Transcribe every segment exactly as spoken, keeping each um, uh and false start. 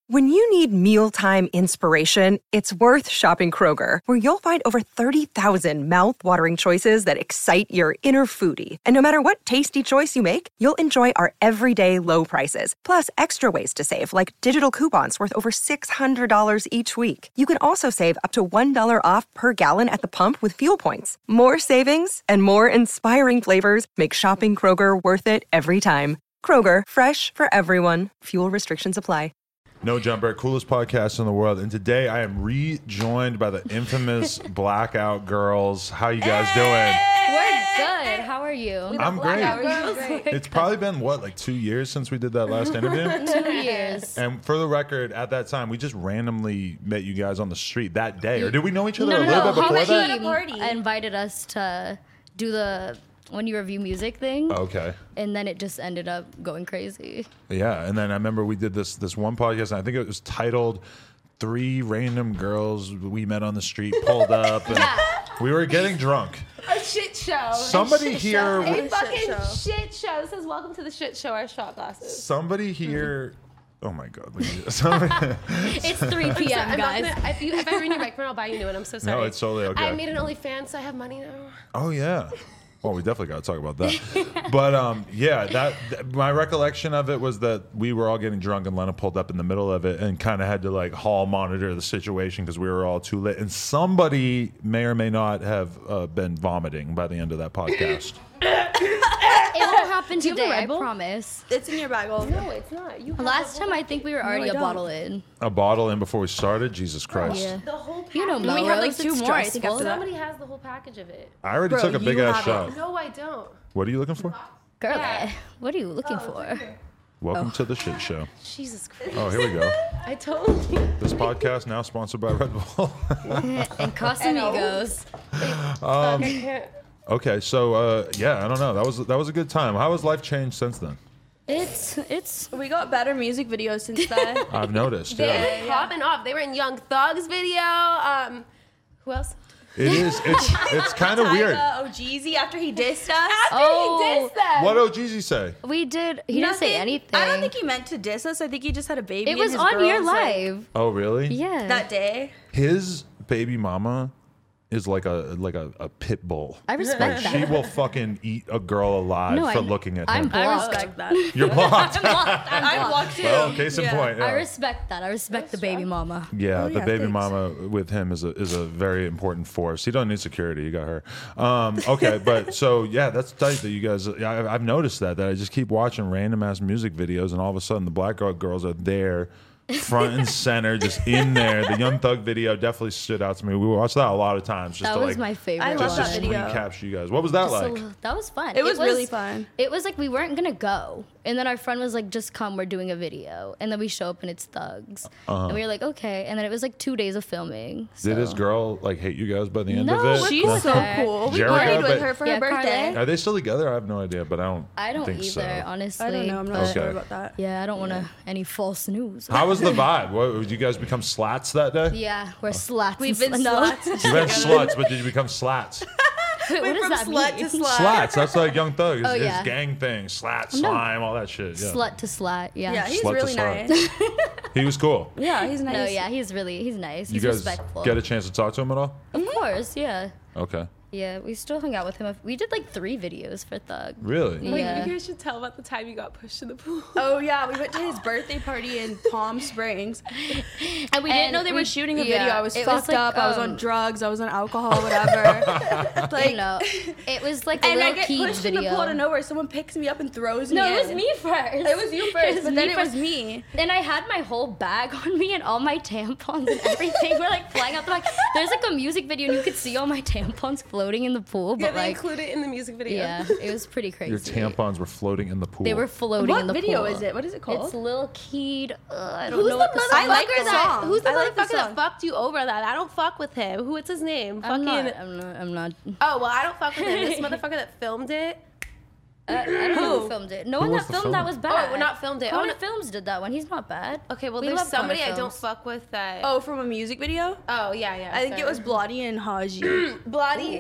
When you need mealtime inspiration, it's worth shopping Kroger, where you'll find over thirty thousand mouth-watering choices that excite your inner foodie. And no matter what tasty choice you make, you'll enjoy our everyday low prices, plus extra ways to save, like digital coupons worth over six hundred dollars each week. You can also save up to one dollar off per gallon at the pump with fuel points. More savings and more inspiring flavors make shopping Kroger worth it every time. Kroger, fresh for everyone. Fuel restrictions apply. No Jumper, coolest podcast in the world. And today I am rejoined by the infamous Blackout Girls. How you guys doing? We're good. How are you? I'm great. It's probably been, what, like two years since we did that last interview? Two years. And for the record, at that time, we just randomly met you guys on the street that day. Or did we know each other No, a no, little no. bit before Hakeem that? At a party. invited us to do the when you review music thing. Okay. And then it just ended up going crazy. Yeah, and then I remember we did this this one podcast, and I think it was titled Three Random Girls We Met on the Street Pulled Up, and Yeah. we were getting drunk. A shit show. Somebody shit here- show. A Shit fucking show. shit show. This is welcome to the shit show. Our shot glasses. Somebody here... Oh my God. look at this. Somebody, It's three p.m., I'm not guys. gonna, if, you, if I ruin your microphone, I'll buy you a new one. I'm so sorry. no, it's totally okay. I made an OnlyFans, so I have money now. Oh yeah. Well, we definitely got to talk about that. But um, yeah, that th- my recollection of it was that we were all getting drunk and Lena pulled up in the middle of it and kind of had to like hall monitor the situation because we were all too lit. And somebody may or may not have uh, been vomiting by the end of that podcast. It won't happen you have a today, Red I Bull? promise. It's in your bag. All No, it's not. You have Last the time whole- I think we were already I a don't. bottle in. A bottle in before we started? Jesus Christ. Yeah. the whole package. You know, we had, like, Melrose, two it's more, I think, stressful. after that. Somebody has the whole package of it. I already Bro, took a big you ass have shot. it. No, I don't. What are you looking for? Girl, Yeah. what are you looking for? Welcome to the shit show. Jesus Christ. Oh, here we go. I told you. This podcast now sponsored by Red Bull. And Casamigos. I can't. Okay, so uh, yeah, I don't know. That was that was a good time. How has life changed since then? It's, it's, We got better music videos since then. I've noticed. Yeah. They're popping off. They were in Young Thug's video. Um, who else? It is. It's it's kind of weird. Tyga, O Jeezy after he dissed us. After Oh. he dissed them. What did Jeezy say? we did, he didn't say Nothing- anything. I don't think he meant to diss us. I think he just had a baby. It and was his on your girls, like, live. Oh, really? Yeah. that day. His baby mama is like a like a, a pit bull. I respect She that. will fucking eat a girl alive No, for I'm- looking at I'm him. blocked. I respect that. You're blocked. I blocked him. Well, case in Yeah. point. Yeah. I respect that. I respect the baby mama. Yeah, Oh, the yeah, baby thanks. mama with him is a is a very important force. He don't need security. You got her. Um, okay, but so yeah, that's tight that you guys. Yeah, I've- I've noticed that that I just keep watching random ass music videos, and all of a sudden the Black Girl girls are there, front and center, just in there. The Young Thug video definitely stood out to me. We watched that a lot of times. Just That to, was like, my favorite I love just that to one. video. screen capture you guys. What was that like? So that was fun. It was really fun. It was like we weren't gonna go, and then our friend was like, "Just come, we're doing a video." And then we show up and it's Thugs, and we were like, "Okay." And then it was like two days of filming. So. Did his girl like hate you guys by the end No, of it? we're She's cool with so her. cool. We Jericho, partied with but- her for Yeah, her birthday. Carly. Are they still together? I have no idea, but I don't. I don't think either, so. honestly. I don't know. I'm not but- sure Okay. about that. Yeah, I don't want to any false news. How was the vibe? What, did you guys become slats that day? Yeah, we're slats. We've and been sl- no. sluts. You went sluts, but did you become slats? Wait, what Went does from that slut mean? to slut. Slats. That's like Young Thug. His, Oh, his yeah. gang thing. Slat, No. slime, all that shit. Yeah. Slut to slat. Yeah. Yeah, he's Slut to really slut. nice. He was cool. Yeah, he's nice. No, yeah, he's really he's nice. You He's guys respectful. get a chance to talk to him at all? Of course, yeah. Okay. Yeah, we still hung out with him. We did like three videos for Thug. Really? Wait, Yeah. you guys should tell about the time you got pushed in the pool. Oh yeah, we went to his birthday party in Palm Springs, and we didn't And know they we- were shooting a yeah, video. I was it fucked was like, up. I was on um, drugs. I was on alcohol, whatever. like, You know, it was like a and I little get Keys pushed video. in the pool out of nowhere. Someone picks me up and throws me. No, it was in. me first. It was you first, but then me it was first. me. And I had my whole bag on me and all my tampons and everything were like flying out the back. There's like a music video and you could see all my tampons floating in the pool, Yeah, but they like, include it in the music video. yeah, it was pretty crazy. Your tampons were floating in the pool. They were floating What in the video pool. is it? What is it called? It's Lil Keed. Uh, I don't Who's know the what the motherfucker song I like the that? song. Who's the I like the motherfucker that song. fucked you over that? I don't fuck with him. Who? What's his name? I'm Fucking. not, I'm not. I'm not. Oh well, I don't fuck with him. This motherfucker that filmed it. I, I don't know who filmed it. No Who one was that the filmed that film? was bad. Oh, we're not filmed it. Kona Oh, no. Films did that one. He's not bad. Okay, well, We there's love Kona somebody I don't Films. fuck with that. Oh, from a music video? Oh yeah, yeah. I think it sorry. was Blotty and Haji. Bloody. Ooh.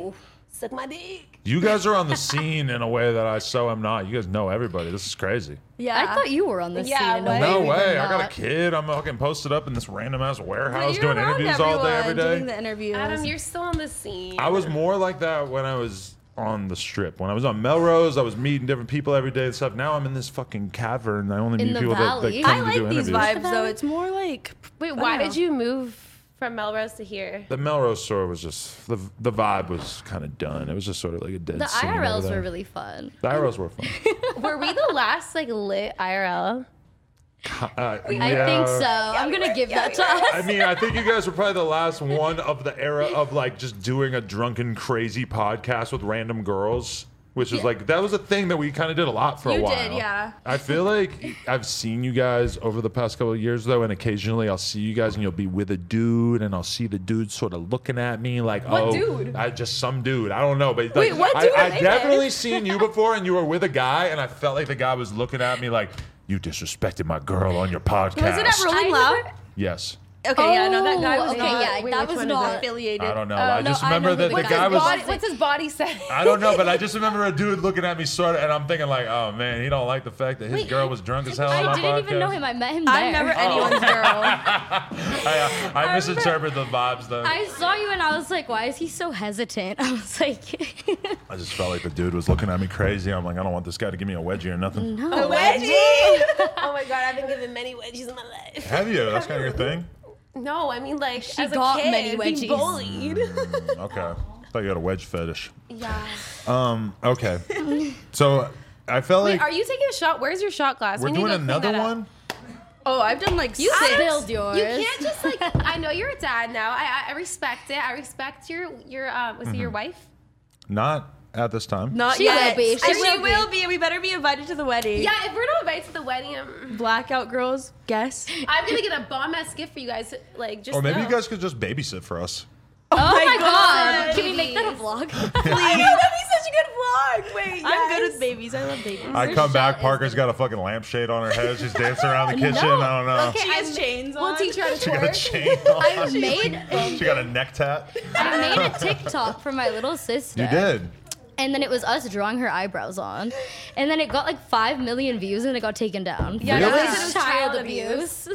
Suck my dick. You guys are on the scene in a way that I so am not. You guys know everybody. This is crazy. Yeah. I thought you were on the Yeah, scene. in a what? No we way. did I got a not. kid. I'm fucking posted up in this random ass warehouse You're doing around interviews all day, every everyone, Doing day. the interviews. Adam, you're still on the scene. I was more like that when I was on the strip. When I was on Melrose, I was meeting different people every day and stuff. Now I'm in this fucking cavern. I only In meet the people that, that valley. come I to like do these interviews. vibes though. It's more like. Wait, I why don't did know. you move from Melrose to here? The Melrose store was just the the vibe was kind of done. It was just sort of like a dead The scene I R Ls over there. were really fun. The I R Ls were fun. Were we the last like lit I R L? Uh, I yeah. think so. I'm gonna give that to us. I mean, I think you guys were probably the last one of the era of like just doing a drunken, crazy podcast with random girls, which is like that was a thing that we kind of did a lot for You a while. did, yeah. I feel like I've seen you guys over the past couple of years though, and occasionally I'll see you guys and you'll be with a dude, and I'll see the dude sort of looking at me like, What oh, dude? I just some dude. I don't know, but Wait, like, what I, dude are I've they definitely seen you before, and you were with a guy, and I felt like the guy was looking at me like, you disrespected my girl on your podcast. Was it at Rolling I Loud? never- Yes. Okay, yeah, no, that guy Oh, was okay, not. yeah, wait, that which was one is not- it? affiliated. I don't know. Oh, I no, just I know remember who that the the guy guy is. was. Body, what's his body say? I don't know, but I just remember a dude looking at me sort of, and I'm thinking like, oh man, he don't like the fact that his girl was drunk as hell on my I didn't podcast. even know him. I met him there. I'm never anyone's girl. I, uh, I misinterpreted the vibes though. I saw you and I was like, why is he so hesitant? I was like, I just felt like the dude was looking at me crazy. I'm like, I don't want this guy to give me a wedgie or nothing. no. A wedgie? Oh my god, I've been given many wedgies in my life. Have you? That's kind of your thing. No, I mean like She as got a kid, many being wedgies. bullied. Okay. I thought you had a wedge fetish. Yeah. Um. Okay. So I felt Wait, like are you taking a shot? Where's your shot glass? we're We need doing to clean another that up. one. Oh, I've done like You six. spilled yours. You can't just like. I know you're a dad now. I I respect it. I respect your your um. Was it Mm-hmm. your wife? Not at this time. Not She yet. will be. She And will she will be. We better be invited to the wedding. Yeah. If we're not invited to the wedding, I'm, Blackout girls, guess. I'm gonna get a bomb ass gift for you guys. Like just. Or maybe know. you guys could just babysit for us. Oh my god. God. Can we make that a vlog? I know, that'd be such a good vlog. Wait, I'm good with babies. I love babies. I Your come back, shot is Parker's got a fucking lampshade on her head. She's dancing around the kitchen. No. I don't know. She has chains on. We'll teach her how to She got a twerk. chain on. I made She got a neck tat. I made a TikTok for my little sister. You did. And then it was us drawing her eyebrows on. And then it got like five million views and it got taken down. Yeah, Really? It it was was child child abuse.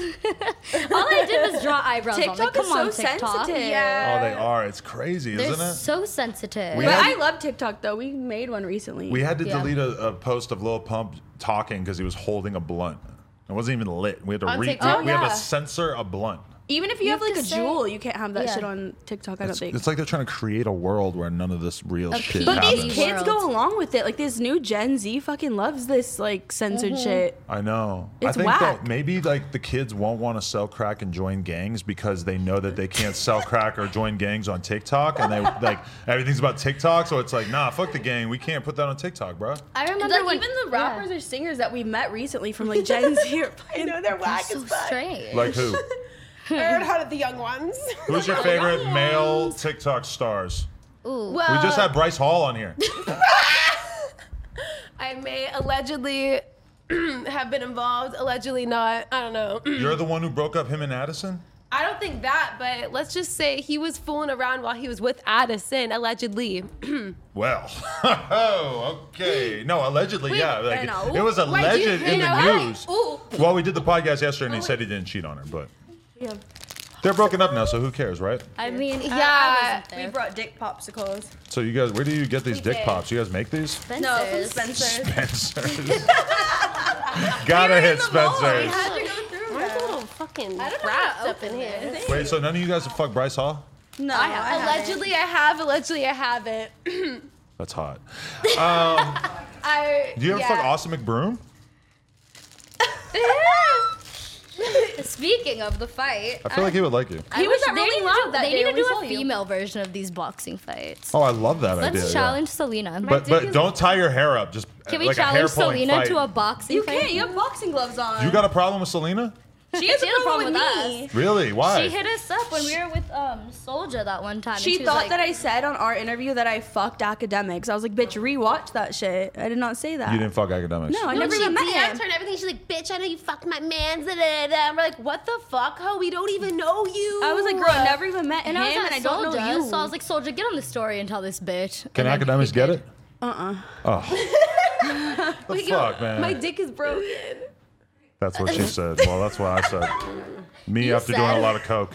All I did was draw eyebrows on. Like, TikTok come is so on, TikTok. sensitive. Yeah. Oh, they are. It's crazy, They're isn't it? so sensitive. We But had- I love TikTok though. We made one recently. We had to Yeah. delete a, a post of Lil Pump talking because he was holding a blunt. It wasn't even lit. We had to On re- TikTok? we, we had Oh, to yeah. censor a blunt. Even if you, You have have like to a say- jewel, you can't have that Yeah. shit on TikTok. I don't It's, think. it's like they're trying to create a world where none of this real A shit P. But happens. these kids World. go along with it. Like this new Gen Z fucking loves this like censored shit. I know. It's I think whack. that maybe like the kids won't want to sell crack and join gangs because they know that they can't sell crack or join gangs on TikTok, and they like everything's about TikTok. So it's like, nah, fuck the gang. We can't put that on TikTok, bro. I remember Like when even the rappers or singers that we met recently from like Gen Z. Are, I know they're whack so as fuck. strange. Like who? Heard how the young ones. Who's your favorite male TikTok stars? Ooh. Well, We just had Bryce Hall on here. I may allegedly have been involved. Allegedly not. I don't know. You're the one who broke up him and Addison? I don't think that, but let's just say he was fooling around while he was with Addison, allegedly. Well, oh, okay. No, allegedly, yeah. Like, I know. it was Wait, alleged you- in you know, the hey, news. ooh. Well, we did the podcast yesterday, and he said he didn't cheat on her, but Yeah. they're broken up now, so who cares, right? I mean, Yeah. yeah. I wasn't We there. brought dick popsicles. So you guys, where do you get these dick did. pops? You guys make these? No, from Spencer's. Spencer. Spencer's. Gotta hit Spencer's. had to go through Where's that. a little fucking I don't know wrapped how to up in open here? this. Wait, so none of you guys have fucked Bryce Hall? No, I haven't. Allegedly, I have. Allegedly, I haven't. That's hot. I. Do you ever yeah. fuck Austin McBroom? Speaking of the fight, I feel like he would like you. he was at they Rolling need to Loud do- that They day need to when we do saw a you. female version of these boxing fights. Oh, I love that Let's idea. yeah. challenge Selena. But dick but is- don't tie your hair up. Just Can we like a challenge hair pulling Selena fight. to a boxing You fight? can't. You have boxing gloves on. You got a problem with Selena? She has a had a problem with problem me. with Really? Why? She hit us up when we were with um Soulja that one time. and She was thought like, that I said on our interview that I fucked academics. I was like, bitch, rewatch that shit. I did not say that. You didn't fuck academics. No, I No, never she even met D him. M'd her and everything. She's like, bitch, I know you fucked my mans. Da, da, da. And we're like, what the fuck, ho? We don't even know you. I was like, girl, I never even met and him, I was at and I don't know Soulja, you. so I was like, Soulja, get on the story and tell this bitch. Can And then academics he get did. it? uh-uh. Oh. the We go, fuck, man? my dick is broken. That's what she said. Well, that's what I said. Me You after said. doing a lot of coke.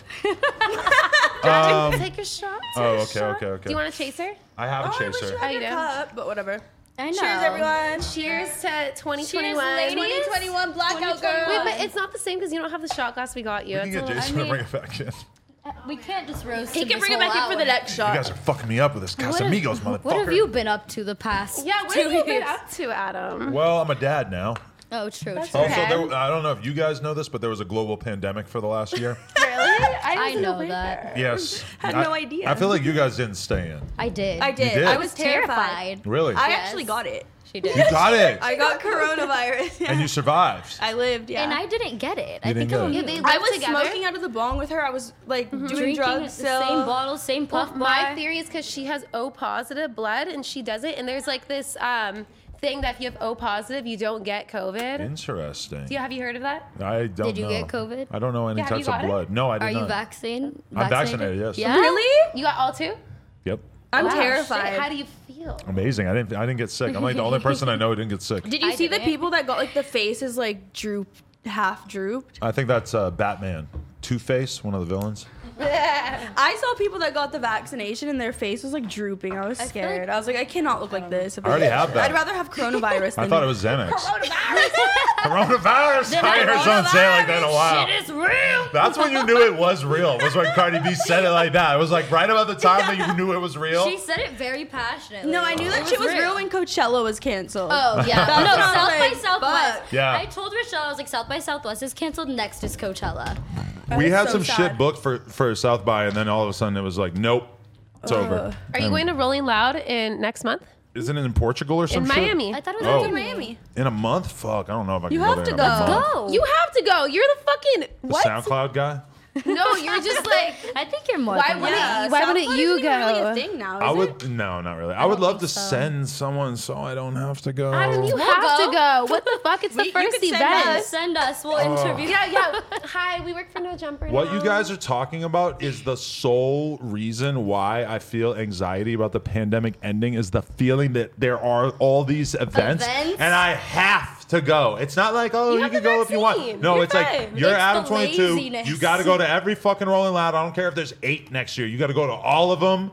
Take a shot. Oh, take a okay, shot. okay, okay. Do you want a chaser? I have a chaser. Oh, you do? Cup, but whatever. I know. Cheers, everyone. Cheers to twenty twenty-one. Cheers, ladies. twenty twenty-one blackout girl. Wait, but it's not the same because you don't have the shot glass we got you. We can It's a get little- Jason I to bring mean- it back in. We can't just roast He him can this bring it back whole in for the hour. next You guys shot. are fucking me up with this Casamigos, motherfucker. What have you been up to the past yeah, what two have you been weeks? up to, Adam? Well, I'm a dad now. Oh, true, true. Also, Okay. there, I don't know if you guys know this, but there was a global pandemic for the last year. Really? I wasn't know aware. that. Yes. Had I- no idea. I feel like you guys didn't stay in. I did. I did. did? I I was was terrified. terrified. Really? I Yes. actually got it. She did. You got it. I got coronavirus. And you survived. I lived, yeah. And I didn't get it. I You think didn't I'm get it. new. They I lived was together? smoking out of the bong with her. I was like doing Drinking drugs. the So same bottle, same puff Well, my bar. theory is because she has O positive blood and she does it, and there's like this um, thing that if you have O positive, you don't get COVID. Interesting. Do you, have you heard of that? I don't Did you know. get COVID? I don't know any Yeah, have types you of got it? blood. No, I did Are not. you vaccinated? I'm vaccinated, yes. Yeah? really, You got all two? Yep. I'm Wow, terrified. shit. How do you feel? Amazing. I didn't. I didn't get sick. I'm like the only person I know who didn't get sick. Did you I see the didn't. people that got like the faces like drooped, half drooped? I think that's uh, Batman, Two-Face, one of the villains. I saw people that got the vaccination and their face was like drooping. I was feel scared. like- I was like, I cannot look like this. I already have that. I'd rather have coronavirus. Than I thought it was Xanax. Coronavirus. I ain't heard someone say it like that in a while. Shit is real. That's when you knew it was real. Was when Cardi B said it like that. It was like right about the time that you knew it was real. She said it very passionately. No, I knew that It shit was real when Coachella was canceled. Oh yeah, That's no, what I was South by like, Southwest. fuck. Yeah. I told Rochelle I was like South by Southwest is canceled. Next is Coachella. we was had so some sad. shit booked for for South by, and then all of a sudden it was like, nope, it's over. Are you And going to Rolling Loud in next month? Isn't it in Portugal or some In shit? Miami. I thought it was Oh. in Miami. In a month? Fuck, I don't know if I can You go have there to in go. a month. Go. You have to go. You're the fucking The what? SoundCloud guy? No, you're just like. I think you're more. Why than wouldn't that. you- why wouldn't SoundCloud you isn't even really go? a thing now, is I it? would no, not really. I, would don't love to think so. send someone so I don't have to go. Adam, you We'll have go. to go. What the fuck? It's the We- you first could send event. us. Send us. We'll Oh. interview. Yeah, yeah. Hi, we work for No Jumper. What now. you guys are talking about is the sole reason why I feel anxiety about the pandemic ending is the feeling that there are all these events, Events? and I have to go. It's not like, oh, You you, have can the go if you want. vaccine. No, You're it's fine. like you're It's Adam the twenty-two. laziness. You got to go to every fucking Rolling Loud. I don't care if there's eight next year. You got to go to all of them,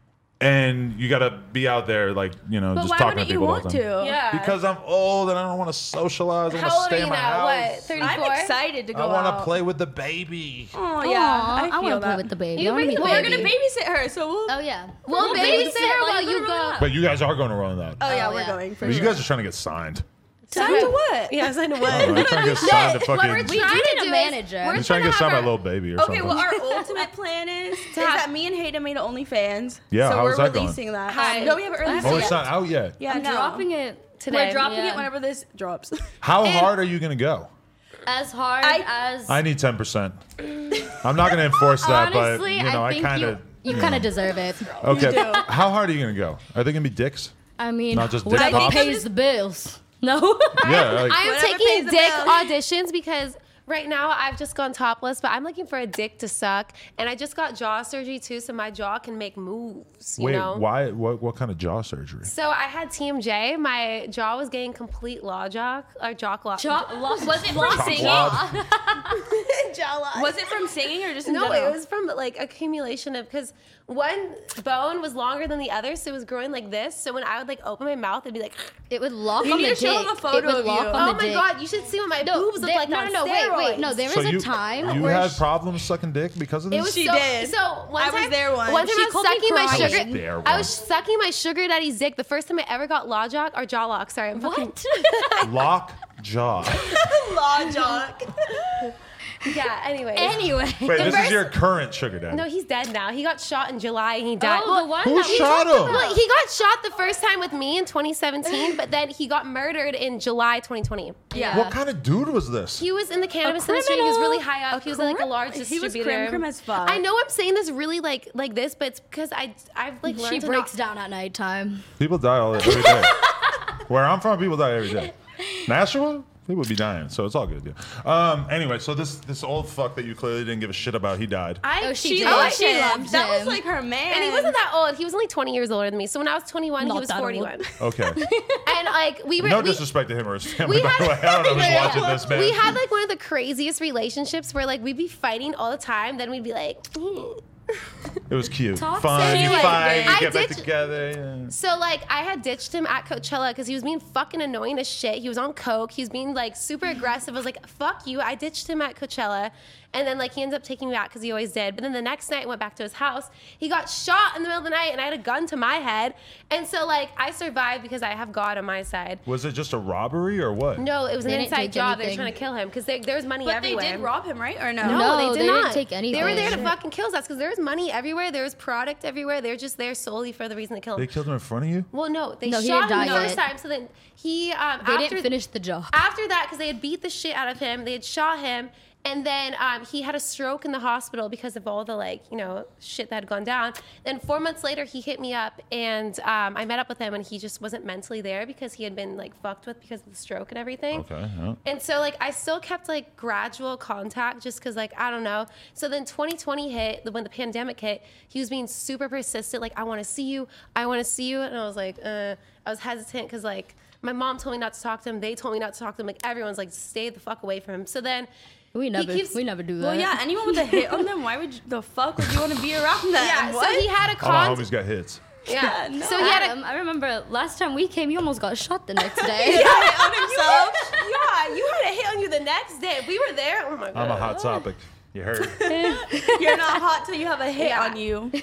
and you got to be out there like, you know, But just why talking wouldn't to you people all want the time. to? Yeah. Because I'm old and I don't want to socialize. I want How to old stay are you in my now? house. What? thirty-four? I'm excited to go I want out. to play with the baby. Oh Aw, yeah, I, I feel want to play that. with the baby. You I want to bring be the Well, we're baby. gonna babysit her, so we'll. Oh yeah. We'll We'll babysit her while while you you go. go. But you guys are going to Rolling Loud. Oh yeah, Oh, we're yeah. going for But sure. you guys are trying to get signed. Signed to what? Yeah, sign to what? Oh, I'm trying to get signed to What we're fucking. We trying do to need a do manager. Is, we're I'm trying to get have signed by our- Lil Baby or Okay, something. well, our ultimate plan is, is have- that me and Hayden made an OnlyFans. Yeah, so how's we're that going? releasing that. Hi. Um, no, we haven't released oh, it it's yet. not out yet. Yeah, I'm no. dropping it We're dropping yeah. it whenever this drops. How hard are you going to go? As hard I- as. I need ten percent. I'm not going to enforce that, honestly, but you know, I I, think kind of. you, you kind of deserve it. Okay, do. how hard are you going to go? Are they going to be dicks? I mean, Not just dick whatever pops? pays the bills. No. Yeah, like, I am Whatever pays taking the dick bill. auditions because right now I've just gone topless, but I'm looking for a dick to suck, and I just got jaw surgery too, so my jaw can make moves. You wait, know? why? What, what kind of jaw surgery? So I had T M J. My jaw was getting complete law jock or jock lock. Jo- lo- Was it from Cock singing? lob? Was it from singing or just in No, general? it was from like accumulation of because one bone was longer than the other, so it was growing like this. So when I would like open my mouth, it'd be like, It would lock You on need the to show dick. him a photo it would of lock you. on oh the my dick. god, you should see what my No, boobs look there- like no, on no, no, wait, wait. No, steroids. there was So a you time you where had sh- problems sucking dick because of this? It was She so, did. So one I time, was there once. One time She I was called me sucking my crying. sugar. I was there I was once. sucking my sugar daddy's dick. The first time I ever got law jock or jaw lock. Sorry, I'm fucking. what? Lock jaw. Law jock. Yeah, anyway. Anyway. Wait, this first- is your current sugar daddy. No, he's dead now. He got shot in July and he died. Oh, the one Who that we shot talked him? about. Well, he got shot the first time with me in twenty seventeen, but then he got murdered in July twenty twenty. Yeah. What kind of dude was this? He was in the cannabis industry. He was really high up. A He was like a crim- large he was distributor. crim crim as fuck. I know I'm saying this really like like this, but it's because I I've like learned She to breaks not, down at nighttime. People die all every day. Where I'm from, people die every day. Nashua, people be dying, so it's all good. Yeah. Um. Anyway, so this this old fuck that you clearly didn't give a shit about, he died. I Oh, she She, did. oh, liked she him. loved That was him. like her man. and he wasn't that old. He was only twenty years older than me. So when I was twenty-one, Not he was that old. forty-one. Okay. And like we were No we, disrespect to him or his family, we by the way. had- I don't know who's Yeah. watching this, man. we had like one of the craziest relationships where like we'd be fighting all the time. Then we'd be like. "Hmm." It was cute. Toxic. Fun. You Like, fight. You I get back ditched- together. Yeah. So like I had ditched him at Coachella because he was being fucking annoying as shit. He was on coke. He was being like super aggressive. I was like, fuck you. I ditched him at Coachella. And then like he ended up taking me back because he always did. But then the next night I went back to his house. He got shot in the middle of the night and I had a gun to my head. And so like I survived because I have God on my side. Was it just a robbery or what? No, it was an They didn't inside take job. They were anything. trying to kill him because there, there was money But everywhere. they did rob him, right? Or no? No, No, they did they didn't not take They were anything. there to fucking kill us because there was money everywhere. There was product everywhere. They were just there solely for the reason to kill They him. killed him in front of you? Well, no, they No, he shot didn't him the die first yet. time. So then he, um, They after, didn't finish the job. after that, because they had beat the shit out of him, they had shot him, and then um, he had a stroke in the hospital because of all the like, you know, shit that had gone down. Then four months later, he hit me up, and um, I met up with him, and he just wasn't mentally there because he had been like fucked with because of the stroke and everything. Okay. Yeah. And so like I still kept like gradual contact just because like I don't know. So then twenty twenty hit, when the pandemic hit, he was being super persistent. Like I want to see you, I want to see you, and I was like, uh, I was hesitant because like my mom told me not to talk to him. They told me not to talk to him. Like everyone's like, stay the fuck away from him. So then We he never, keeps- we never do that. Well, yeah. Anyone with a hit on them, why would you, the fuck would you want to be around them? yeah. What? So he had a All my con. homies got hits. Yeah. no. So he had a Adam, I remember last time we came, you almost got shot the next day. hit on himself. Yeah, you had a hit on you the next day. We were there. Oh my god. I'm a hot topic. You heard? You're not hot till you have a hit Yeah. on you.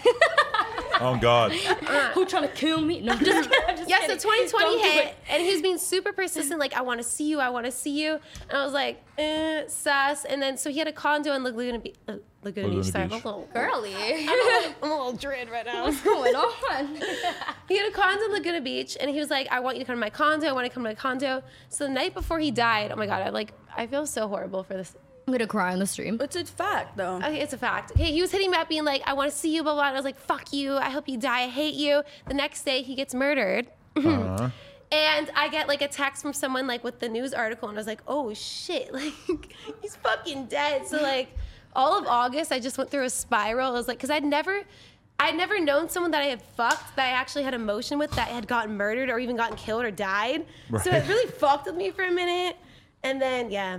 Oh, God. Who trying to kill me? No, I'm just kidding. I'm just Yeah, so kidding. twenty twenty Don't do hit, it. and he was being super persistent, like, I want to see you, I want to see you. And I was like, eh, sus. And then, so he had a condo in Laguna, Be- uh, Laguna, Laguna Beach. Sorry, I'm a Beach. little, Girly. I'm a little, I'm a little dread right now. What's going on? He had a condo in Laguna Beach, and he was like, I want you to come to my condo, I want to come to my condo. So the night before he died, oh my God, I like, I feel so horrible for this. I'm gonna cry on the stream. It's a fact, though. Okay, it's a fact. Okay, he was hitting me up being like, I want to see you, blah, blah. And I was like, fuck you. I hope you die. I hate you. The next day, he gets murdered. Uh-huh. And I get like a text from someone like with the news article, and I was like, oh shit, like he's fucking dead. So like all of August, I just went through a spiral. I was like, because I'd never, I'd never known someone that I had fucked that I actually had emotion with that had gotten murdered or even gotten killed or died. So Right. it really fucked with me for a minute. And then yeah,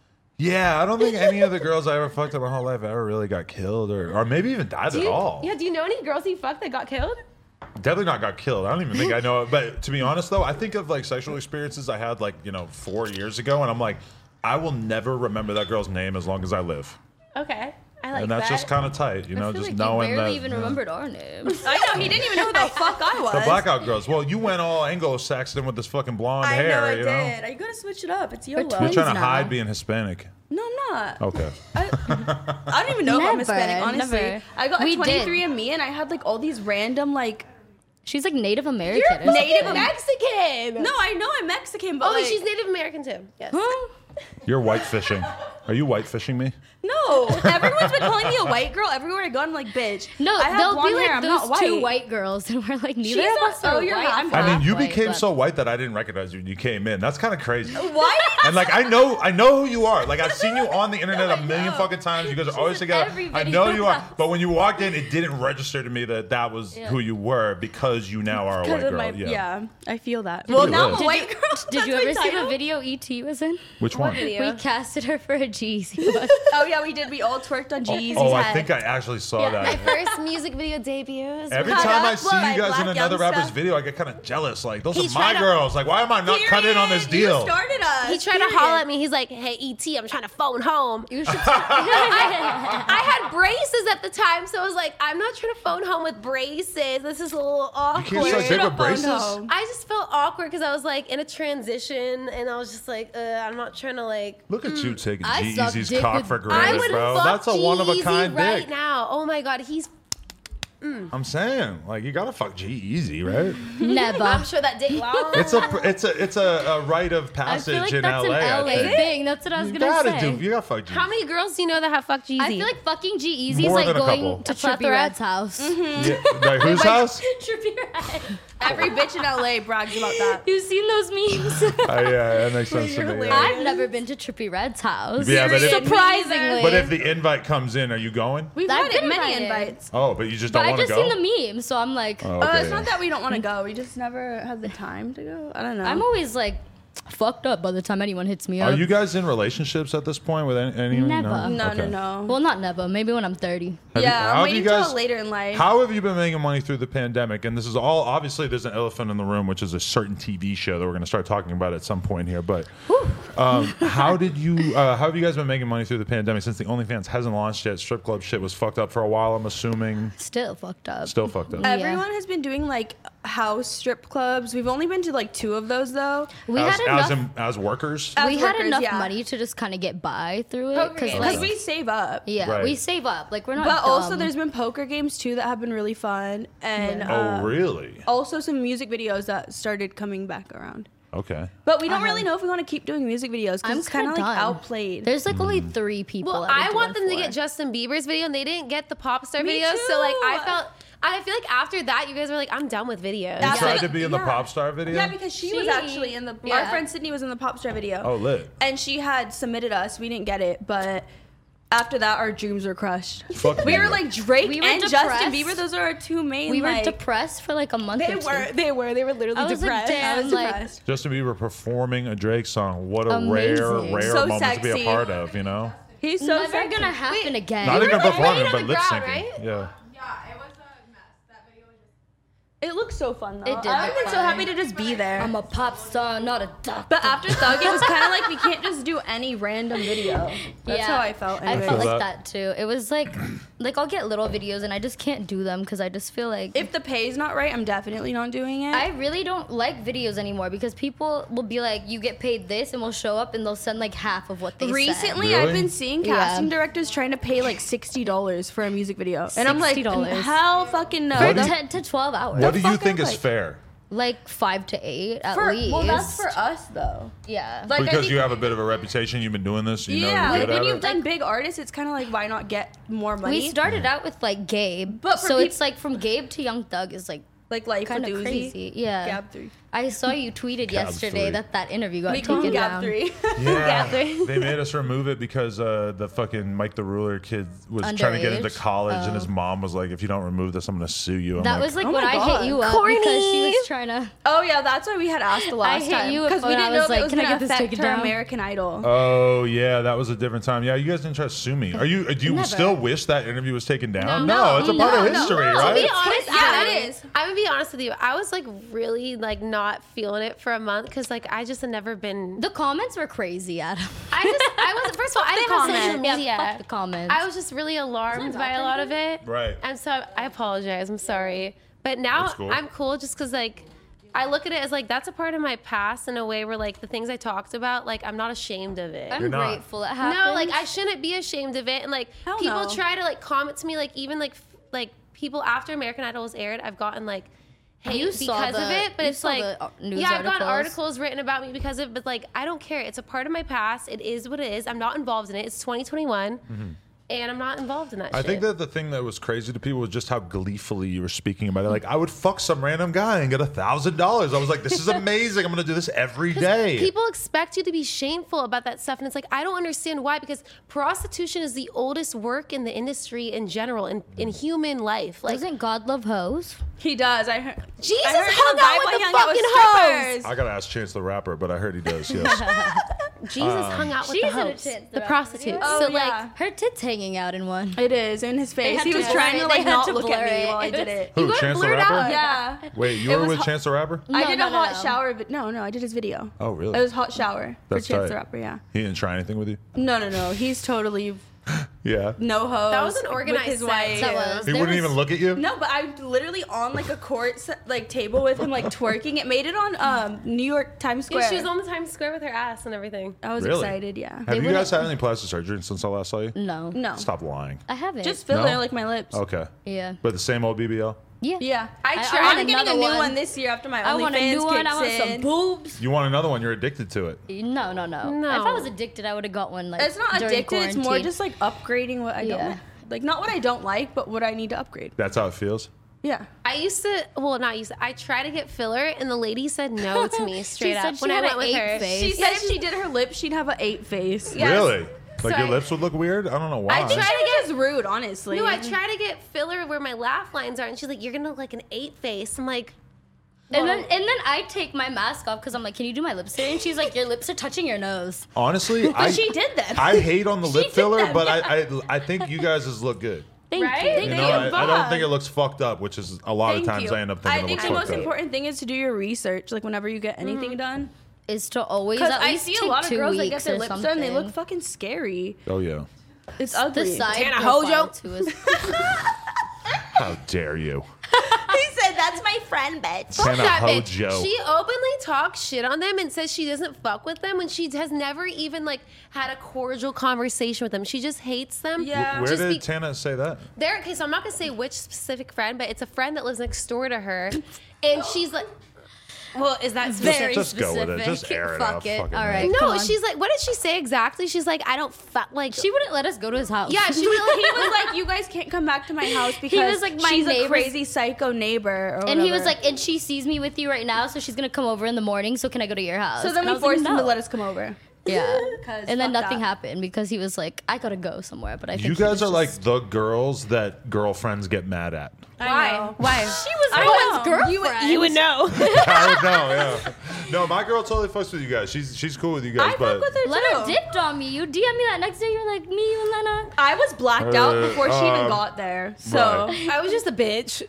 Yeah, I don't think any of the girls I ever fucked in my whole life ever really got killed or, or maybe even died do at you, all. yeah, do you know any girls he fucked that got killed? Definitely not got killed. I don't even think I know it. But to be honest, though, I think of like sexual experiences I had like, you know, four years ago. And I'm like, I will never remember that girl's name as long as I live. Okay, I like and that's that. just kind of tight, you know, I feel just like knowing you barely that. even yeah. remembered our names. I know, he didn't even know who the fuck I was. The blackout girls. Well, you went all Anglo-Saxon with this fucking blonde I hair, know I you did. know? You gotta switch it up. It's YOLO. You're twins trying to now. hide being Hispanic. No, I'm not. Okay. I, I don't even know if I'm Never, Hispanic, honestly. never. I got We a did. twenty-three and me, and I had like all these random like. She's like Native American. You're or Native something. Mexican. No, I know I'm Mexican, but Oh, like, she's Native American too. Yes. Huh? You're white fishing. Are you white fishing me? No, everyone's been calling me a white girl everywhere I go. I'm like, bitch. No, I have they'll blonde be like hair. I'm those not white. two white girls, and we're like, neither She's of not- us are oh, you're white. not. I'm I mean, half you white, became but- so white that I didn't recognize you when you came in. That's kind of crazy. What? And like I know, I know who you are. Like I've seen you on the internet No, a I million know. fucking times. You guys are always in together. every I video know you are. house. But when you walked in, it didn't register to me that that was Yeah. who you were because you now are a white Because of girl. my, yeah. yeah. I feel that. Well, pretty now lit. I'm a white girl. Did you That's my ever see the title. video E T was in? Which one? video? We casted her for a Jeezy bus. Oh yeah, we did. We all twerked on Jeezy's Oh, I head. think I actually saw Yeah, My that. first music video debut. was Every with- Cut time I up, see like you guys in Black another Young rapper's stuff. video, I get kind of jealous. Like those He are tried my to- girls. Like why am I not cut in on this Period. deal? You started us. He tried to Period. holler at me. He's like, "Hey, E T, I'm trying to phone home." You should. I had braces at the time, so I was like, I'm not trying to phone home with braces. This is a little awkward. You can't suck dick with braces? I just felt awkward because I was like in a transition, and I was just like, uh, I'm not trying to like. Look at you taking I suck G-Eazy's dick cock with- for I granted, would bro. fuck That's a one of a G-Eazy kind right dick. now. Oh my god, he's. I'm saying, like, you gotta fuck G-Eazy, right? Never. I'm sure that dick long. It's a it's a it's a, a rite of I passage feel like in that's L A. an L I A think. thing. That's what I was You gonna gotta say. do. You gotta fuck G. How many girls do you know that have fucked Jeezy? I feel like fucking G-Eazy is More like than a going couple. to A plethora. Trippie Red's house. Yeah, like whose house? Trippie Red. Every bitch in L A brags about that. You've seen those memes? Uh, yeah, that makes sense to me. Yeah. I've never been to Trippie Red's house. Yeah, but if- surprisingly. But if the invite comes in, are you going? We've I've had been many invited. invites. Oh, but you just but don't I want to just go. seen the meme, so I'm like, Oh, Uh, okay, it's yeah. not that we don't want to go. We just never had the time to go. I don't know. I'm always like fucked up by the time anyone hits me up. Are you guys in relationships at this point with any? any Never. No, no, Okay. no, no. Well, not never. Maybe when I'm thirty. Have you- yeah, how I'm have waiting you guys- till later in life. How have you been making money through the pandemic? And this is all obviously there's an elephant in the room, which is a certain T V show that we're going to start talking about at some point here. But um, how did you? Uh, how have you guys been making money through the pandemic since the OnlyFans hasn't launched yet? Strip club shit was fucked up for a while. I'm assuming Still fucked up. still fucked up. Yeah. Everyone has been doing like house strip clubs. We've only been to like two of those though. We as, had enough. as, in, as workers. As we had workers, enough yeah. money to just kind of get by through it Poker because games. like Because we save up. yeah, Right. we save up. Like we're not. But also, dumb. there's been poker games too that have been really fun, and Oh, uh, really? also some music videos that started coming back around. Okay. But we don't I really have- know if we want to keep doing music videos because I'm it's kind of like done. outplayed. There's like only Mm. three people. Well, that would I do want it them to for. get Justin Bieber's video, and they didn't get the pop star Me video. So like, I too. felt. I feel like after that, you guys were like, I'm done with videos. You That's tried like- to be in the yeah. pop star video. Yeah, because she, was She- actually in the. Our yeah. friend Sydney was in the pop star video. Oh, lit. And she had submitted us. We didn't get it, but after that, our dreams were crushed. Fuck We Bieber. were like Drake We were and Justin depressed. Bieber. Those are our two main. We were like, depressed for like a month. They or two. were. They were. They were literally I was like, depressed. damn, I was like- depressed. Justin Bieber performing a Drake song. What a rare, Amazing. rare So moment to be sexy. a part of. You know. He's so Never sexy. gonna happen again. Not were, even like, performing, laying on but the lip ground, syncing. right? Yeah. Yeah, it was a mess. That video was just. It looks so fun though. It did I've look been so fun. happy to just be there. I'm a pop star, not a doctor. But after Thug, it was kind of like we can't just do any random video. That's Yeah. how I felt. I Anyway. felt feel like that. that too. It was like, like I'll get little videos and I just can't do them because I just feel like If the pay's not right, I'm definitely not doing it. I really don't like videos anymore because people will be like, you get paid this, and we'll show up and they'll send like half of what they said. Recently, Really? I've been seeing Yeah. casting directors trying to pay like sixty dollars for a music video, and I'm like, sixty dollars. hell fucking no. for do you- ten to twelve hours. What do you fuck think am is I- fair? Like five to eight at For- least. well, that's for us though. yeah. Like, I Because think- you have a bit of a reputation. You've been doing this. You know yeah, you're like good when at you've it. done big artists, it's kind of like why not get more money? we started out with like Gabe, But for so peop- it's like from Gabe to Young Thug is like like life kind with of Uzi. crazy. Yeah. Gab three. I saw you tweeted Gab yesterday three. that that interview got We call him taken Gab down. three. Yeah, Gather. they made us remove it because uh, the fucking Mike the Ruler kid was trying to get into Underage? college, and his Oh. mom was like, "If you don't remove this, I'm gonna sue you." I'm That like, was like Oh when my I God. hit you up Corny. because she was trying to. Oh yeah, that's why we had asked the last hit time you up because we when I didn't know was if like, it was "Can I gonna get this affect taken her down?" American Idol. Oh yeah, that was a different time. Yeah, you guys didn't try to sue me. Are you? Do you Never. still wish that interview was taken down? No, it's a part no, of no. history, To right? To be honest, Yeah, Adam, it is. I'm gonna be honest with you. I was like really like not feeling it for a month because like I just had never been. The comments were crazy, Adam. I just I was first of all I didn't have social comments. Yeah, media. fuck the comments. I was just really alarmed by a lot of it. Right. And so I apologize. I'm sorry. But now That's cool. I'm cool just because like I look at it as like that's a part of my past in a way where like the things I talked about, like I'm not ashamed of it. I'm You're not. grateful it happened. No, like I shouldn't be ashamed of it. And like Hell people no. try to like comment to me, like even like f- like people after American Idol was aired, I've gotten like hate You because saw of the- it. But you it's saw like the, uh, news yeah, I've gotten articles. articles written about me because of it. But like I don't care. It's a part of my past. It is what it is. I'm not involved in it. It's twenty twenty-one. And I'm not involved in that I shit. think that the thing that was crazy to people was just how gleefully you were speaking about it. Like, I would fuck some random guy and get a thousand dollars. I was like, this is amazing. I'm gonna do this every day. People expect you to be shameful about that stuff, and it's like I don't understand why. Because prostitution is the oldest work in the industry in general, in, in human life. Like Doesn't God love hoes? He does. I heard. Jesus I heard in hung the out Bible with he the hung out with fucking strippers. I gotta ask Chance the Rapper, but I heard he does. Yes. Jesus hung out with She's the in a hoes, Chance the the Rapper prostitutes. video. Oh, so yeah. like, Her tits hanging out in one. It is in his face. had He to was blur trying it. to They like had not to look at blur me it. while I It did was- it. Who? gotta Chance the blur it Rapper? out. Yeah. Wait, you It were was with ho- Chance the Rapper? I No, did no, a no, hot no. shower. vi- No, no, I did his video. Oh, really? It was hot shower That's for Chance tight. the Rapper. Yeah. He didn't try anything with you. No, no, no. He's totally Yeah. No hose. That was an with organized his set, wife. too. That was. He There wouldn't was- even look at you? No, but I'm literally on like a court se- like table with him like twerking. It made it on um, New York Times Square. Yeah, she was on the Times Square with her ass and everything. I was Really? excited. Yeah. Have They you wouldn't- guys had any plastic surgery since I last saw you? No. No. Stop lying. I haven't. Just filler No? like my lips. Okay. Yeah. But the same old B B L? Yeah. Yeah. I I tried. want I'm getting a another new one. one. this year after my I want a OnlyFans new one. I kicks want some in. boobs. You want another one. You're addicted to it. No, no, no. No. If I was addicted, I would have got one. Like It's not during addicted. It's more quarantine. just like upgrading what I don't Yeah. like. Like not what I don't like, but what I need to upgrade. That's how it feels? Yeah. I used to, well, not used to, I tried to get filler, and the lady said no to me straight said up she when I had went an with eight her. face. She Yeah, said if she did her lips, she'd have an eight face. Yes. Really? Like So your I- lips would look weird? I don't know why. I think she was rude, honestly. No, I tried to get filler where my laugh lines are, and she's like, "You're gonna look like an eight face." I'm like, And then "Whoa." and then I take my mask off because I'm like, can you do my lips today? And she's like, your lips are touching your nose. Honestly, But I she did them. I hate on the She lip did filler, them, but yeah. I, I I think you guys' look good. Thank Right? you. Thank You you. know, I, I don't Bob. think it looks fucked up, which is a lot Thank of times you. I end up thinking I it think looks the fucked most up. important thing is to do your research, like whenever you get anything done. Is to always Because at I least see take a lot of two girls that get weeks their or lips something. done, they look fucking scary. Oh yeah. It's The ugly. side Tana profile, Hojo. too is- How dare you? He said, "That's my friend, bitch." Fuck Tana that bitch. Hojo. She openly talks shit on them and says she doesn't fuck with them when she has never even like had a cordial conversation with them. She just hates them. Yeah. Where Just did be- Tana say that? There, okay, so I'm not gonna say which specific friend, but it's a friend that lives next door to her, and she's like, "Well, is that very Just go with it. specific. Just air it Fuck out. it. Fucking All hell. right. No, Come on. she's like, what did she say exactly? She's like, I don't fuck like She wouldn't let us go to his house. Yeah, she He was was like, "You guys can't come back to my house because was like, my she's a neighbor's- crazy psycho neighbor." Or And he was whatever. like, and she sees me with you right now, so she's gonna come over in the morning. So can I go to your house? "So then And I we was like, forced him to "No." let us come over." Yeah. 'Cause And then fuck nothing that. happened because he was like, I gotta go somewhere. But I think You he guys was are like just- the girls that girlfriends get mad at. Why? Why? She was I no know. one's girlfriend. You would know. I would know, yeah. No, my girl totally fucks with you guys. She's she's cool with you guys, I but fuck with her Let too. her dipped on me. You D M me that next day. You're like, me, you and Lena. I was blacked out Uh, before she even um, got there. So right. I was just a bitch.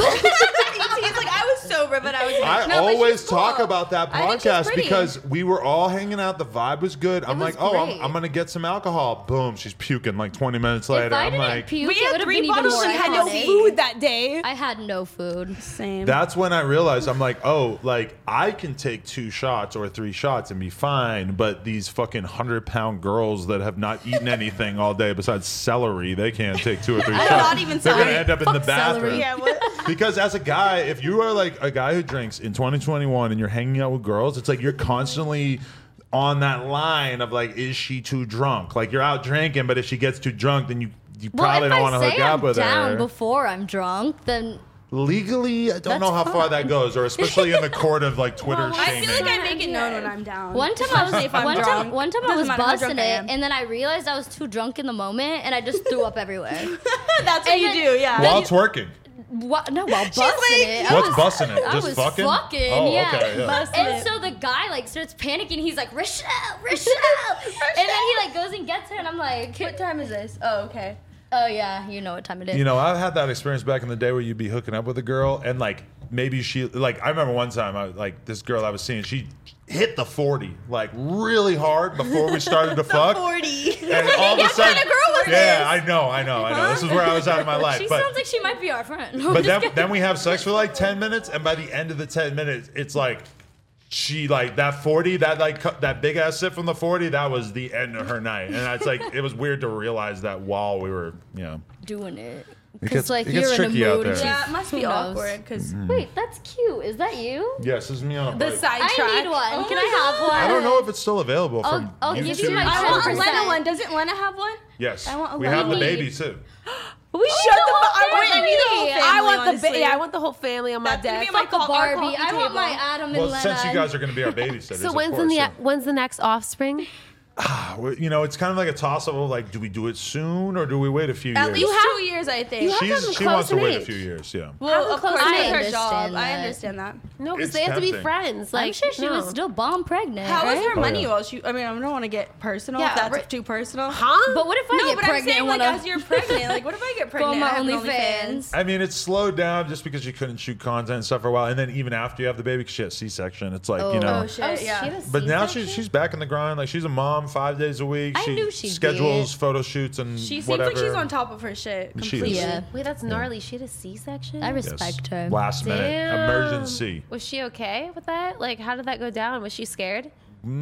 he's like, I was sober, but I was. I No, but always she's talk cool. about that I think she's podcast pretty. because we were all hanging out. The vibe was good. I'm was like, oh, I'm, great. I'm gonna get some alcohol. Boom, she's puking like twenty minutes later. If I I'm didn't like, puke, We it had would have three been even bottles more and had no iconic. food that day. I had no food. Same. that's when I realized I'm like, oh, like I can take two shots or three shots and be fine, but these fucking hundred pound girls that have not eaten anything all day besides celery, they can't take two or three shots. not even They're gonna celery. end up in the Fuck celery. bathroom. yeah. What? Because as a guy, if you are like a guy who drinks in twenty twenty-one and you're hanging out with girls, it's like you're constantly on that line of like, is she too drunk? Like you're out drinking, but if she gets too drunk, then you you Well, probably if don't I want to say hook up I'm with down her. before I'm drunk, then Legally, I don't know how That's far fine. that goes, or especially in the court of like Twitter I shaming. feel like I make it known when I'm down. one time I was Especially if I'm one time drunk. one time I Doesn't was matter how busting drunk I it, am. and then I realized I was too drunk in the moment, and I just threw up everywhere. That's what And you then- do, yeah. While twerking. What? No, while busting like- it. I What's was- busting it? I Just was fucking? fucking, Oh, yeah. okay, yeah. Busting And it. so the guy like starts panicking. He's like, Rochelle, Rochelle, and then he like goes and gets her, and I'm like, What time is this? Oh, okay. oh yeah, you know what time it is. You know, I've had that experience back in the day where you'd be hooking up with a girl and like maybe she like I remember one time I like this girl I was seeing, she hit the forty like really hard before we started to fuck. forty. And all of a What sudden, kind of girl was yeah, this? I know, I know, I know. This is where I was at in my life. she but sounds like she might be our friend. I'm but just then, kidding. then we have sex for like ten minutes, and by the end of the ten minutes, it's like she like that forty, that like cu- that big ass sip from the forty, that was the end of her night. And it's like it was weird to realize that while we were, you know. doing it. It Because gets- like it gets you're in a tricky out mood. and there. she's- Yeah, it must who be knows? awkward because Wait, that's cute. Is that you? Yes, this is me on a The bike. sidetrack. I need one. Oh Can my I have one? I don't know if it's still available I'll- from I'll YouTube. give you my I want a ten percent. Lena one. Doesn't Lena have one? Yes, I want a we have the Lena. baby too. We shut shut the the. whole I want. I need the whole family. family. I want the honestly. ba- yeah, I want the whole family on my That's gonna desk. be my Like a co- our Barbie. coffee I want my table. Adam and Well, Lena. since you guys are going to be our babysitters, So of when's course, the yeah. when's the next offspring? Well, you know, it's kind of like a toss up of like, do we do it soon or do we wait a few At years? least two years, I think. You have to have She's them she close wants to in wait a age. few years, yeah. Well, them of close course, to it's age. her I job. understand I that. understand that. No, because It's they have to be tempting. friends. Like, I'm sure she no. was still bomb pregnant. How was right? her Oh, money? yeah. Well, she. I mean, I don't want to get personal. Yeah, if that's right. too personal. Huh? But what if I No, get but I'm pregnant saying and like wanna as you're pregnant, like what if I get go pregnant? on my I have an OnlyFans? I mean, it's slowed down just because you couldn't shoot content and stuff for a while, and then even after you have the baby, 'cause she had C-section. It's like you know. Oh shit! Oh, she yeah. had a But now C-section? she's she's back in the grind. Like she's a mom five days a week. I she knew she'd be schedules it. photo shoots and She seems whatever. like she's on top of her shit. She is. Completely. Yeah. Wait, that's gnarly. She had a C-section? I Yes. respect her. Last minute Damn. emergency. Was she okay with that? Like, how did that go down? Was she scared?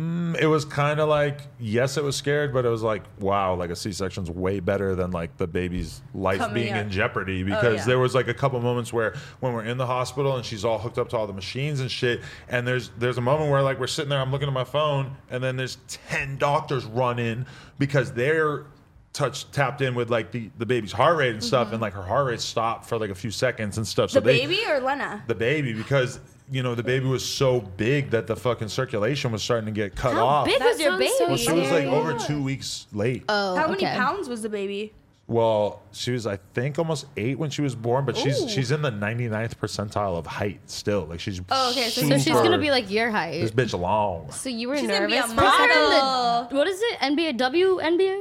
It was kind of like yes, it was scared, but it was like wow, like a C-section's way better than like the baby's life Coming being up. in jeopardy because yeah. there was like a couple moments where when we're in the hospital and she's all hooked up to all the machines and shit, and there's there's a moment where like we're sitting there, I'm looking at my phone, and then there's ten doctors run in because they're touch tapped in with like the, the baby's heart rate and stuff, and like her heart rate stopped for like a few seconds and stuff. So The they, baby or Lena? the baby because you know the baby was so big that the fucking circulation was starting to get cut How off. big That was your sounds baby? so Well, she was like Yeah. over two weeks late. Oh, How many okay. pounds was the baby? Well, she was I think almost eight when she was born, but she's Ooh. she's in the ninety-ninth percentile of height still. Like she's Oh, okay, so So she's super- gonna be like your height. this bitch long. So you were She's gonna be nervous a for a second? model. What is it? N B A W N B A?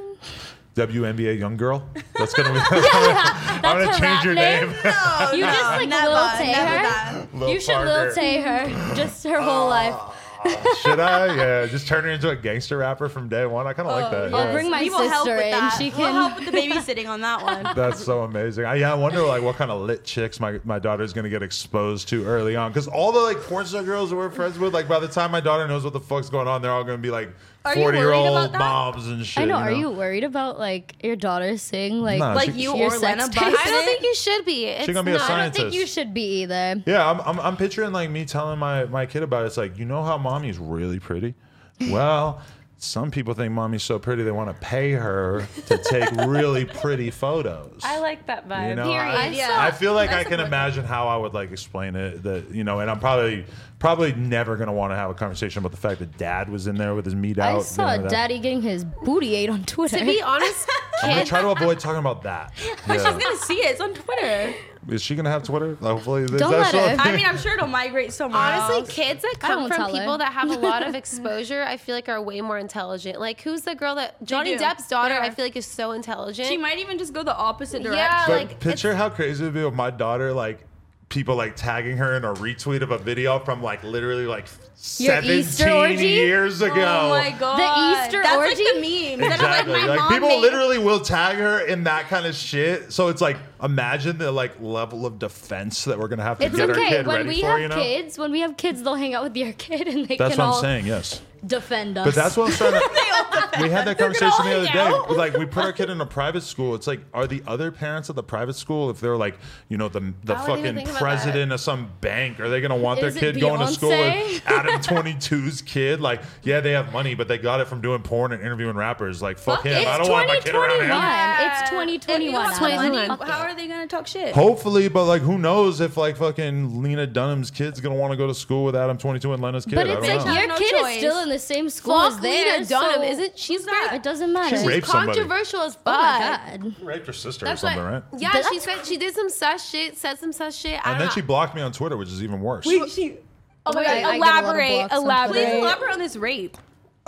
W N B A young girl. That's gonna be. I'm gonna her change rap your name? name. No, You no, just like never, Lil Tay never her. that. Lil You should Parker. Lil Tay her just her whole life. Should I? Yeah, just turn her into a gangster rapper from day one. I kind of like that. I'll yeah. bring my We will help sister with in. that. She We'll can. help with the babysitting on that one. That's so amazing. I, yeah, I wonder like what kind of lit chicks my, my daughter's gonna get exposed to early on. Because all the like porn star girls that we're friends with, like by the time my daughter knows what the fuck's going on, they're all gonna be like Are you forty year worried old about that? moms and shit. I know. you Are you worried about like your daughter seeing like Nah, Like she- you your or Lena sex busting tape? I don't it? think you should be. It's She gonna be a not. I don't scientist. think you should be either. Yeah, I'm, I'm, I'm picturing like me telling my, my kid about it. It's like, you know how mommy's really pretty? Well, some people think mommy's so pretty they want to pay her to take really pretty photos. I like that vibe. You know, Period. I, Yeah. I feel like I I can support imagine how I would like explain it. That you know, and I'm probably probably never gonna want to have a conversation about the fact that Dad was in there with his meat out. I you saw know, that- Daddy getting his booty ate on Twitter. To be honest, I'm gonna kids. try to avoid talking about that. But Yeah. she's gonna see it. It's on Twitter. Is she gonna have Twitter? Hopefully, is Don't that let so- her. I mean, I'm sure it'll migrate somewhere Honestly, else. kids that I come won't from tell her. people that have a lot of exposure, I feel like are way more intelligent. Like, who's the girl that Johnny do. Depp's daughter? They are. I feel like is so intelligent. She might even just go the opposite direction. Yeah, But like picture how crazy it would be with my daughter, like people like tagging her in a retweet of a video from like literally like Your Easter orgy? seventeen years ago. Oh my god. The Easter That's orgy? like the memes. That Exactly. like my Like mom people made. literally will tag her in that kind of shit. So it's like imagine the like level of defense that we're gonna have to It's get our okay. kid When ready we for. have You know. kids, when we have kids, they'll hang out with your kid and they That's can what all I'm saying. Yes. defend us. But that's what I'm trying to. We had that conversation all the other hang day. out. Like we put our kid in a private school. It's like, are the other parents at the private school, if they're like, you know, the the I wouldn't even fucking think about president of some bank, are they gonna want Is their it kid going to school with Beyonce? Adam twenty-two's kid? Like, yeah, they have money, but they got it from doing porn and interviewing rappers. Like, fuck, Fuck him. it's I don't want my kid around him. twenty twenty-one. Yeah. It's twenty twenty-one. If you have Adam. money, Fuck how it. are they gonna talk shit? Hopefully, but like, who knows if like fucking Lena Dunham's kid's gonna want to go to school with Adam twenty-two and Lena's kid? But I it's don't like know. your No kid choice. is still in the same school fuck as theirs. Lena Dunham, so isn't she's that? It doesn't matter. She raped somebody. controversial as fuck. Oh my god. raped her sister That's or something, what, right? Yeah, That's she said she did some sus shit, said some sus shit. I And don't then know. she blocked me on Twitter, which is even worse. Wait, she. Oh my Wait, god, I- I get a lot of elaborate, blocks on elaborate. Please elaborate on this rape.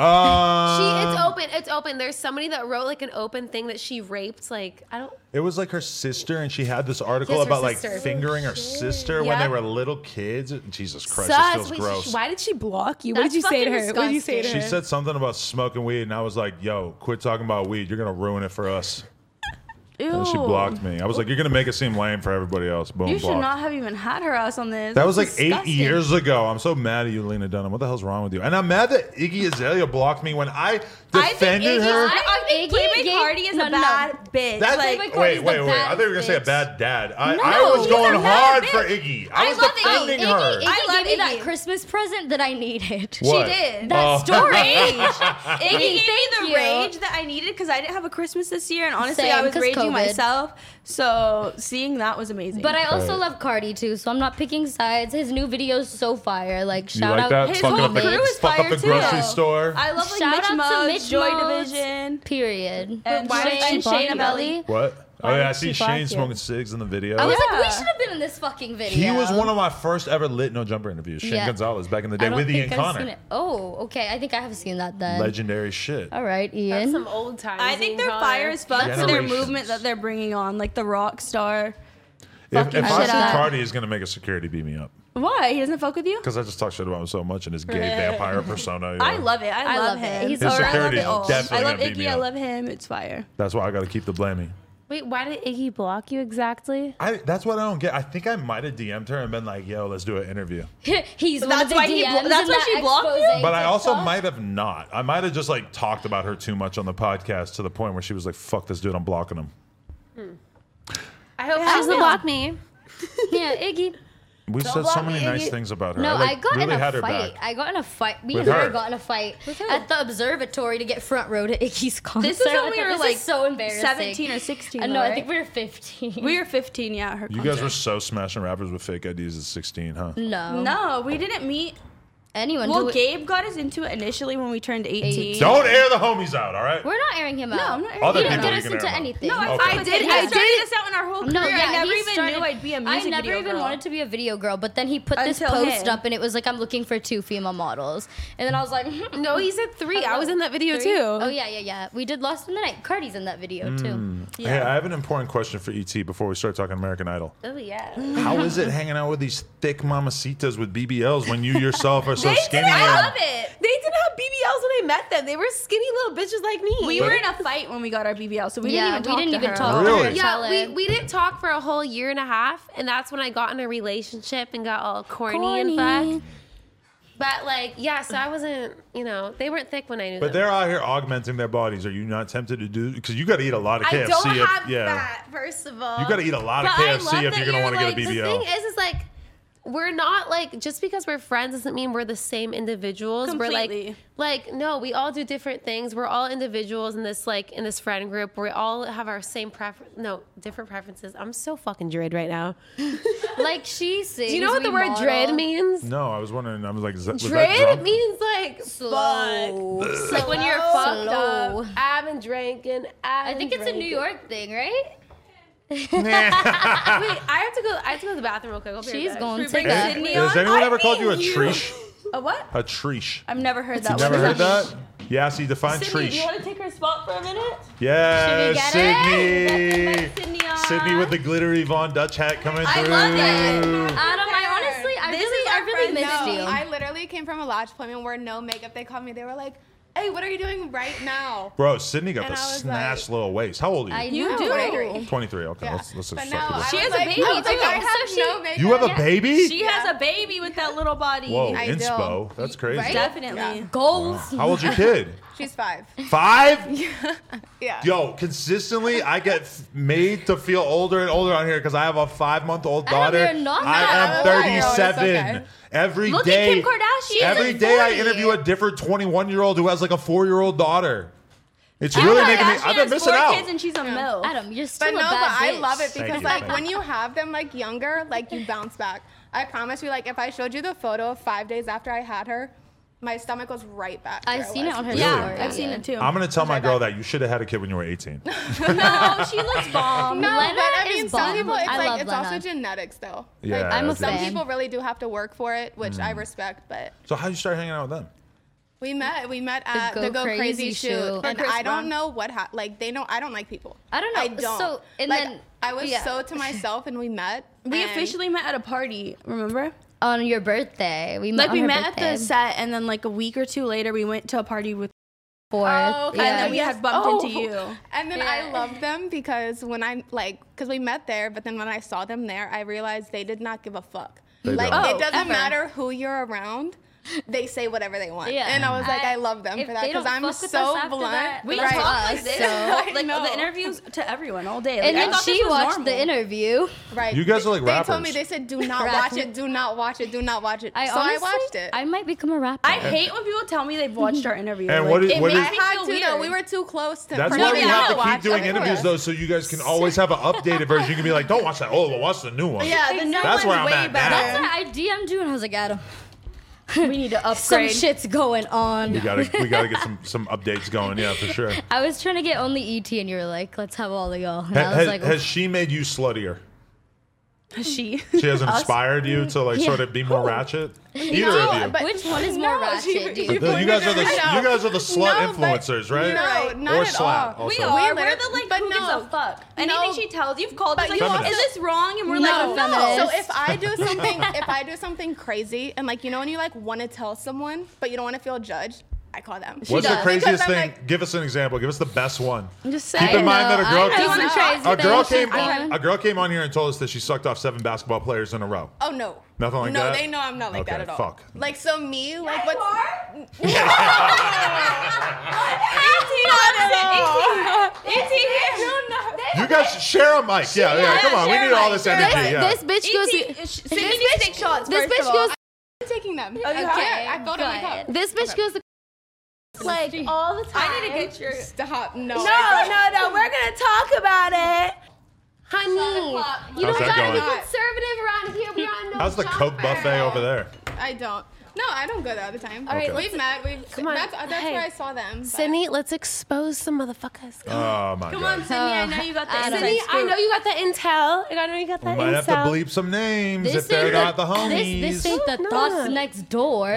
Uh, She, it's open. It's open. There's somebody that wrote like an open thing that she raped. Like I don't. It was like her sister, and she had this article Yes, her about like sister. fingering her sister when Yeah. they were little kids. Jesus Christ, Sus. it feels Wait, gross. Why did she block you? What That's did you say to fucking her? What did you say to disgusting. her? She said something about smoking weed, and I was like, "Yo, quit talking about weed. You're gonna ruin it for us." Ew. And she blocked me. I was like, "You're gonna make it seem lame for everybody else." Boom, You should blocked. not have even had her ass on this. That was like That's eight disgusting. years ago. I'm so mad at you, Lena Dunham. What the hell's wrong with you? And I'm mad that Iggy Azalea blocked me when I defended I think her. Iggy, I think Iggy Playboy gave- Cardi is no, a no, no. bad bitch. That's like, Playboy wait, Cardi's wait, the wait. I thought you were gonna say a baddest bad dad. I, No, I was he's going a bad hard bitch. for Iggy. I I was love defending Iggy, her. Iggy, Iggy I love gave me that Iggy. Christmas present that I needed. What? She did. That Oh. story. Iggy gave me thank the you. rage that I needed because I didn't have a Christmas this year, and honestly, Same, I was 'cause raging COVID. myself. So seeing that was amazing. But I also Right. love Cardi too, so I'm not picking sides. His new video's so fire. Like You shout like out that? his Fucking whole up the, crew is fuck up fire the grocery too. store. I love like Shout Mitch out to Muggs, Mitch Joy Muggs. Division. Period. And Why Shayna did she block Shayna you? Belly. What? Oh yeah, I did see she block Shane you? smoking cigs in the video. I was like, we Yeah. should have been in this fucking video. He was one of my first ever lit no jumper interviews. Shane Yeah. Gonzalez back in the I day don't with Ian think I've seen Connor. it. Oh, okay. I think I have seen that then. Legendary shit. All right, That's Ian. some old times. I think Ian they're Connor. fire as fuck for their Generations. movement that they're bringing on, like the rock star. If, Fucking if I shit see up. Cardi, he's gonna make a security beat me up Why? He doesn't fuck with you? because I just talk shit about him so much in his gay vampire persona. you I know? love it. I, I love, love it. him. He's His alright. security I is love it all. definitely I love gonna beat me Iggy. I up. love him. It's fire. That's why I got to keep the blaming. Wait, why did Iggy block you exactly? I, that's what I don't get. I think I might have D M'd her and been like, "Yo, let's do an interview." He's But one that's of the why he D Ms. blo- that's in why she that blocked you? expose But I also TikTok. might have not. I might have just like talked about her too much on the podcast to the point where she was like, "Fuck this dude, I'm blocking him." I hope Yeah, she doesn't yeah. block me. Yeah, Iggy. We said so block many me, nice Iggy. things about her. No, I, like, I got really in had a her fight. back. I got in a fight. Me With and her. her? got in a fight at the observatory to get front row to Iggy's concert. This is when I we thought, were this like is so embarrassing. seventeen or sixteen. Uh, no, though, I right? think we were fifteen. we were fifteen. Yeah, her. You concert. guys were so smashing rappers with fake I Ds at sixteen, huh? no, No, we didn't meet. anyone. Well, do it. Gabe got us into it initially when we turned eighteen. eighteen. Don't air the homies out, all right? We're not airing him out. No, I'm not airing Other He him didn't people get you us can into air him out. anything. No, I, Okay. fucked with I did- him. I He started did- us out in our whole No, career. yeah, I never he even started, knew I'd be a I music never video even girl. wanted to be a video girl, but then he put this Until post him. up, and it was like, I'm looking for two female models, and then I was like, No, he said three. I was in that video Three? too. Oh yeah, yeah, yeah. We did Lost in the Night. Cardi's in that video Mm. too. Hey, I have an important question for E T before we start talking American Idol. Oh yeah. How is it hanging out with these thick mamacitas with B B Ls when you yourself are so They skinny? didn't- I and- love it. They didn't have B B Ls when I met them. They were skinny little bitches like me. We were in a fight when we got our B B L, so we Yeah, didn't even we talk didn't to even her. talk Really? to her. Yeah, Tell we, it. we didn't talk for a whole year and a half, and that's when I got in a relationship and got all corny, Corny. and fucked. But like, yeah, so I wasn't, you know, they weren't thick when I knew But them. they're out here augmenting their bodies. Are you not tempted to do? Because you got to eat a lot of I K F C. don't if, have yeah, that, first of all. you got to eat a lot of But I K F C love if that you're gonna you're want to get a like- B B The L. thing is, is like, we're not like, just because we're friends doesn't mean we're the same individuals. We're Completely. like, like, no, we all do different things. We're all individuals in this, like, in this friend group. We all have our same preference, no, different preferences. I'm so fucking dread right now. Like she sings. Do you know what we the word model. dread means? No, I was wondering. I was like, is that, was that Dread drunk? means like Slow. fuck. Like when you're fucked Slow. up. I've been drinking. I've I think been it's a New drinking. York thing, right? Wait, I have to go. I have to go to the bathroom real quick. I'll be right She's back. going we to bring take Sydney a. on? Has anyone I ever called you a mean you. treesh? A what? A treesh. I've never heard that. You What never does heard that mean? that? Yeah, see, define Sydney, do you treesh. want to take her spot for a minute? Yeah, get Sydney. Invite Sydney on. Sydney with the glittery Von Dutch hat coming I through. love it. Adam, I honestly, I This really, is I our really friend, missed No, you. I literally came from a lodge appointment where no makeup. They called me. They were like, "Hey, what are you doing right now?" Bro, Sydney got And the I was snatched like- little waist. How old are I you? know. do. twenty-three. twenty-three. Okay, Yeah. let's let's But just now suck it I up. She was has a like, baby, I was like, too. I have So she- no makeup. You have a Yeah. baby? She has a baby with that little body. Whoa, I do. inspo. That's crazy. Right? Definitely. Yeah. Goals. How old's your kid? She's five. Five? Yeah. Yo, consistently, I get f- made to feel older and older on here because I have a five-month-old Adam, daughter. you're not I that am old. thirty-seven. It's okay. Every Look day, at Kim Kardashian. every She's day I forty. interview a different twenty-one-year-old who has like a four-year-old daughter. It's Kim really making me. Kardashian I've been has missing four out. kids and she's a MILF. Adam, you're still But no, a but bad I bitch. love it Thank because you, like thank when you. you have them like younger, like you bounce back. I promise you, like if I showed you the photo of five days after I had her, my stomach goes right back. to I've where seen it was. on her Yeah, story. I've seen it too. I'm gonna tell my Okay, girl bye. that you should have had a kid when you were eighteen. No, she looks bomb. No, Lena but I is mean, some bomb. people, it's I like love it's Lena. also genetics though. Yeah, Like, I'm a some fan. people really do have to work for it, which I respect. But So how would you start hanging out with them? we met, we met at Go the Go Crazy Crazy, shoot. shoot, For and Chris I Brown. don't know what happened. Like they know, I don't like people. I don't know. I don't. So, and like, then- I was yeah. so to myself, and we met. We and- officially met at a party, remember? On your birthday, we met. Like on we her met birthday. at the set and then like a week or two later we went to a party with Fourth. Oh, okay. Yeah. and then we had bumped Oh. into you. And then Yeah. I loved them because when I like, because we met there, but then when I saw them there, I realized they did not give a fuck. They like don't. Oh, it doesn't ever. matter who you're around. They say whatever they want. Yeah. And I was like, I, I- love them if for that they because don't I'm fuck with us so after blunt. that, We Right. talk like Us, this, so- like the know. interviews to everyone all day. Like, And I then thought she this was watched normal. the interview. Right. You guys are like they rappers. told me, they said, do not watch it, do not watch it, do not watch it. I so honestly, I watched it. I might become a rapper. I hate when people tell me they've watched our interview. And like, what is- it what makes is- me I had feel to weird. though. We were too close to. That's for why me we to have to watch keep doing it. interviews though, so you guys can always have an updated version. You can be like, don't watch that. Oh, well, watch the new one. Yeah, the new That's one's where I'm way at now. better. That's why I D M'd you and I was like, Adam. We need to Some upgrade. shit's going on. We gotta we gotta get some some updates going. Yeah, for sure. I was trying to get only E T, and you were like, "Let's have all of y'all." And Ha- I was has, like, has she made you sluttier? She. She has inspired you to like Yeah. sort of be more ratchet. Either No, of you. but- "Which one is No, more ratchet, she- dude?" you You guys are the No. you guys are the slut No, but- influencers, right? No, not or at slat. all. Also. We are. We We're lit- the like, but who gives no. a fuck? Anything No. she tells, you've called us But like, you is also- this wrong? And we're No, like, no. feminist. So if I do something, if I do something crazy, and like you know when you like want to tell someone, but you don't want to feel judged, I call them. What's the does. craziest Because I'm thing? like- Give us an example. Give us the best one. Just Keep say in mind that a girl I came, know some crazy a girl things. came I- a girl came on here and told us that she sucked off seven basketball players in a row. Oh no. Nothing like no, that? they know I'm not like Okay, that at all. fuck. Like so me, like what? You guys share a mic. Yeah, yeah. Come on, we need all this energy. Yeah. This bitch goes. So you need to take shots. This first bitch of all. goes. I'm taking them. Okay, I filled them good. up. This bitch goes to like all the time. I need to get your. Stop. No. No, no, no. We're gonna talk about it. Honey, you How's don't that gotta be going? conservative around here. We are no How's the Coke jumper. buffet over there? I don't. No, I don't go there all the time. All right, Okay. We've met. We've. Come on. That's, that's Hey. where I saw them. but- Sydney, let's expose some motherfuckers. Oh my Come god. on, Sydney. I know you got the Adam. inside Sydney, I scoop. know you got the intel. I know you got We that might have to intel. bleep some names This if they're ain't not the homies. This, this ain't the No. thoughts next door.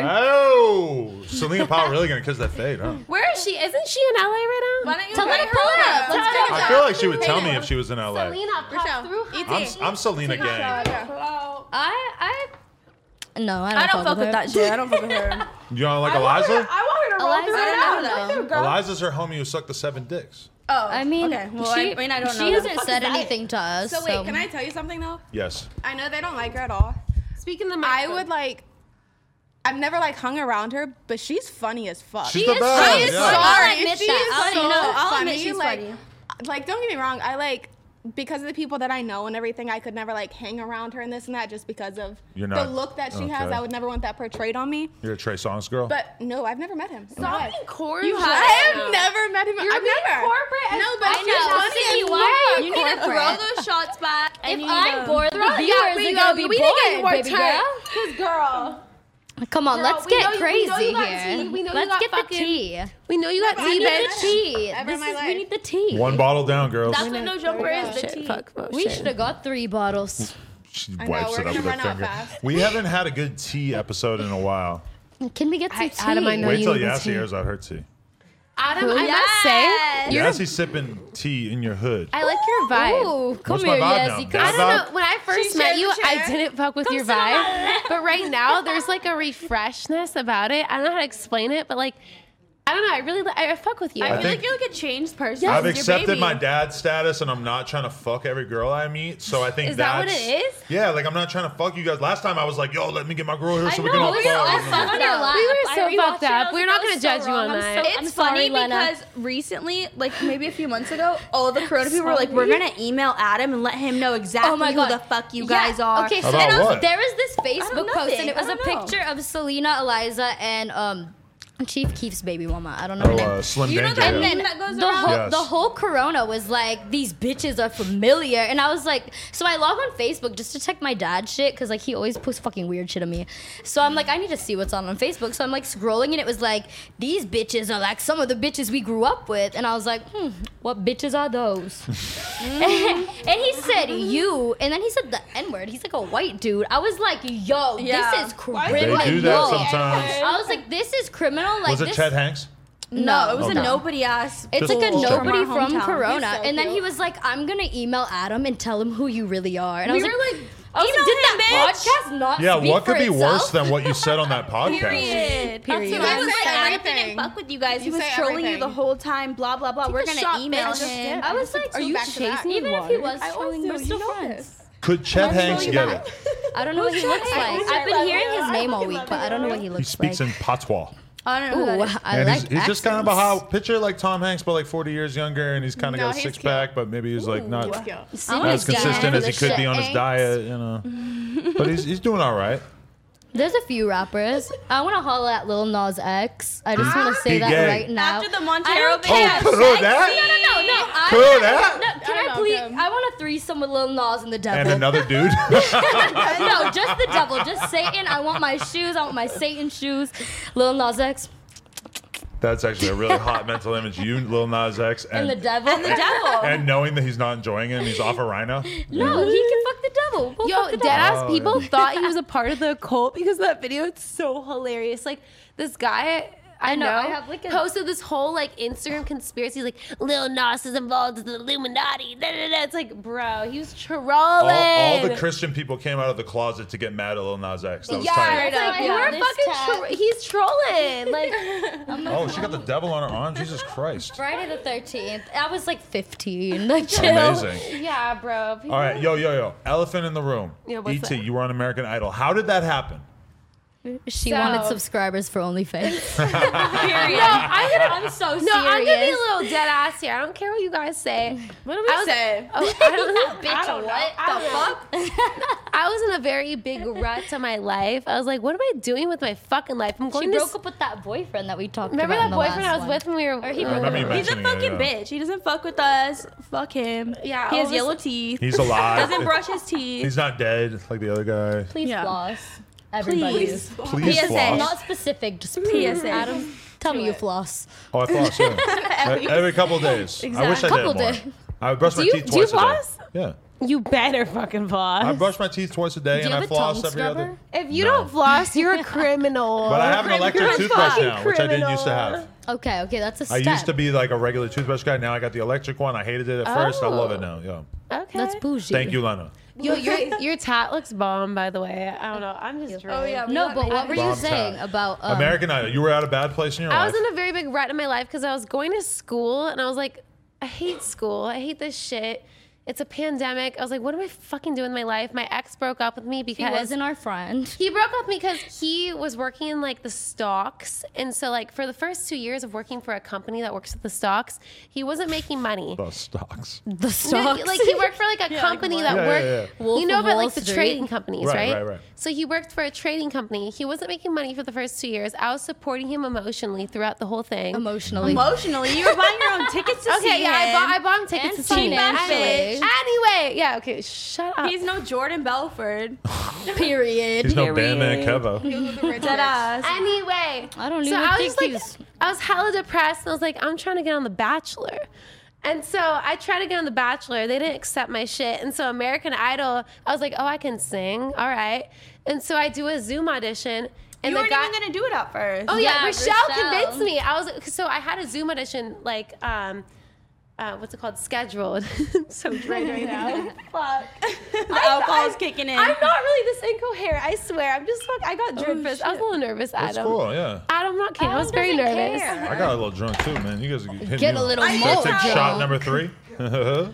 Oh, Selena Powell really gonna kiss that fade, huh? Where is she? Isn't she in L A right now? Why don't you Tell her invite to pull her up. up? Let's Let's go. go. I feel like she would tell me if she was in L A. Selena, pop Rochelle, through. E T. her. I'm I'm Selena gang. Yeah. I, I, no, I don't, I don't fuck with her. that shit. I don't fuck with her. You don't like Eliza? I want her to roll Eliza, through I it don't now. know. Girl. Eliza's her homie who sucked the seven dicks. Oh, I mean, okay. Well, she, I, I mean, I don't know. she What the hasn't fuck said is that? anything to us. So wait, can I tell you something though? Yes. I know they don't like her at all. Speaking the I would like. I've never like hung around her, but she's funny as fuck. She's She the is best. funny. yeah. Sorry. I'll admit She's that. I'll- so you know, I'll funny. admit she's like, funny. like, don't get me wrong. I like because of the people that I know and everything. I could never like hang around her and this and that just because of You're the not- look that she has. okay. I would never want that portrayed on me. You're a Trey Songz girl. But no, I've never met him. in my Stop life. being corporate. You I have. have never met him. You're I've being never. corporate as No, but I she's know. funny Sydney, as why fuck. are You need to throw corporate? those shots back. If and you I'm need to- bored, the Yeah, viewers we are go. gonna be We need to get bored, more baby turn. girl. Cause girl, Come on, Girl, let's we get know you- we crazy know you got here. tea. We know you let's got get fucking- the tea. we know you got Never We tea, need met the bitch. tea. Ever This in my is, we life. need the tea. One bottle down, girls. That's what no jumper is. The Shit, tea. fuck. Oh, We shit. should have got three bottles. She I know, wipes we're it up gonna with her run out finger. fast. We haven't had a good tea episode in a while. Can we get some I- tea? Adam, I know Wait you till need the Yassi tea. hears out her tea. Adam, I must say, you're Yassi's sipping tea in your hood. I like your vibe. Ooh, come What's my here, vibe Yassi. now? Come Dad I on. vibe? don't know. When I first She met shared you, the I chair. didn't fuck with your vibe. But right now, there's like a refreshness about it. I don't know how to explain it, but like, I don't know. I really, li- I, I fuck with you. I feel think- like you're like a changed person. I've This is your accepted baby. my dad's status, and I'm not trying to fuck every girl I meet. So I think Is that what that's, it is? Yeah, like I'm not trying to fuck you guys. Last time I was like, "Yo, let me get my girl here so we can know, all we fuck." were all And then- fucked up. We were I so rewatched fucked it, I up. was We're like, not that gonna was judge so you on wrong. I'm that. so- It's I'm sorry, funny Lena. because recently, like maybe a few months ago, all the Corona people were like, "We're gonna email Adam and let him know exactly Oh my who God. the fuck you Yeah, guys are." Okay, so About and I was- what? there was this Facebook don't- post, and it nothing. was I a don't know. picture of Selena, Eliza, and um, Chief Keef's baby mama. I don't know her Oh, name. uh, Slim You know Danger. that yeah. And then that goes the around? whole Yes. the whole Corona was like, these bitches are familiar, and I was like, so I log on Facebook just to check my dad's shit because like he always posts fucking weird shit on me. So I'm like, I need to see what's on on Facebook. So I'm like scrolling, and it was like, these bitches are like some of the bitches we grew up with, and I was like, hmm, what bitches are those? and he said you, and then he said the N word. He's like a white dude. I was like, yo, Yeah. this is Why They criminal. do that sometimes. I was like, this is criminal. Like Was it this, Chet Hanks? No, it was Okay. a nobody ass. It's Just like a check. nobody From our from hometown. Corona. He's so And then he cute. was like, I'm going to email Adam and tell him who you really are. And I We was were like, like, I was email like, did him, that bitch. podcast not Yeah, speak what could for be itself? worse than what you said on that podcast? Period. Period. That's He was You like, say Adam everything. didn't fuck with you guys. He You was say trolling you the everything. whole time. Blah blah blah. We're a gonna shot, email bitch. him. I was like, Are you back to back? chasing Even if he was trolling, we're still friends. Could Chet Hanks you get back. it? I don't know what he looks like. Hanks? I've been hearing his name all week, but I don't know what he He looks speaks like. in patois. I don't know. Who Ooh, that is. I And like he's, he's just kind of a accents. how picture like Tom Hanks, but like forty years younger, and he's kind of No, got a he's six cute. pack, but maybe he's like not Cute. Sydney's not as down consistent for as he the could be shit. on his diet, you know. But he's he's doing all right. There's a few rappers. I want to holla at Lil Nas X. I just want to say He that gay. right now. After the I Montero don't video. Oh, could that? No, no, no, no. I, Could that? no, can I, I please? love him. I want a threesome with Lil Nas and the devil. And another dude. No, just the devil, just Satan. I want my shoes. I want my Satan shoes. Lil Nas X That's actually a really hot mental image. You, Lil Nas X, and and, the devil. And the devil. and knowing that he's not enjoying it and he's off a rhino. No, he can fuck the devil. We'll Yo, fuck the devil. deadass Oh, people yeah. thought he was a part of the cult because of that video. It's so hilarious. Like this guy. I I know, know. I have, like, a- posted this whole like Instagram conspiracy, like Lil Nas is involved with the Illuminati. Da, da, da. It's like, bro, he was trolling. All, all the Christian people came out of the closet to get mad at Lil Nas X. That was yeah, tight. it's like, Straight you up, are yeah. fucking. This Tro- cat. he's trolling. Like, Oh, she got the devil on her arm? Jesus Christ. Friday the thirteenth. I was like fifteen. Like chill. Amazing. yeah, bro. All right, yo, yo, yo. Elephant in the room. Yeah, what's E T, that? you were on American Idol. How did that happen? She So- wanted subscribers for OnlyFans. No, I'm gonna. I'm so serious. No, I'm gonna be a little dead ass here. I don't care what you guys say. What do we I was- say? Oh, I don't know. Bitch, I don't know. what I don't the know. fuck? I was in a very big rut to my life. I was like, what am I doing with my fucking life? I'm She going to. broke s- up with that boyfriend that we talked Remember about. that in the boyfriend last I was one. with when we were. Or he I broke remember up you with He's a mentioning fucking it, yeah. bitch. He doesn't fuck with us. Fuck him. Yeah, He all has this- yellow teeth. He's alive. Doesn't brush his teeth. He's not dead like the other guy. Please Yeah. floss. Everybody. Please. Please P S A. floss. Not specific, just P S A. Adam, tell me you floss. Oh, I floss, yeah. every, every couple of days. I wish I Couple did more. days. I brush my Do you- teeth do you twice a day. floss? Yeah. You better fucking floss. I brush my teeth twice a day Do and you I have a floss tongue every other. scrubber? If you No. don't floss, you're a criminal. But I have an electric You're a toothbrush fucking now, which I didn't used to criminal. have. Okay, okay, that's a I step. used to be like a regular toothbrush guy. Now I got the electric one. I hated it at first. I love it now. Yeah. Okay. That's bougie. Thank you, Lena. Yo, your your tat looks bomb, by the way. I don't know. I'm just. Oh, yeah. we No, got but what were you Bomb saying tat. about um, American Idol. You were at a bad place in your I life. was in a very big rut in my life because I was going to school and I was like, I hate school. I hate this shit. It's a pandemic. I was like, what am I fucking doing in my life? My ex broke up with me He because wasn't our friend. he broke up with me because he was working in like the stocks. And so like for the first two years of working for a company that works with the stocks, he wasn't making money. The stocks. The No, stocks. like he worked for like a company what? that Yeah, worked. yeah, yeah. Wolf You know of about Wall like the Street. trading companies, Right, right? right, right. So he worked for a trading company. He wasn't making money for the first two years. I was supporting him emotionally throughout the whole thing. Emotionally. Emotionally, you were buying your own tickets to see Okay, yeah, I him. bought I bought him tickets And to see him. financially. Anyway, yeah, okay, shut up. He's no Jordan Belford. Period. He's no Period. Bam Man Kevo. He was with the rich Dead bitch. ass. Anyway, I don't so even I was think just like, he's- I was hella depressed, and I was like, I'm trying to get on The Bachelor. And so I tried to get on The Bachelor. They didn't accept my shit. And so American Idol, I was like, oh, I can sing. All right. And so I do a Zoom audition. And You the weren't guy, even gonna do it at first. Oh yeah, Yeah, Rochelle, Rochelle. convinced me. I was so I had a Zoom audition like um uh, what's it called? Scheduled. So drained right now. Fuck. The alcohol's kicking in. I'm not really this incoherent. I swear. I'm just fuck. I got nervous. I was a little nervous, Adam. That's cool, yeah. Adam, I'm not kidding. I was Adam very doesn't nervous. care. I got a little drunk too, man. You guys hit Get me a up. little I more. know. Take Sorry. shot number three. I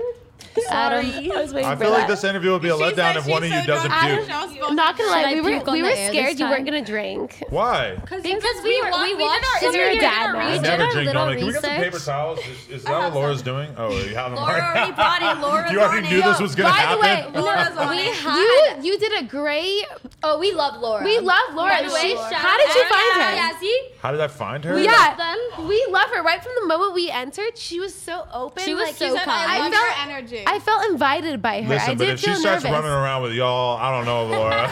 Adam, I was waiting for feel like that. this interview would be a She letdown said if she's one of you so doesn't drunk. puke. I was supposed I'm not gonna lie. Should I We were puke on we the were air scared this you weren't time? gonna drink. Why? Because we, wa- we we did watched our- some of you're a your- dad now. we I did never our drink little normally. Can we get some paper research. towels? Is, is that what Laura's doing? Oh, you have them Laura already. already brought it. Laura's You already on knew it. this was gonna By happen. the way, Laura's on We it. had. you you did a great. Oh, we love Laura. We love Laura. By the way, She- shout how did you out find to her? Yazzie. How did I find her? Yeah, them. we love her. Right from the moment we entered, she was so open. She was like, so She said, kind. I I love felt- your energy. I felt invited by her. I Listen, but did if she feel starts nervous. running around with y'all, I don't know, Laura.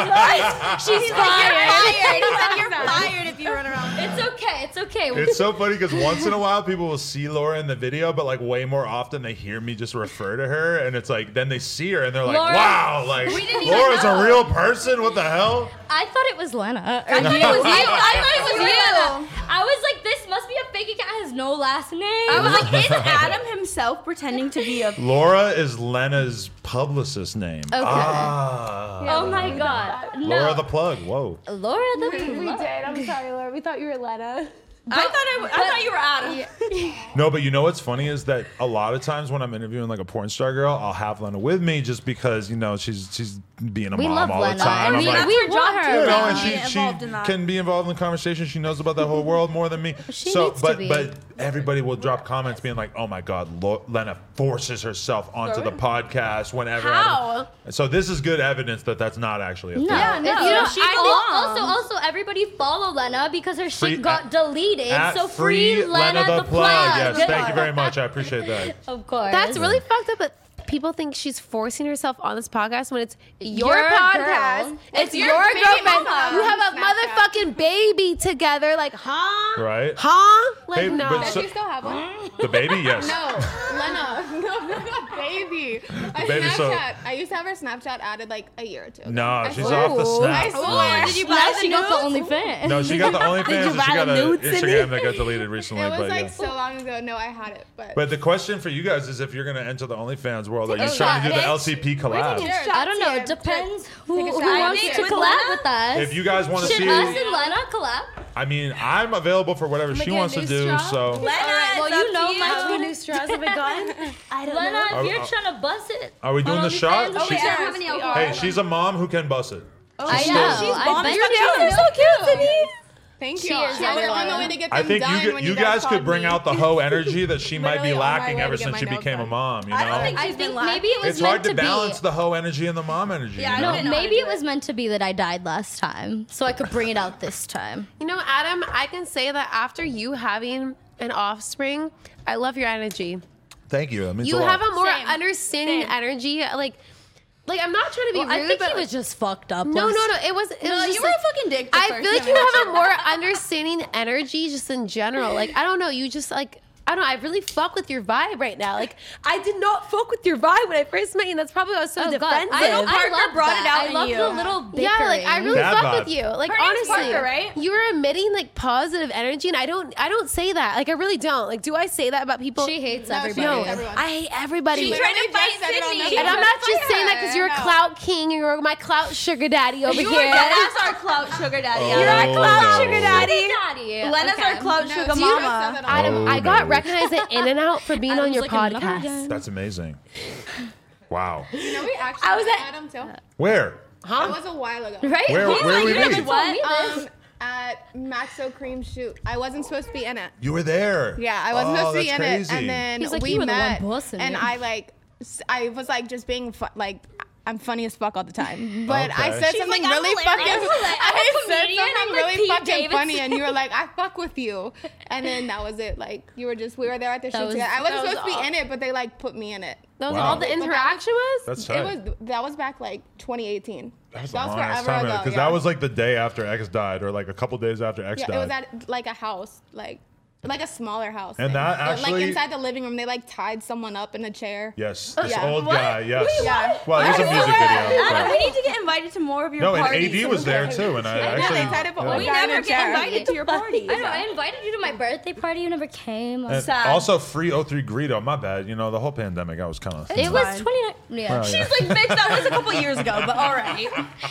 She's Fired. fired. He said you're fired if you run around. It's okay. It's okay. It's so funny because once in a while people will see Laura in the video, but like way more often they hear me just refer to her, and it's like then they see her and they're like, Laura- "Wow, like We didn't even Laura's know. a real person? What the hell?" I thought it was Lena. Or I thought it was you. I thought it was you. I was like, this must be a fake account. It has no last name. I was like, is Adam himself pretending to be a? Laura is Lena's publicist name. Okay. Ah. Oh my god. No. Laura the plug. Whoa. Laura the We did. I'm sorry, Laura. We thought you were Lena. I thought I, I thought you were Adam. No, but you know what's funny is that a lot of times when I'm interviewing like a porn star girl, I'll have Lena with me just because you know she's she's being a We mom love all Lena. the time. And I'm we, like, we That's her want job, her. you know, around. and she, Be she involved in that. can be involved in the conversation. She knows about that whole world more than me. She so, needs to but be. but everybody will drop comments being like, "Oh my God, Lo- Lena forces herself onto the podcast whenever." How? So this is good evidence that that's not actually a thing. No, Yeah, no. it's- you know, She I, belongs. also, also, everybody follow Lena because her shit Free- got deleted. tweeted, At so free Lena, the, the plug. plug. Yes, thank you very much. I appreciate that. Of course. That's really fucked up, but people think she's forcing herself on this podcast when it's your, Your podcast. girl. It's, It's your, your baby girlfriend. mama. You have a Snapchat. motherfucking baby together. Like, huh? Right? Huh? Like, Hey, no. but Does so- she still have one? The baby, yes. No, Lena. No, no, no, baby. A baby, Snapchat. so- I used to have her Snapchat added like a year or two ago. No, I she's swear. off the snap. I swear. Did you buy Now the she got the nudes? OnlyFans. No, she got the OnlyFans you and she buy got the an nudes, Cindy? Instagram that got deleted recently. It was but like yeah. so long ago. No, I had it, but. But the question for you guys is if you're going to enter the OnlyFans world, are you a trying to do shot, the L C P collab? Cheers. I don't know. It Cheers. depends who, Take a who shot. wants Maybe to with collab Lena? with us. If you guys want to Should see, us and Lena collab? I mean, I'm available for whatever she get a wants to new do. straw? So Lena, well, it's you up know to you. my How many Twitter. new straws have we gotten? I don't Lena, know. if Are- you're are- trying to bust it. are we doing on the shot? OnlyFans, Oh, wait, She's- I don't have any alcohol. hey, she's a mom who can bust it. I still- know. She's I bombing bet your you nails do. are so cute, Cindy. Thank you. Cheers, I was everyone. on the way to get them I think done you when you guys guys could called bring me. out the hoe energy that she might be Literally on my lacking way ever to get since my she nails became a done. mom. You I don't know, think I she's been think lacking. maybe it was it's meant hard to to balance be. the hoe energy and the mom energy. Yeah, I you don't know? know. Maybe it was meant to be that I died last time, so I could bring it out this time. You know, Adam, I can say that after you having an offspring, I love your energy. Thank you. That means You a lot. have a more Same. understanding Same. energy. Like, like I'm not trying to be Well, rude, I think but he like, was just fucked up. no, last no, no. It was. It No, was you just were like, a fucking dick the I first feel like time you I have a more understanding energy, just in general. Like, I don't know. You just like. I don't know. I really fuck with your vibe right now. Like, I did not fuck with your vibe when I first met you, and that's probably why I was so Oh, God. defensive. I, know Parker I love brought that. it out I in love you. the little bickering. Yeah, like I really Dad fuck bod. with you. Like Her name's honestly, Parker, right? you were emitting like positive energy, and I don't, I don't say that. Like I really don't. Like, do I say that about people? She hates No, she everybody. No, hates everyone. I hate everybody. She She tried to literally fight just said it on Sydney. the and I'm not just phone. saying that because you're a No. clout king. You're my clout sugar daddy over You here. were dead as our clout sugar daddy. Oh, You're our clout no. sugar daddy. Daddy. Lena's Okay. our clout No, sugar do you- mama. Adam, Oh, I got no. recognized at In and Out for being on Adam's your like, "Another podcast. guy." That's amazing. Wow. You know, we actually I was met at- Adam too. Where? It was a while ago. Right? Where- He's where like, we "You never meet?" told me this." Um, at Maxo Cream Shoot. I wasn't supposed to be in it. You were there. Yeah, I wasn't Oh, supposed to be in that's crazy. it, and then He's like, we "You were the one met, bossing and it." I like, s- I was like just being fu- like. I'm funny as fuck all the time, but I Okay. said She's something like, I'm really hilarious. fucking. I'm like, I'm a I said comedian. something I'm like really Pete fucking Davidson. funny, and you were like, "I fuck with you," and then that was it. Like you were just, we were there at the shoot was- together. I wasn't that was supposed to all. be in it, but they like put me in it. That was Wow. all the But that interaction was. That's It tight. was that was back like twenty eighteen. That was, that was a long ass forever time ago. because yeah. that was like the day after X died, or like a couple days after X Yeah, died. it was at like a house, like like a smaller house. And thing. that But, actually- like inside the living room, they like tied someone up in a chair. Yes, this Yeah. old What? guy. Yes. Yeah. Well, it was a What? music video. Adam, but- we need to get invited to more of your No, and parties. A D was there too, and I Yeah, actually. they tied up a yeah. old We guy in never a get chair. invited to your parties. I know. I invited you to my birthday party. You never came. And Sad. also, free oh three Greedo. My bad. You know, the whole pandemic, I was kind of. It was fine. twenty-nine. Yeah. Well, She's yeah. like, bitch, that was a couple years ago, but all right.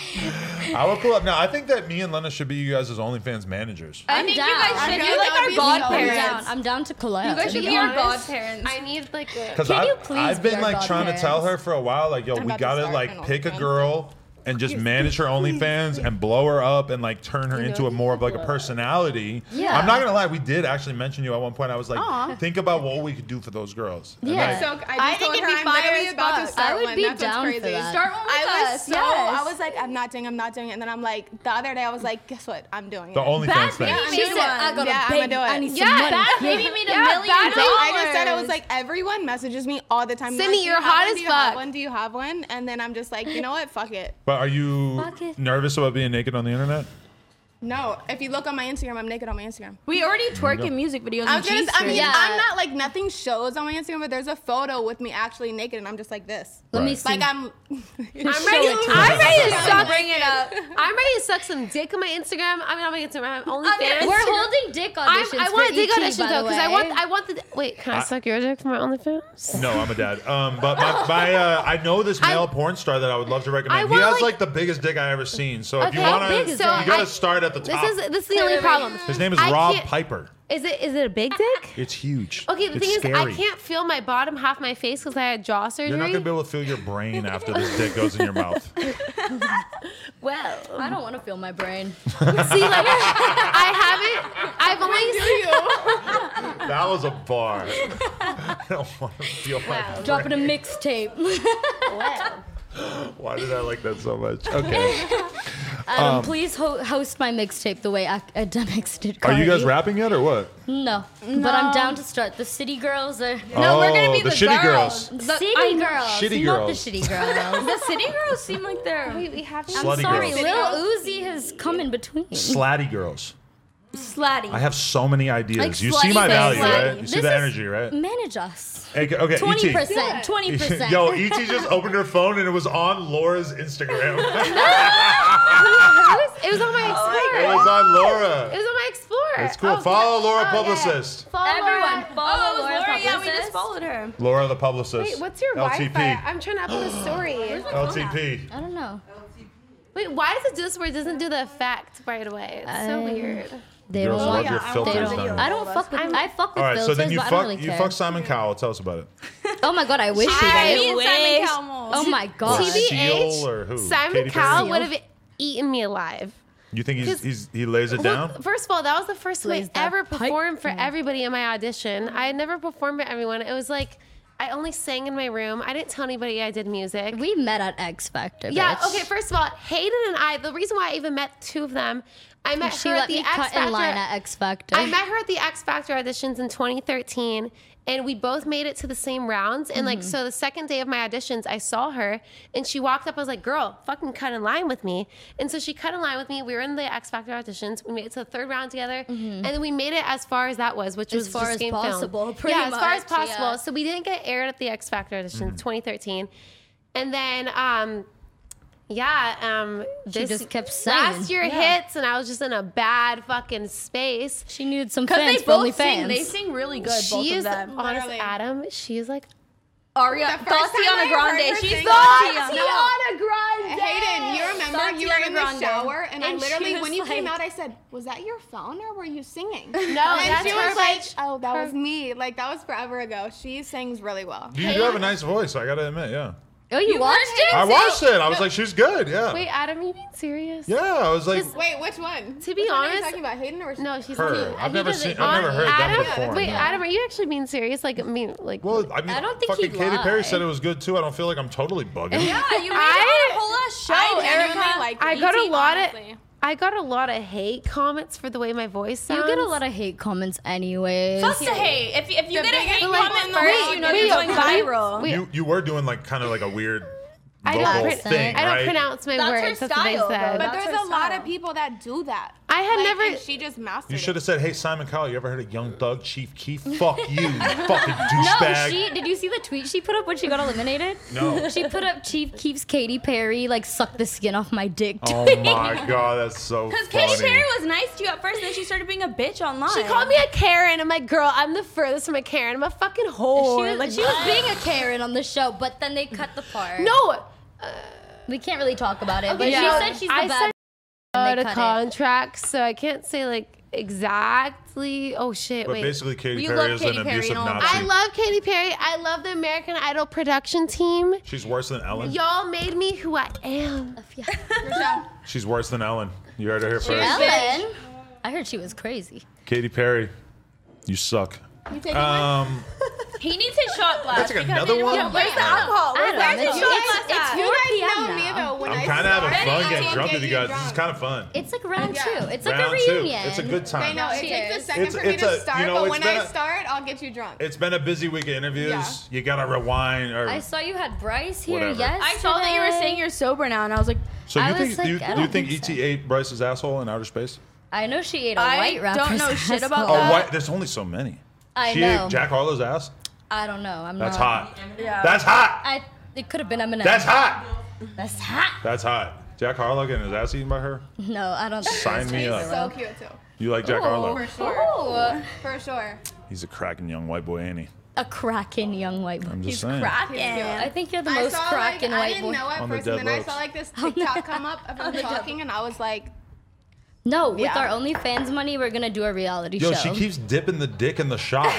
I will pull up now. I think that me and Lena should be you guys as OnlyFans managers. I I'm think down. you guys I should feel be like that would our be so I'm godparents. down. I'm down to collab. You guys to should be be our honest. godparents. I need like a. Because Can you I've, please I've be been our like trying to tell her godparents? for a while, like, yo, I'm we about to gotta start like an pick a OnlyFans. girl and just manage her OnlyFans and blow her up and like turn her into a more of like a personality. Yeah. I'm not gonna lie, we did actually mention you at one point. I was like, Aw. think about what we could do for those girls. And, Yeah. like, So I just I think told it'd her be I'm fire literally as about to fuck. start I would one. be That's what's down for crazy. that. Start one with I was us. so yes. I was like, I'm not doing, I'm not doing it, and then I'm like, the other day I was like, guess what? I'm doing the it. OnlyFans thing. baby She made said, I got Yeah, a I'ma baby. do it. I need some Yeah, money. bad baby made a Yeah, million bad baby. I just said I dollars. was like, everyone messages me all the time. They're Cindy, like, "Do you're you have hot one? as Do you have fuck." one? Do you have one? And then I'm just like, you know what? Fuck it. But are you Fuck it. nervous about being naked on the internet? No, if you look on my Instagram, I'm naked on my Instagram. We already twerk in music videos I and was gonna. cheese I mean, Yeah. I'm not like nothing shows on my Instagram, but there's a photo with me actually naked, and I'm just like this. Let me Right. see. Like I'm. I'm Show ready. it to I'm us. ready to suck. Bring it up. I'm ready to suck some dick on my Instagram. I mean, on my Instagram, OnlyFans. We're holding dick I'm, auditions. I want for a dick E T, audition by though, the because I way. want. I want the. Wait, can I, I- suck your dick for my OnlyFans? No, I'm a dad. Um, but my, my uh, I know this male porn star that I would love to recommend. I He want, has like- like the biggest dick I ever seen. So if you Okay, wanna, big you is it? gotta I- start at the top. This is this is the only problem. His name is I Rob can't- Piper. Is it is it a big dick? It's huge. Okay, the It's thing scary. is, I can't feel my bottom half of my face because I had jaw surgery. You're not gonna be able to feel your brain after this dick goes in your mouth. well, I don't want to feel my brain. see, like I haven't. I've only. That was a bar. I don't want to feel my brain. Dropping a mixtape. Well, Why did I like that so much? Okay. Um, please ho- host my mixtape the way Academics did. Are you guys Cardi. rapping yet or what? No. but I'm down to start. The City Girls are No, we're gonna be Oh, the the shitty girls. girls. The- City I know- Girls, Shitty not girls. the Shitty Girls. The city girls seem like they're Wait, we have to. I'm Slutty sorry, girls. Lil Uzi has come in between. Slatty girls. slutty. I have so many ideas. Like you see my slutty value, things. right? You This see the is- energy, right? Manage us. Hey, okay, Twenty E T. percent. Twenty percent. Yo, E T just opened her phone and it was on Laura's Instagram. It was on my Explorer. It was on Laura. It was on my Explorer. It's cool. Oh, Follow yeah. Laura Oh, yeah. Publicist. Follow Everyone, Laura. follow Oh, Laura Laura, yeah, we Publicist. just followed her. Laura the Publicist. Wait, what's your L T P. Wi-Fi? I'm trying to upload a story. L T P. I don't know. Wait, why does it do this where it doesn't do the effect right away? It's so Um, weird. They Girls don't love want. your I filters They want don't, done. I don't fuck with. I fuck with All right, filters, so then you but I don't fuck really you care. fuck Simon Cowell. Tell us about it. Oh my god, I wish you I did. mean, Simon Cowell. Oh my god. T B H, Seal or who? Simon Katy Perry? Cowell would have eaten me alive. You think he's, 'Cause- he's he lays it Well, down? first of all, that was the first time I Lays that ever pipe performed for down. everybody in my audition. I had never performed for everyone. It was like I only sang in my room. I didn't tell anybody I did music. We met at X Factor. Yeah, bitch. okay, first of all, Hayden and I, the reason why I even met two of them, I met She her at let the me X cut Factor. in line at X Factor. I met her at the X Factor auditions in twenty thirteen, and we both made it to the same rounds. And like, so the second day of my auditions, I saw her, and she walked up. I was like, "Girl, fucking cut in line with me." And so she cut in line with me. We were in the X Factor auditions. We made it to the third round together, and then we made it as far as that was, which As was far just as game possible, film. pretty yeah, as far as much, possible. yeah. So we didn't get aired at the X Factor auditions, twenty thirteen, and then um. Yeah, um, She this just kept saying. last year Yeah. hits, and I was just in a bad fucking space. She needed some Because fans they for both sing. OnlyFans. They sing really good, both She of is them. honest, Literally. Adam. She is like Aria, The first time I Tatiana heard Grande. her She's sing- Tatiana. Tatiana Grande. Hayden, you remember you were Tatiana in the Grande. shower, and, I And she literally, was when you came like- out, I said, "Was that your phone or were you singing?" No, and that's she her, was like, bitch. "Oh, that Her- was me." Like that was forever ago. She sings really well. You do have a nice voice, I gotta admit, yeah. Oh, you, watched it? I watched it. I was like, she's good, yeah. Wait, Adam, you being serious? Yeah, I was like, Wait, which one? To be Which one are you honest- talking about Hayden or No, she's her. not. I've never doesn't- seen. I've never heard Adam, them perform. wait, yeah. Adam, are you actually being serious? Like, I mean, like, Well, I mean, I don't think fucking he'd Katy Perry lie. said it was good too. I don't feel like I'm totally bugging. Yeah, you made I- it a whole ass show, I genuinely Erica. liked I it. got a E T, lot honestly. of, I got a lot of hate comments for the way my voice sounds. You get a lot of hate comments anyways. Fuck the hate. If, if you The get a biggest hate like- comment Wait, first, you know wait, you're going wait, viral. wait. You you were doing like kind of like a weird I don't, vocal pro- thing, I don't right? pronounce my That's her words. That's what they style, said. though. But That's there's her a lot style. of people that do that. I had Like, never. and she just mastered You it. should have said, "Hey, Simon Cowell, you ever heard of Young Thug, Chief Keef? Fuck you, you fucking No, douchebag." she did you see the tweet she put up when she got eliminated? No. She put up Chief Keef's Katy Perry like suck the skin off my dick. Oh my god, that's so Because funny. Katy Perry was nice to you at first, then she started being a bitch online. She called me a Karen. I'm like, girl, I'm the furthest from a Karen. I'm a fucking She whore. was, like, she was being a Karen on the show, but then they cut the part. no. we can't really talk about it. But Okay, she yeah. said she's the I bad. said and out they of cut it. contract, so I can't say like exactly. Oh shit! But wait. basically, Katy You Perry love is Katy an Perry abusive and all Nazi. that. I love Katy Perry. I love the American Idol production team. She's worse than Ellen. Y'all made me who I am. She's worse than Ellen. You heard it here first. Ellen. I heard she was crazy. Katy Perry, you suck. You take Um, He needs his shot glass. That's like because another they- one? Yeah, where's the alcohol? Where's, Adam, where's it's, the shot it's, glass it's at? You four guys p.m. know me now. though. When I'm I kind of having start, fun I getting will drunk get with you you guys. drunk. This is kind of fun. It's like round Yeah. two. It's like Round a reunion. two. It's a good time. I know it Cheers. takes a second It's- for me it's to a- start, you know, but it's when been I a- start, I'll get you drunk. It's been a busy week of interviews. Yeah. You gotta rewind. Or I saw you had Bryce here Whatever. yesterday. I saw that you were saying you're sober now, and I was like, so I you was think like, do you, I do you don't think, think E T ate Bryce's asshole in outer space? I know she ate a I white rapper's don't know shit about asshole. Oh, that. what? There's only so many. I she know. ate Jack Harlow's ass. I don't know. I'm That's not. hot. yeah. That's hot. I. It could have been Eminem. That's hot. That's hot. That's hot. Jack Harlow getting his ass eaten by her. No, I don't. think Sign that's me true. up. So cute too. You like Jack Harlow? For sure. Oh, For sure. He's a cracking young white boy, ain't he? a cracking young white boy. I'm just He's saying. cracking. I think you're the I most saw cracking like, I white didn't boy. know at On the first, and dead then I lows. saw like this TikTok come up of him talking, and I was like, No, with Yeah. our OnlyFans money, we're gonna do a reality Yo, show. she keeps dipping the dick in the shot.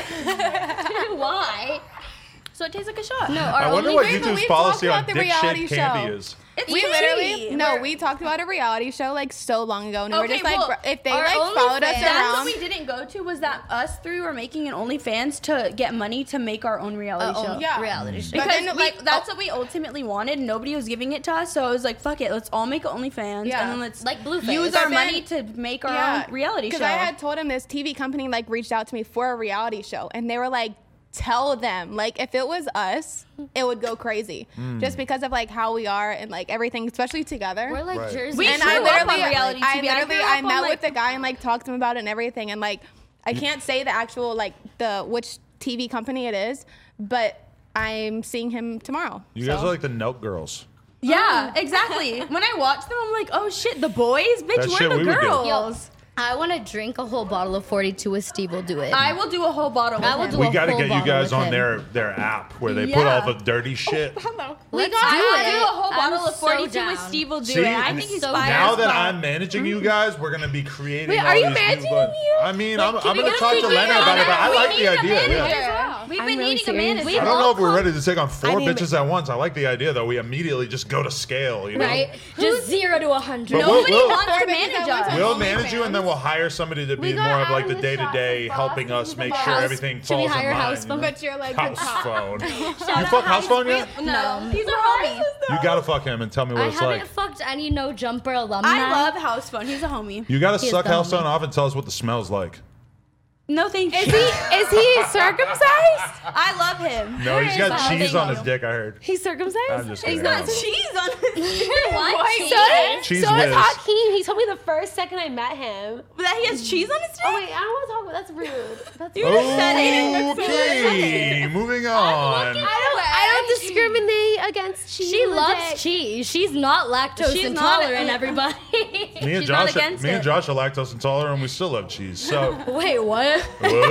Why? So it tastes like a shot. No, our I wonder only what Wait, but YouTube's we've policy talked on about the dick reality shaped candy show. is. It's We T V. literally no, We're- we talked about a reality show like so long ago, and we were Okay, just like, well, bro, if they our like followed us OnlyFans- That's around, what we didn't go to was that us three were making an OnlyFans to get money to make our own reality Uh, show. own Yeah. reality show. But Because then, we, like, that's oh- what we ultimately wanted. Nobody was giving it to us, so it was like, fuck it, let's all make OnlyFans Yeah. and then let's Like Blueface. use But our then- money to make our own reality show. Because I had told him this T V company like reached out to me for a reality show, and they were like, tell them like if it was us, it would go crazy, just because of like how we are and like everything, especially together. We're like Right. Jersey. We and grew I up literally, on reality I T V. I literally, grew I, up on, met like- with the guy and like talked to him about it and everything, and like I can't say the actual like the which T V company it is, but I'm seeing him tomorrow. You so. guys are like the Nelk girls. Yeah, exactly. When I watch them, I'm like, oh shit, the boys, bitch, That we're shit the we would do. girls. I want to drink a whole bottle of forty-two with Steve. Will do it. I will do a whole bottle. I will with do him. We a got to full get you bottle guys with on him. their their app where they put all Yeah. the dirty shit. We Let's got do to it. do a whole I'm bottle of so forty-two down. with Steve. Will do See? it. I think he's So fire. Now as that fuck. I'm managing you guys, we're gonna be creating. Wait, all are you these managing people- you? I mean, I'm, I'm we gonna get a talk to freaking Leonard about it, but I We like need the a idea. manager. Yeah. We've I'm been really needing serious. a manager. We I don't know if we're love- ready to take on four need a bitches at once. I like the idea though. We immediately just go to scale, you know. Right? Just zero to a hundred. But we'll- Nobody we'll- wants to Four bitches manage at once. us. We'll OnlyFans. manage you, and then we'll hire somebody to be We got more of like Adam the day the to day, shot. helping us make sure House- everything should we falls in hire line. house you phone? know? But you're like House the top. phone. You fuck house phone yet? No. He's a homie. You gotta fuck him and tell me what I it's haven't like. fucked any No Jumper alumni. I love House Phone. He's a homie. You gotta He's suck the house phone homie. off and tell us what the smell's like. No, thank you. Is he is he circumcised? I love him. No, he's got is that? cheese on his Thank dick. I heard. He's circumcised? I'm just He's kidding. not. I Cheese on his What? So does, Cheese so does whiz. Hakeem. He told me the first second I met him. That he has cheese on his dick? Oh wait, I don't want to talk about. That's rude. That's You rude. just said it. Okay, moving on. I don't. I don't discriminate against cheese. She on the loves dick. cheese. She's not lactose She's not- intolerant, everybody. Me and She's not Josh, against me and it. Josh are lactose intolerant, and we still love cheese. So, Wait, what?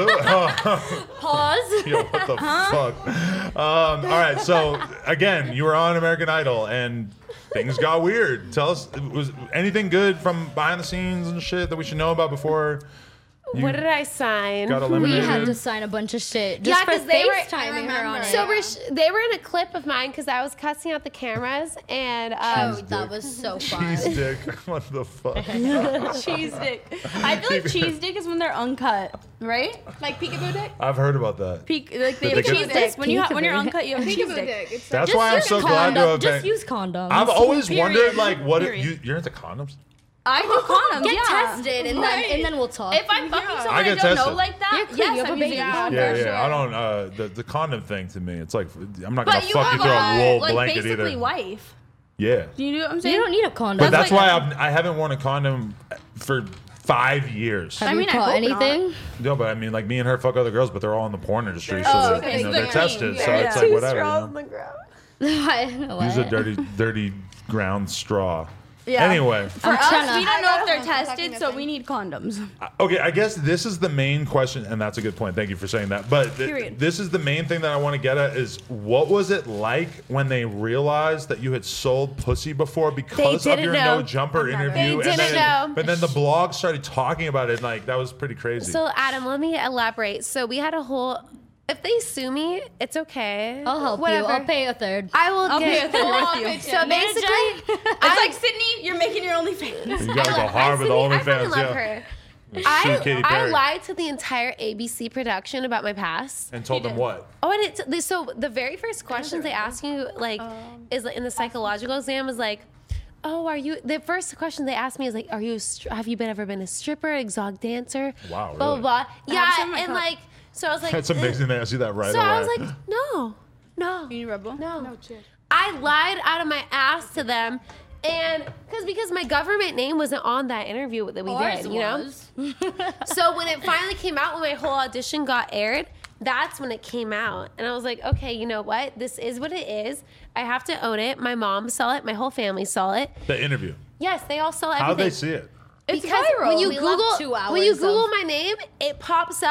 what? Pause. Yo, what the fuck? Um, all right, so again, you were on American Idol, and things got weird. Tell us, was anything good from behind the scenes and shit that we should know about before you What did I sign? got We eliminated? had to sign a bunch of shit just Yeah, for 'cause they were- FaceTiming her on remember. it. So we're sh- they were in a clip of mine because I was cussing out the cameras and oh, um, that was so fun. Cheese dick. What the fuck? Cheese dick. I feel like cheese dick is when they're uncut, right? Like peekaboo dick. I've heard about that. Peak, like they But have they cheese get- dicks. When you ha- when you're Peekaboo. uncut, you have cheese Peekaboo dick. dick. It's That's Just why I'm use so condom- glad to have Just been. use condoms. I've always Period. wondered, like, what Period. you, you're into condoms? I do condoms. Get yeah. tested and then and then we'll talk. If I'm fucking Yeah. someone I I, get don't tested. know like that, You're clean, yes, you have I'm a using baby. condoms. Yeah, for yeah. sure. I don't. Uh, the the condom thing to me, it's like I'm not gonna But you fuck have you through a a wool like blanket basically either. wife. Yeah, Do you know what I'm saying? you don't need a condom. but that's like- why I've, I haven't worn a condom for five years. Have I you mean, I caught hope not. anything? No, but I mean, like me and her fuck other girls, but they're all in the porn industry, so Oh, they're, okay, you so know, they're they're clean. tested. Yeah, So yeah. it's like two whatever. You straws know? on the ground. Use a What? dirty, dirty ground straw. Yeah. Anyway, For I'm us, tryna- we don't know I if they're got a phone tested, for so fucking we need condoms. okay, I guess this is the main question, and that's a good point. Thank you for saying that. But th- Period. this is the main thing that I want to get at is what was it like when they realized that you had sold pussy before because of didn't your know. no jumper interview? They and didn't then, know. But then the blog started talking about it, and like that was pretty crazy. So Adam, let me elaborate. So we had a whole. If they sue me, it's okay. I'll help Whatever. you. I'll pay a third. I will I'll get. pay a third with you. So basically, It's like Sydney, you're making your OnlyFans. you gotta go hard with the I fucking OnlyFans, love yeah. her. Shoot I, Katy I Perry. lied to the entire A B C production about my past. And told them what? Oh, and it's so the very first questions they ask you, like, is like in the psychological exam, is like, oh, are you? The first question they asked me is like, are you? a str- Have you been ever been a stripper, exotic dancer? Wow, Blah really? blah blah. Yeah, some of my and cup. like, so I was like, That's amazing. They asked you that right So away. I was like, no, no, You need Rebel? no. I lied out of my ass to them. And because because my government name wasn't on that interview that we Ours did, you know. was. So when it finally came out, when my whole audition got aired, that's when it came out, and I was like, okay, you know what? This is what it is. I have to own it. My mom saw it. My whole family saw it. the interview. Yes, they all saw everything. How'd they see it? It's Because viral. when you We love Google two when you hours Google of- my name, it pops up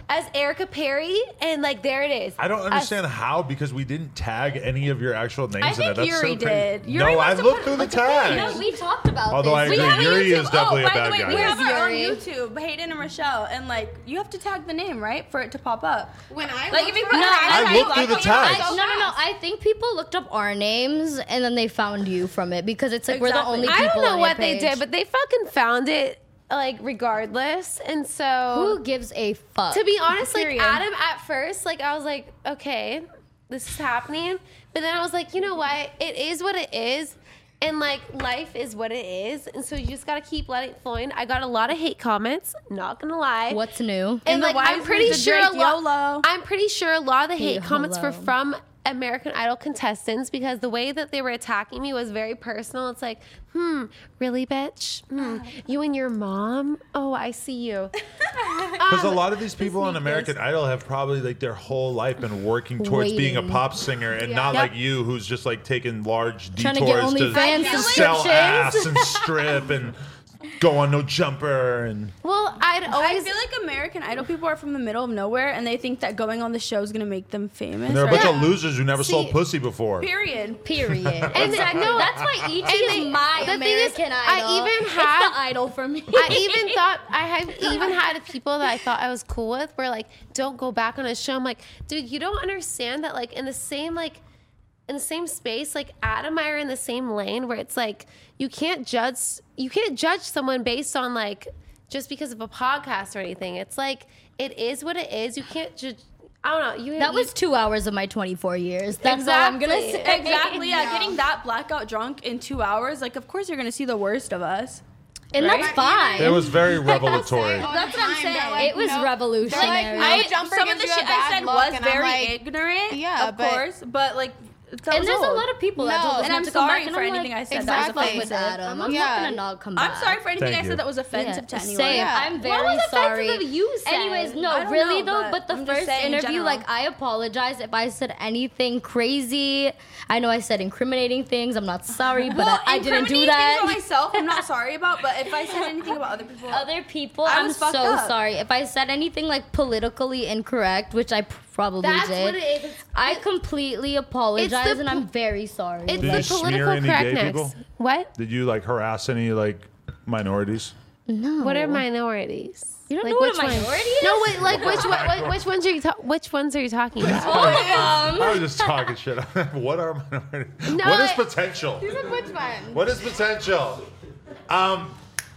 as Erica Perry, and like there it is. I don't As- understand how, because we didn't tag any of your actual names I in think it. That's Yuri so crazy. did. Yuri No, I must have looked put- through the look at tags. No, we talked about Although I this. agree, have a Yuri YouTube. is definitely oh, a by bad the way, guy. We have Where's our own Yuri? YouTube, Hayden and Rochelle, and like you have to tag the name, right, for it to pop up. When I Like, looked if you for put it, no, I was looked like, through the "Oh, tags." I, so no, no, no. fast." I think people looked up our names and then they found you from it because it's like we're the Exactly. only I people don't know on what your they page. did, but they fucking found it like regardless. And so Who gives a fuck? to be honest, like Period. Adam at first, like I was like, okay, this is happening. But then I was like, you know what? It is what it is. And like life is what it is. And so you just gotta keep letting it flowing. I got a lot of hate comments, not gonna lie. What's new? And the like wise I'm pretty words of sure a Drake, lot, YOLO. I'm pretty sure a lot of the hate comments were YOLO. from American Idol contestants because the way that they were attacking me was very personal. It's like, hmm, really, bitch? Hmm, you and your mom? Oh, I see you. Because a lot of these people on American Idol have probably like their whole life been working towards being a Waiting. pop singer, and not Yep. like you, who's just like taking large Trying to get detours to, OnlyFans to sell subscriptions. ass and strip and go on No Jumper and. Well, I'd I always feel like American Idol people are from the middle of nowhere, and they think that going on the show is gonna make them famous. And they're a right? bunch of losers who never See- sold pussy before. Period. Period. And exactly. no, That's why E T and is they- my the thing is, American I Idol. even it's had- the idol for me. I even thought I have even had people that I thought I was cool with were like, don't go back on a show. I'm like, dude, you don't understand that like in the same like in the same space, like Adam and I are in the same lane where it's like you can't judge you can't judge someone based on like just because of a podcast or anything. It's like it is what it is. You can't judge. I don't know. You That you- was two hours of my twenty-four years. That's all I'm gonna Exactly. say. Exactly. Yeah, getting that blackout drunk in two hours, like of course you're gonna see the worst of us. And Right? that's fine. It was very revelatory. That's what I'm saying. It was revolutionary. no jumper some of gives the you a shit I bad said look, was and I'm very like, ignorant. yeah, of but- course, but like. that and was there's a old. lot of people that No, told us and not I'm to come sorry back, and for I'm anything like, I said exactly. that was with offensive. Adam. I'm Yeah. not gonna not come back. I'm sorry for anything Thank I you. said that was offensive Yeah, to anyone. same. Yeah. I'm What very was offensive sorry. of you saying? Anyways, no, I don't really know, though. but But the I'm just first saying in interview, general. like, I apologize if I said anything crazy. I know I said incriminating things. I'm not sorry, but Well, I, I didn't do incriminating that. things about myself, I'm not sorry about. But if I said anything about other people, Other people, I I'm was so fucked up. sorry. If I said anything like politically incorrect, which I probably That's did, what it is. I completely apologize, the and I'm po- very sorry. It's Did the you smear political any gay correctness. people? What? Did you like harass any like minorities? no. What are minorities? You don't Like, know what which a ones? minority is? No, wait, like which one, what- which ones are you ta- which ones are you talking about? Um, I was just talking shit. What are minorities? No, what is I- potential? Which one? What is potential? Um,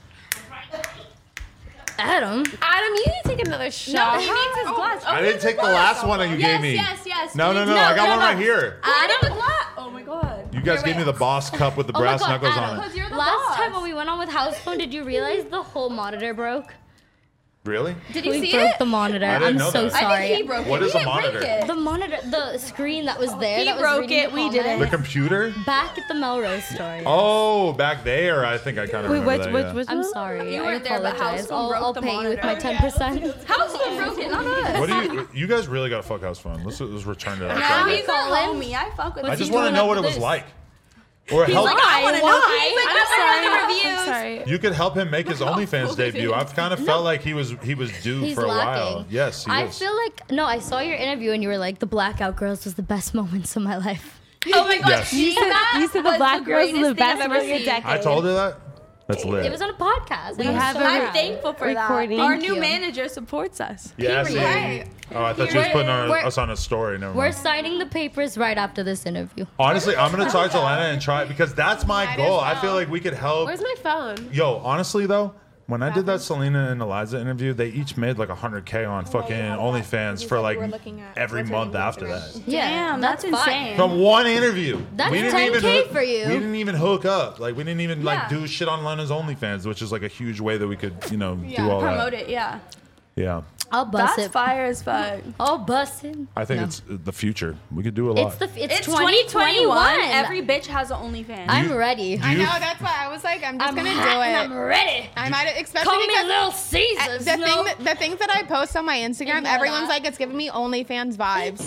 Adam. Adam, you need to take another shot. he needs his glass. Oh, I he didn't needs take a the glass. last one that you yes, gave me. Yes, yes. No, no, no. No, I got no, one no. right here. Adam, the glass. Oh my god. You guys gave me the boss cup with the Oh my brass God, knuckles Adam. on it. Because you're the Last boss. time when we went on with House Phone, did you realize the whole monitor broke? Really? Did you we see broke it? the monitor. I didn't I'm know so that. sorry. I think he broke What it. is We a didn't break monitor? it. The monitor, the screen that was there. He that was broke reading it, the we comments. didn't. The computer? Back at the Melrose store. Oh, back there. I think I kind of Wait, remember which, that. which, yeah. which I'm one? sorry. You I weren't there, but apologize. House Phone I'll, broke I'll the pay you with my monitor. ten percent. House phone broke it, not us. What do you? You guys really got to fuck house phone. Let's, let's return to that. Now subject. he's a homie. I fuck with I him. just he want to doing know after what it was this? like. Or help. Like, I want to know. Why? He's like, I'm I'm sorry. sorry. I'm Reviews. sorry. You could help him make his OnlyFans debut. I've kind of felt like he was he was due He's for a lacking. while. Yes, he I is. feel like no. I saw your interview and you were like, "The Blackout Girls was the best moments of my life." Oh my god. Yes. You said that You said the was black girls are greatest the thing I've best ever of your seen. decade. I told her that. That's lit. It was on a podcast. We and I'm have so a proud. I'm thankful for Recording. that. Our Thank new you. manager supports us. yeah, see. Period. Oh, I thought you was We're- putting our, we're- us on a story. Never We're mind. signing the papers right after this interview. Honestly, I'm gonna talk to Lana and try it because that's my Might goal. as I feel well. like we could help. Where's my phone? Yo, honestly though, when I did that Selena and Eliza interview, they each made like one hundred K on fucking OnlyFans for like every month after that. Yeah, Damn, that's, fine. insane. From one interview. That's we didn't ten K even hook, for you. We didn't even hook up. Like we didn't even like Yeah. do shit on Lena's OnlyFans, which is like a huge way that we could, you know, Yeah, do all Promote that. it, yeah. Yeah. I'll bust That's it. fire as fuck. I'll bust it. I think No. it's the future. We could do a lot. It's the it's, It's twenty twenty-one. Every bitch has an OnlyFans. I'm ready. Do I you- know, that's why I was like, I'm just I'm gonna hot do and it. I'm ready. I might, especially Call me because Little uh, Caesars. the no? thing, that, the things that I post on my Instagram, Ignore everyone's that. like, it's giving me OnlyFans vibes.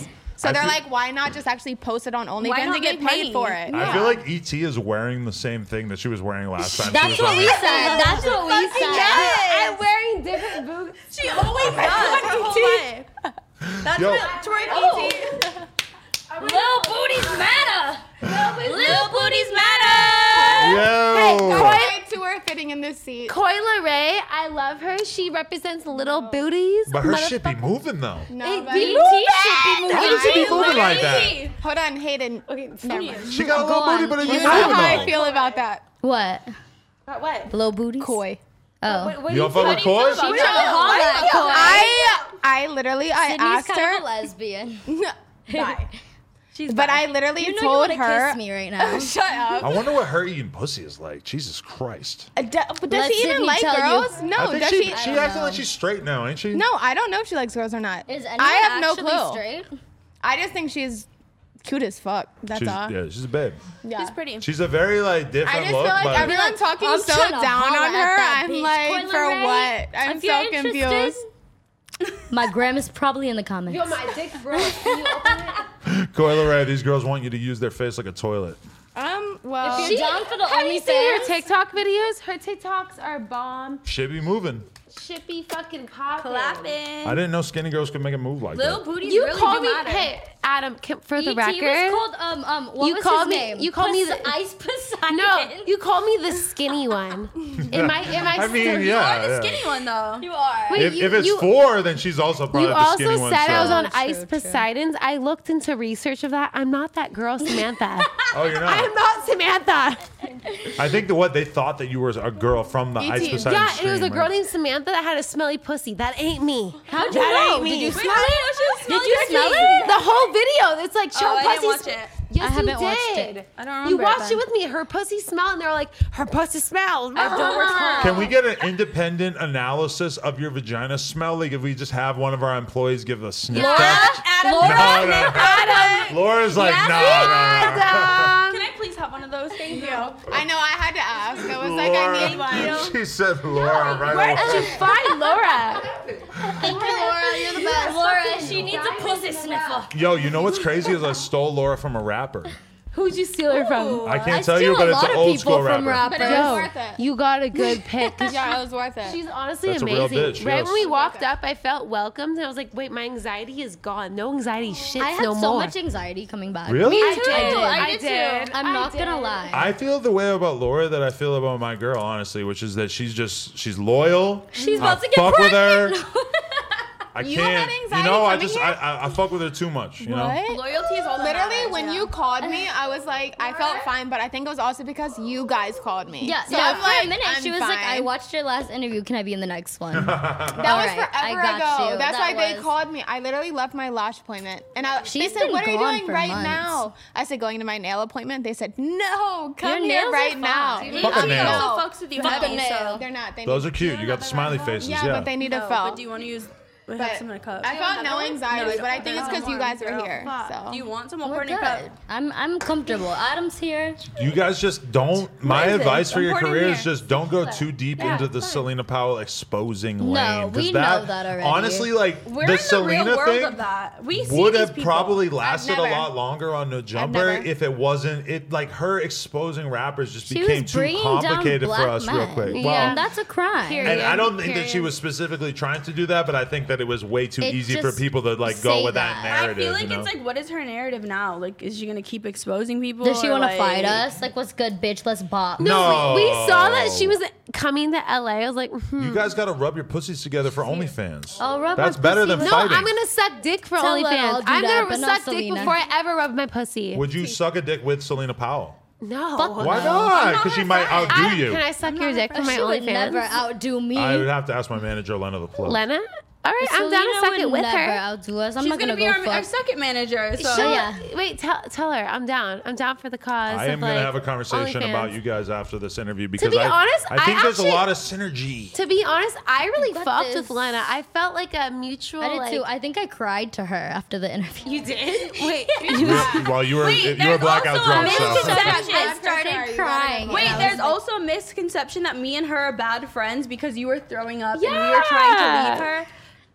So I they're feel- like, why not just actually post it on Why OnlyFans not and get make paid money? for it? I feel like E T is wearing the same thing that she was wearing last time. she That's was what on we there. said. That's what we said. I'm wearing different boots. She always does her whole life. That's Yo. what twerk E T. Little booties matter. Little booties matter. Yo. Quite to her fitting in this seat. Coyle Ray, I love her. She represents little booties. But her shit be moving though. No, but- B T should be moving. How does she be moving like that? Hold on, Hayden. Okay, never mind. She got a little on. booty, but it be You moving know how I though. feel about that. What? What? Little booties? Koi. Oh. You don't fuck with Koi? She tried to holler at Koi. I I literally I Sydney's asked kind of a her. lesbian. Bye. She's But bi. I literally You know told you wanna her. kiss me right now. Shut up. I wonder what her eating pussy is like. Jesus Christ. Uh, d- but does Let she even Sydney like tell you. girls? No, I think does she, she? she don't acting know. like she's straight now, ain't she? No, I don't know if she likes girls or not. Is anyone I have no actually clue. straight? I just think she's cute as fuck. That's She's, all. yeah, she's a babe. Yeah. She's pretty. She's a very like I different just look, feel like but everyone talking I'm so trying to down holler on at her. that I'm bitch. like, Coyle for Ray, what? I'm if you're so confused. interested, my gram is probably in the comments. Yo, my dick broke. Can you open it? Coyle Ray, these girls want you to use their face like a toilet. Um, well, If you're down for the Have you seen her OnlyFans, TikTok videos? Her TikToks are bomb. Shit be moving. Shippy fucking popping. Clapping. I didn't know skinny girls could make a move like Little that. booties You really call do me, matter. hey Adam, can- for the E T record. was called um um what You was called his me- name? you called me Pos- the- Ice Poseidon. No, you called me the skinny one. Am I? Am I? I mean, still- yeah. the yeah. skinny one though. You are. Wait, If, you- if it's you- four, then she's also probably You the also skinny one. said I was so- on True, Ice true. Poseidon's. I looked into research of that. I'm not that girl, Samantha. Oh, you're not. I'm not Samantha. I think that what they thought that you were a girl from the E T. Ice Poseidon Yeah, and it was a stream, girl right? named Samantha that had a smelly pussy. That ain't me. How'd you That know? ain't me. Did you Wait, smell really? it? She was Did you smelling smell it? it? The whole video, it's like show Oh, I pussy. didn't watch sm- it. Yes, I haven't you watched did. it. I don't remember You it watched then. it with me. Her pussy smelled, and they were like, her pussy smells. I don't recall. Can we get an independent analysis of your vagina smell? Like if we just have one of our employees give a sniff Laura, test? Adam, No, Laura, no. Adam. Laura's like, Yes, no, no, no. Can I please have one of those? Thank you. I know I had to ask. I was like, Laura, I need one. she said Laura right Where away. did you find Laura? Thank you, Laura. You're the best. Laura, she needs a pussy sniffer. Yo, you know what's crazy is I stole Laura from a rapper. Who'd you steal her from? I can't I tell you, steal but a it's lot an of old people school from rapper. But it rappers. was worth it. You got a good pick. 'cause Yeah, it was worth it. She's honestly That's a real amazing. bitch, Right yes. when we walked up, I felt welcomed, and I was like, "Wait, my anxiety is gone. No anxiety shits I had no so more." much anxiety coming back. Really? I too. did. I I did did. too. I'm I not did. gonna lie. I feel the way about Laura that I feel about my girl, honestly, which is that she's just she's loyal. She's I about to get fuck with her. pregnant. I You can't. had You anxiety know, I coming just here? I, I I fuck with her too much. You know. What? Loyalty is all that Literally, matters, when yeah. you called me, I was like, I felt fine, but I think it was also because you guys called me. Yeah, so yeah. I'm For like, a minute, I'm she was like, "I fine. watched your last interview. Can I be in the next one?" That All was right, forever I got ago. you. That's That why they was- called me. I literally left my lash appointment, and I, they She's said, been "What are you gone doing for right months. now?" I said, "Going to my nail appointment." They said, "No, come Your here nails are right now." fine. Fuck a She nail. also fucks with you Fuck a heavy, nail. so. They're not. They Those need, are cute. You got the smiley faces. yeah, Yeah. but they need No, to fill. but do you want to use? We But have some in a cup. I felt no anxiety, No, but I think it's because you guys are here. So Do you want some? We'll We're pour in your good. cup. I'm I'm comfortable. Adam's here. You guys just don't. My is it? advice for I'm your pouring career here. is just don't go too deep into the Selena Powell exposing No, lane. 'cause we know that already. Honestly, like We're the in the Selena real world thing of that. We see would these have people. probably lasted a never. lot longer on No Jumper never. if it wasn't it like her exposing rappers just She became was too bringing down complicated black for us men. real quick. Yeah, Well, and that's a crime. Period. and I don't think that Period. she was specifically trying to do that, but I think that it was way too It easy for just people to like go say with that, that. narrative. I feel like you know? it's like, what is her narrative now? Like, is she gonna keep exposing people? Does she or, want to like- fight us? Like, what's good, bitch? Let's bop. No. We saw that she was coming to L A. I was like, hmm. You guys got to rub your pussies together for OnlyFans. I'll rub That's my better pussy. than No, No, fighting. I'm gonna suck dick for Tell her I'll OnlyFans. do I'm that, gonna but not suck dick Selena. before I ever rub my pussy. Would you suck a dick with Selena Powell? No. Fuck Why no. not? Because she might outdo I, you. Can I suck your dick for my She would OnlyFans? never outdo me. I would have to ask my manager, Lena the Plug. Lena? All right, I'm down to Selena suck would it with never her. outdo us. I'm She's not gonna, gonna, be go our, fuck. our second manager. So So, yeah. Wait, tell tell her I'm down. I'm down for the cause. I of, am going like, to have a conversation OnlyFans. about you guys after this interview because be I, honest, I think I there's actually- a lot of synergy. To be honest, I really got fucked this. with Lena. I felt like a mutual. I did like, too. I think I cried to her after the interview. you did. Wait. While you were Wait, you were there's blackout also a drunk, so. misconception. I started crying. Wait, and I there's was like, also a misconception that me and her are bad friends because you were throwing up and we Yeah. were trying to leave her.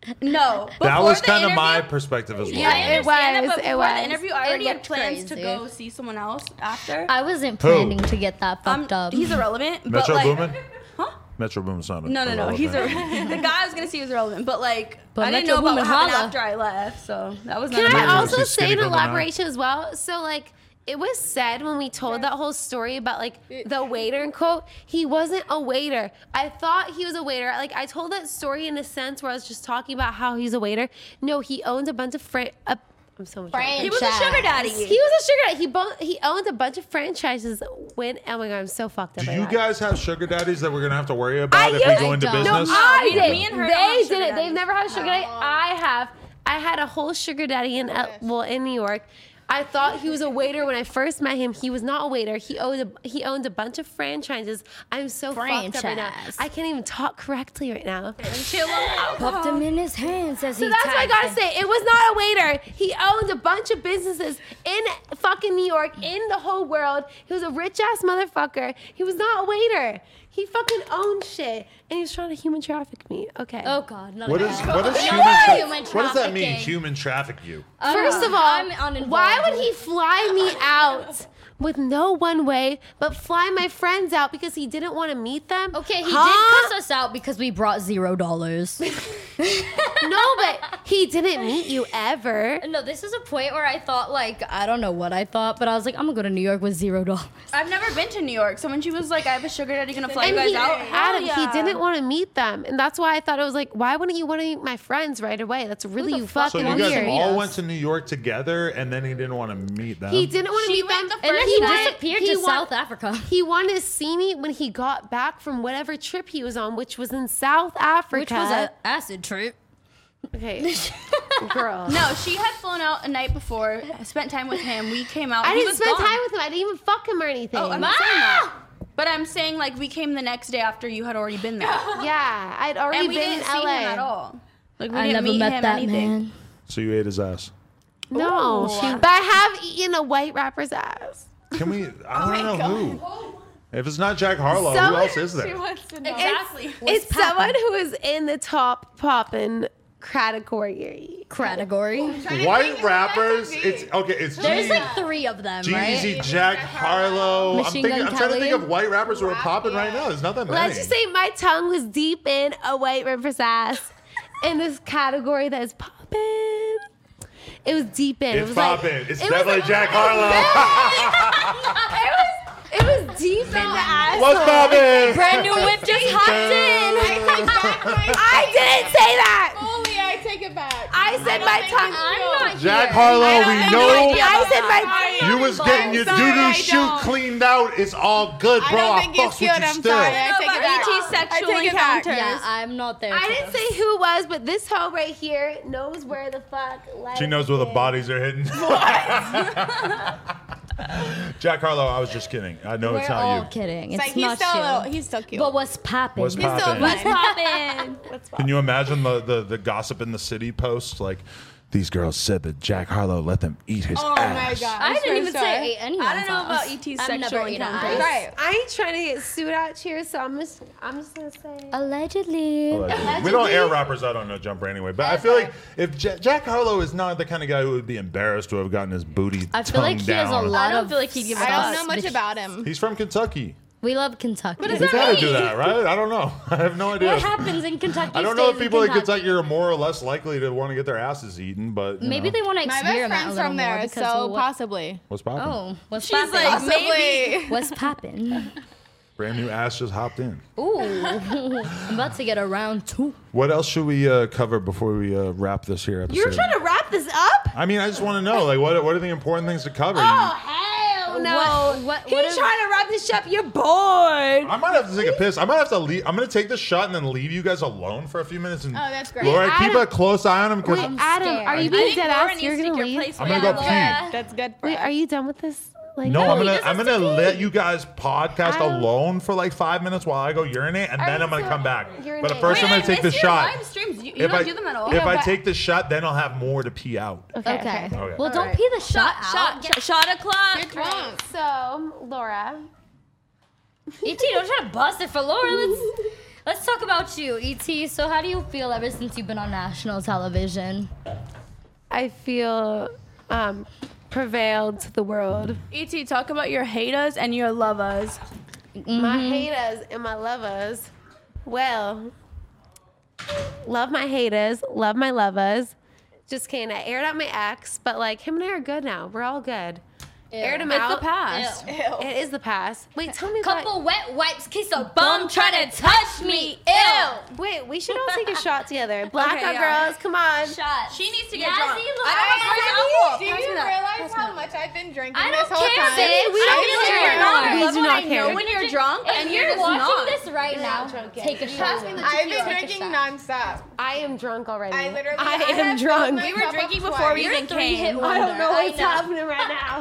No. That was Before the kind of my interview- perspective as well. Yeah, I It understand it, was, but it before was. the interview, I It already had looked plans to crazy. go see someone else after. I wasn't Who? planning to get that Um, fucked up. he's irrelevant. but Metro like, Boomin? Huh? Metro Boomin's not. No, no, no. He's a, irrelevant. the guy I was gonna see was irrelevant, but like But I didn't Metro know about Boomin what happened holla. after I left, so that was not. Can Yeah, I was also he say skinny an built or not? elaboration as well? So like it was said when we told that whole story about like the waiter and quote, he wasn't a waiter. I thought he was a waiter. Like I told that story in a sense where I was just talking about how he's a waiter. No, he owned a bunch of fran- uh, I'm so much. Franchise. He was a sugar daddy. He was a sugar daddy. He bo- he owned a bunch of franchises. When oh my god, I'm so fucked up. Do by you that. guys have sugar daddies that we're gonna have to worry about I if we used- go into I don't. business? No, I Me- did. me and her don't they have sugar did it. They've daddies. never had a sugar daddy. I have. I had a whole sugar daddy in uh, well in New York. I thought he was a waiter when I first met him. He was not a waiter. He owned a, he owned a bunch of franchises. I'm so fucked up right now. Franchise. I can't even talk correctly right now. Popped him in his hands as So he that's what I tagged gotta him. say. It was not a waiter. He owned a bunch of businesses in fucking New York, in the whole world. He was a rich ass motherfucker. He was not a waiter. He fucking owned shit, and he was trying to human traffic me. Okay. Oh God, not What again. is what is No, human? Tra- human what does that mean? trafficking. Human traffic you? First of all, I'm uninvolved. why would he fly me out with no one way, but fly my friends out because he didn't want to meet them? Okay, he Huh? did cuss us out because we brought zero dollars. No, but he didn't meet you ever. No, this is a point where I thought like I don't know what I thought, but I was like I'm gonna go to New York with zero dollars. I've never been to New York, so when she was like, "I have a sugar daddy gonna fly you And guys he, out," Adam, hell he yeah. didn't want to meet them, and that's why I thought it was like, why wouldn't you want to meet my friends right away? That's really the fuck So fucking you wants guys to weird. meet all us? went to New York together, and then he didn't want to meet them. He didn't want to She meet went them, the And then first he wanted- disappeared he to wa- South Africa. He wanted to see me when he got back from whatever trip he was on, which was in South Africa. Which was an acid trip. okay, girl. No, she had flown out a night before, spent time with him. We came out. I he didn't was spend gone. time with him. I didn't even fuck him or anything. Oh, I'm not saying that. But I'm saying like we came the next day after you had already been there, yeah, I'd already and we been didn't in see L A. him at all. Like we I didn't never meet met him that anything. man. So you ate his ass. No, Ooh. but I have eaten a white rapper's ass. Can we? I want to know who. If it's not Jack Harlow, who Someone- else is there? Exactly. It's someone who is in the top poppin' category. Category. White rappers. It's okay. It's There's G- like three of them, right? Jeezy, Jack Harlow. I'm, Machine thinking, Gun I'm trying to think Kelly. of white rappers who are popping right now. There's not that many. Let's just say my tongue was deep in a white rapper's ass in this category that is poppin'. It was deep in. it it's was popping. like, it's it was definitely like- Jack Harlow. It was, it was deep in the ass. What's popping? Brand new whip just hopped in. I didn't say that. Only I take it back. I said my tongue. I'm not Jack here. Harlow, we know I said my you was getting your Sorry, doo-doo I shoot don't. cleaned out. It's all good, I bro. don't I, think it's fucks with cute. you I'm still. sorry. I take But it back. E T sexual I take it back. encounters. Yeah, I'm not there. I for didn't this. say who it was, but this hoe right here knows where the fuck. She knows where the is. bodies are hidden. Jack Harlow, I was just kidding. I know We're it's all not you. kidding. It's It's like he's not still, you. a little, he's still cute. But what's popping? What's He's still popping? What's poppin'? Can you imagine the, the, the gossip in the city post? Like, these girls said that Jack Harlow let them eat his Oh my ass. god. I didn't even sorry. say I ate anyone's I don't know about ass. E T's I've sexual never eaten encounters. ass. Right. I ain't trying to get sued out here, so I'm just, I'm just gonna say. Allegedly. Allegedly. We don't air rappers out on No Jumper anyway. But I feel like if J- Jack Harlow is not the kind of guy who would be embarrassed to have gotten his booty I feel tongue like he down. has a lot I don't of. feel like he'd give a I fuck. don't know much bitch. about him. He's from Kentucky. We love Kentucky. You gotta do that, right? I don't know. I have no idea. What happens in Kentucky? I don't know if stays in people in Kentucky are more or less likely to want to get their asses eaten, but you Maybe know. they want to My best experiment a friend's little from more there, because so of what- possibly. What's poppin'? Oh, what's She's poppin'? like, Possibly. What's poppin'? Brand new ass just hopped in. Ooh, I'm about to get a round two. What else should we uh, cover before we uh, wrap this here episode? You're trying to wrap this up? I mean, I just want to know, like, what what are the important things to cover? Oh You- hell no! What- what- He's what is- trying to wrap this up. You're bored. I might have to take a piss. I might have to leave. I'm gonna take this shot and then leave you guys alone for a few minutes. And Oh, that's great. Laura, keep Adam- a close eye on him because Wait, Adam, are you I being think dead Laura ass? needs You're to gonna take your leave? place I'm right gonna go now. pee. That's good for Wait, us. are you done with this? Like, No, I'm he gonna just I'm has gonna to let pee. you guys podcast Adam- alone for like five minutes while I go urinate, and then you I'm gonna so- come back. urinate? But at first, I'm Wait, gonna I take the miss your shot. live streams. You, you If don't I do them at all. if I but- take the shot, then I'll have more to pee out. Okay. Okay. okay. Okay. Well, don't Alright. pee the shot, out. Shot, shot o'clock. Get drunk. So, Laura, E T, don't try to bust it for Laura. Let's Let's talk about you, E T. So how do you feel ever since you've been on national television? I feel um, prevailed to the world. E T, talk about your haters and your lovers. My haters and my lovers. Well, love my haters, love my lovers. Just kidding. I aired out my ex, but like him and I are good now. We're all good. Aired him It's out. the past. Ew. It is the past. Wait, tell me Couple what. wet wipes, kiss a bum, trying to touch me. Ew. Wait, we should all take a shot together. Blackout Okay, yeah. girls, come on. Shot. She needs to get Yazzie, drunk. look, I I don't Do know. you realize how much I've been drinking I this don't whole care, time? babe. We I don't don't care. care. We Love do when not I know care. when you're drunk If and you're, you're just watching not. this right now, drunk yet. take a shot. I've been Take a drinking shot. nonstop. I am drunk already. I literally. I I am have drunk. filled my We were cup up drinking before twice. we You're even a three-hit came. wonder. I don't know what's I know. happening right now.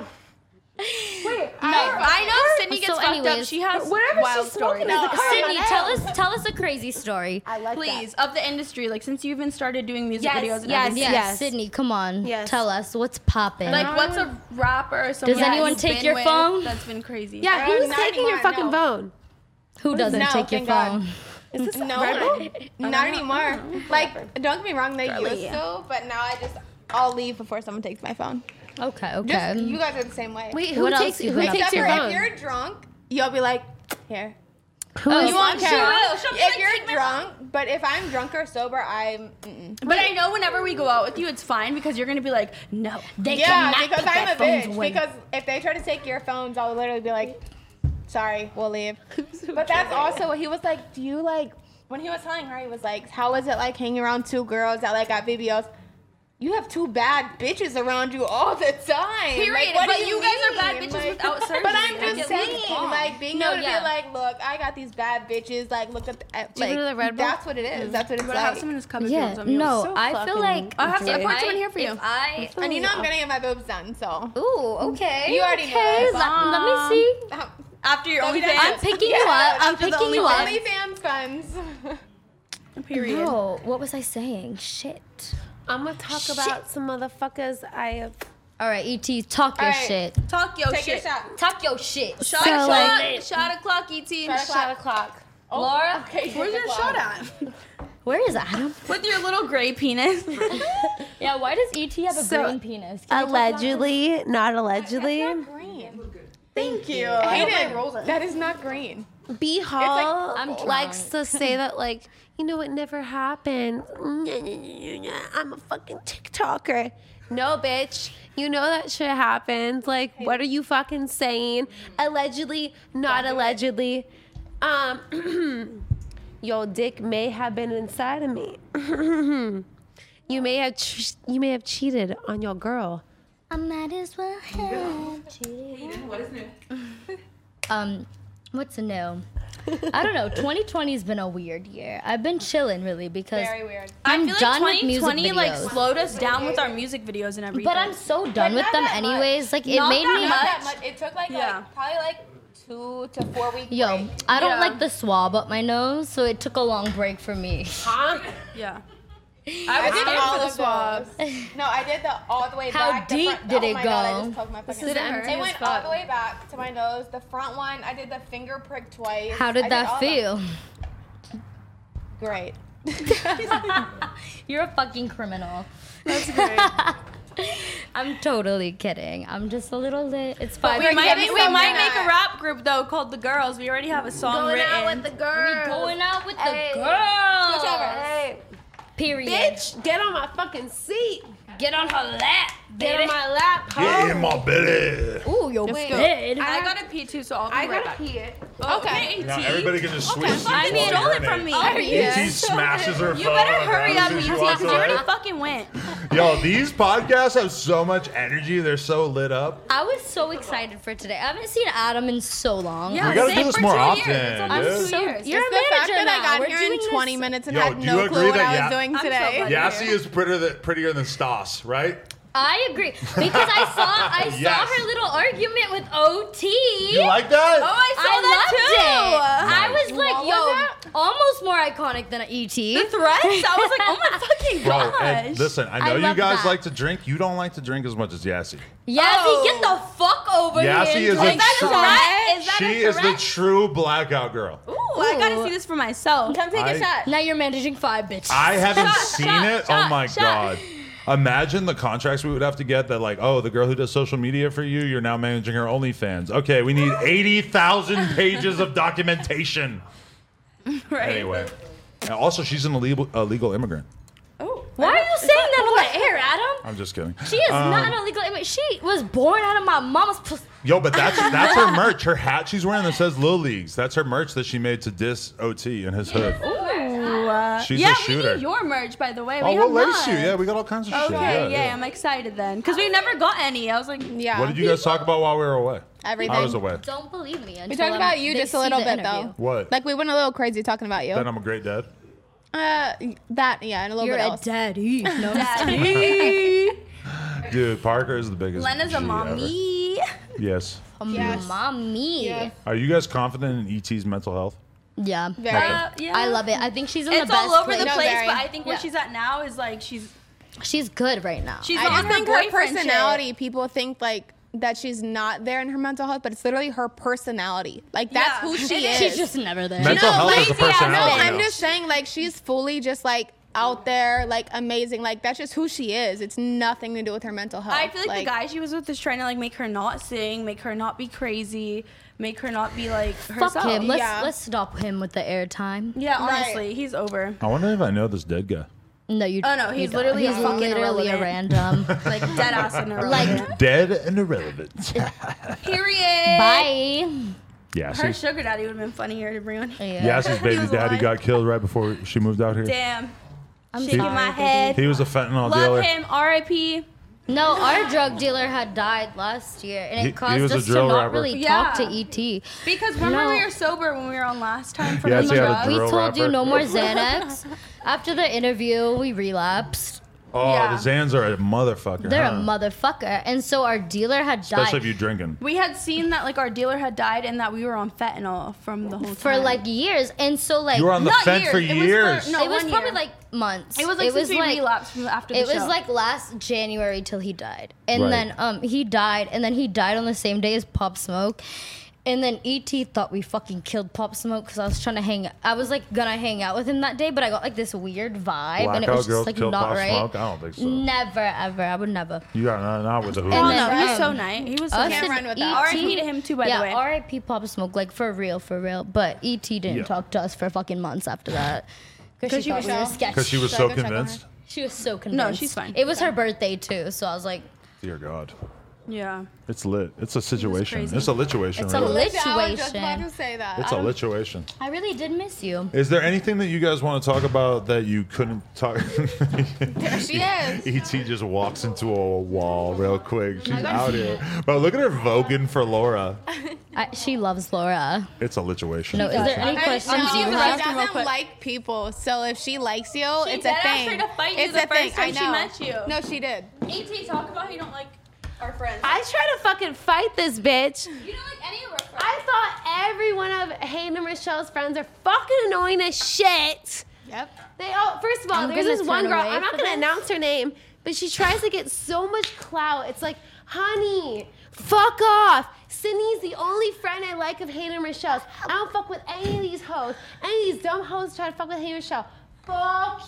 No, I know Sydney gets So fucked up. anyways, She has whatever wild she's smoking stories. is the car. Sydney, tell us tell us a crazy story. I like Please, of the industry, like since you've even started doing music Yes, videos and yes, everything. Yes, Yes. Sydney, come on. Yes. Tell us what's popping. Like, what's a rapper or someone Does that anyone you've take been your with phone? That's been crazy. Yeah, Uh, who's not taking your anymore, fucking no. phone? Who doesn't No, take your thank God. phone? Is this No, Red Bull? not anymore. Like, don't get me wrong, they Girly. used to, but now I just I'll leave before someone takes my phone. Okay, Just okay. you guys are the same way. Wait, who What else takes you who been up takes Except your for phone? if you're drunk, you'll be like, here. Who Oh, is- You won't She care. will. She'll be If like, you're "Take my drunk, but if I'm drunk or sober, I'm. Mm-mm. But I know whenever we go out with you, it's fine because you're gonna be like, no, they Yeah, cannot because put I'm their a phones bitch. away. Because if they try to take your phones, I'll literally be like, sorry, we'll leave. But that's also what he was like. Do you like when he was telling her? He was like, how is it like hanging around two girls that like got B B Os? You have two bad bitches around you all the time. Period. Like, what But do you guys are bad mean? bitches Like- without surgery. But I'm Like, just it looks saying, bomb. like being No, able to yeah. be like, look, I got these bad bitches. Like, look at the, uh, Do you like know the Red Bull? that's what it is. That's what it's But I have like. some in this cupboard. Yeah, if you want no, some. I feel fucking like I have some if important I- one here for you. If I, And you know I'm gonna get my boobs done, so. ooh, okay. You already know okay. this. Let, let me see. After your Don't OnlyFans. get- I'm picking you Yeah, up. I'm after the picking you up. OnlyFans funds. Period. No, what was I saying? Shit. I'm gonna talk about some motherfuckers I have. All right, E T, talk your All right. shit. Talk your Take shit. your shot. Talk your shit. Shot So, o'clock. like- Shot o'clock, E T. Shot Shot o'clock. Laura, Okay, Where's your shot at? where is Adam? With your little gray penis. Yeah, why does E T have a So, green penis? Can we talk about Allegedly, not allegedly. Green. Thank you. I hope Hayden, it rolls in. that is not green. B Hall I'm likes drunk. to say that, like, you know, it never happened. I'm a fucking TikToker. No, bitch. You know that shit happened. Like, what are you fucking saying? Allegedly, not allegedly. Um, your dick may have been inside of me. You may have ch- you may have cheated on your girl. I might as well have cheated. What is new? Um, what's new? I don't know. twenty twenty has been a weird year. I've been chilling really because Very weird. I'm I feel like done with music twenty twenty like videos. slowed us down with our music videos and everything. But I'm so done But with not them that much. anyways. Like it Not made that me. Not much. that much. It took like, Yeah. like probably like two to four weeks. Yo, break. I don't Yeah. like the swab up my nose, so it took a long break for me. Huh? yeah. I I was did scared all for the of swab. those. No, I did the all the way How back. the deep front- did oh it my God, I go? just poked my fucking- Did it hurt? It went all the way back to my nose. The front one, I did the finger prick twice. How I did that all feel? Great. You're a fucking criminal. That's great. I'm totally kidding. I'm just a little lit. It's fine. we We're might, getting we might something make a out. rap group though called The Girls. We already have a song Going written. out with the girls. We going out with the Hey. girls. Hey, Period. bitch, get on my fucking seat. Get on her lap, Get baby. on my lap. Get in my belly. Ooh, your Let's go. bed. I gotta pee too, so I'll be I right gotta back. pee it. Okay. Now everybody can just switch seats I while mean, they stole it urinate. from me. E T smashes her You phone better on the hurry ground up, as E soon T, as she walks because you already away. fucking went. Yo, these podcasts have so much energy. They're so lit up. I was so excited for today. I haven't seen Adam in so long. Yeah, We gotta same do this for more two often, years. It's almost dude. two So years. you're Just a the fact manager that I now. got We're here in doing twenty this- minutes and Yo, had do no you agree clue what that I was Ya- doing I'm so today. glad. Yassi is prettier than, prettier than Stas, right? I agree because I saw I saw Yes. her little argument with O T. You like that? Oh, I saw I that loved too. it. I was What like, was yo, that? almost more iconic than E T. The threats? I was like, oh my fucking Bro, gosh. and listen, I know I you love guys that. like to drink. You don't like to drink as much as Yassi. Yazzie, Oh. get the fuck over Yassi here. is and a drink true- some. Is that She a is the threat? true blackout girl. Ooh, I gotta see this for myself. Come take I- a shot. Now you're managing five bitches. I haven't Shot, seen shot, it. shot, oh my shot. god. Imagine the contracts we would have to get that, like, oh, the girl who does social media for you, you're now managing her OnlyFans. Okay, we need eighty thousand pages of documentation. Right. Anyway. And also, she's an illegal, illegal immigrant. Oh. Why are you saying that on the air, Adam? I'm just kidding. She is Um, not an illegal immigrant. She was born out of my mama's pussy. Yo, but that's that's her merch. Her hat she's wearing that says Lil Leagues. That's her merch that she made to diss O T in his hood. Ooh, uh, She's yeah, a shooter. we need your merch, by the way. Oh, we we'll have lace you. not. Yeah, we got all kinds of shit. Okay, Yeah, yeah, I'm excited then. Because we never got any. I was like, Yeah. What did you guys talk about while we were away? Everything. I was away. Don't believe me. We until talked I'm- about you they just a see little the bit interview. though. What? Like we went a little crazy talking about you. Then I'm a great dad. Uh, that yeah, and a little You're bit a else. daddy. No, Daddy. Dude, Parker is the biggest. Lena's a G mommy. ever. Yes. Yes. mommy. Yes. Are you guys confident in E T's mental health? Yeah. Very. Uh, yeah. I love it. I think she's in It's the best all over place. the No, place, very. but I think where Yeah. she's at now is like she's She's good right now. she's I on just her think her boyfriend shit. personality. People think like that she's not there in her mental health, but it's literally her personality. Like that's Yeah, who she it is. is. She's just never there. Mental health is a Crazy ass- personality. No, I'm now. just saying like she's fully just like out there, like amazing. Like that's just who she is. It's nothing to do with her mental health. I feel like, the guy she was with is trying to like make her not sing, make her not be crazy, make her not be like herself. Fuck him. Let's Yeah. let's stop him with the airtime. Yeah, Right. honestly, he's over. I wonder if I know this dead guy. No, you. Oh, no, you he's don't. literally he's fucking literally a irrelevant. random. Like dead ass and Like- irrelevant. Dead and irrelevant. Period. Bye. yeah, Her she's, sugar daddy would have been funnier to bring on. Yeah. Yassie's baby was daddy alive. got killed right before she moved out here. Damn. I'm Shaking sorry, my baby. head. He was a fentanyl Love dealer. him. R I P No, our drug dealer had died last year, and it He- he caused was a us to drill not rapper. really Yeah. talk to E T. Because remember No. we were sober when we were on last time for Yeah, the so he had a drugs? We drill told you rapper. no more Xanax. After the interview, we relapsed. Oh, Yeah. the Zans are a motherfucker. They're huh? a motherfucker, and so our dealer had Especially died if you're drinking. We had seen that like our dealer had died and that we were on fentanyl from the whole time. for like years, and so like You were on the Not fent years. for It was for- years. no, it was one probably year. like months. It was like it since was we like relapsed from after the it show. was like last January till he died, and Right. then um he died, and then he died on the same day as Pop Smoke. And then E T thought we fucking killed Pop Smoke because I was trying to hang. I was like gonna hang out with him that day, but I got like this weird vibe, and it Blackout was girls just like killed not Pop right. Smoke? I don't think so. Never ever. I would never. You got not, not with the hoop. Oh And no, then, he's so um, nice. He was so Us Can't and run with E T, that. R I P to him too, by the yeah, way. R I P Pop Smoke, like for real, for real. But E T didn't Yeah. talk to us for fucking months after that because she, she thought was we were so- sketchy. Because she was Should I so go check on her? convinced. She was so convinced. she's fine. It was her birthday too, so I was like, Dear God. Yeah. It's lit. It's a situation. crazy. It's a lituation. It's a really. lit- I was just about Situation. to say that. It's a lituation. I really did miss you. Is there anything that you guys want to talk about that you couldn't talk? There she is. E T just walks into a wall real quick. She's out here. But look at her voguing for Laura. I, she loves Laura. It's a lituation. No, is there any I- questions she you doesn't have? real quick. like people, so if she likes you, She it's dead a ass thing. tried to fight you it's the a first thing. time I she know. met you. No, she did. E T, talk about how you don't like our friends. I try to fucking fight this bitch. you don't like any of our friends. I thought every one of Hayden and Michelle's friends are fucking annoying as shit. Yep. They all, first of all, I'm there's gonna this one turn girl, away I'm not for gonna this. announce her name, but she tries to get so much clout. It's like, honey, fuck off. Sydney's the only friend I like of Hayden and Michelle's. I don't fuck with any of these hoes. Any of these dumb hoes try to fuck with Hayden and Michelle. Fuck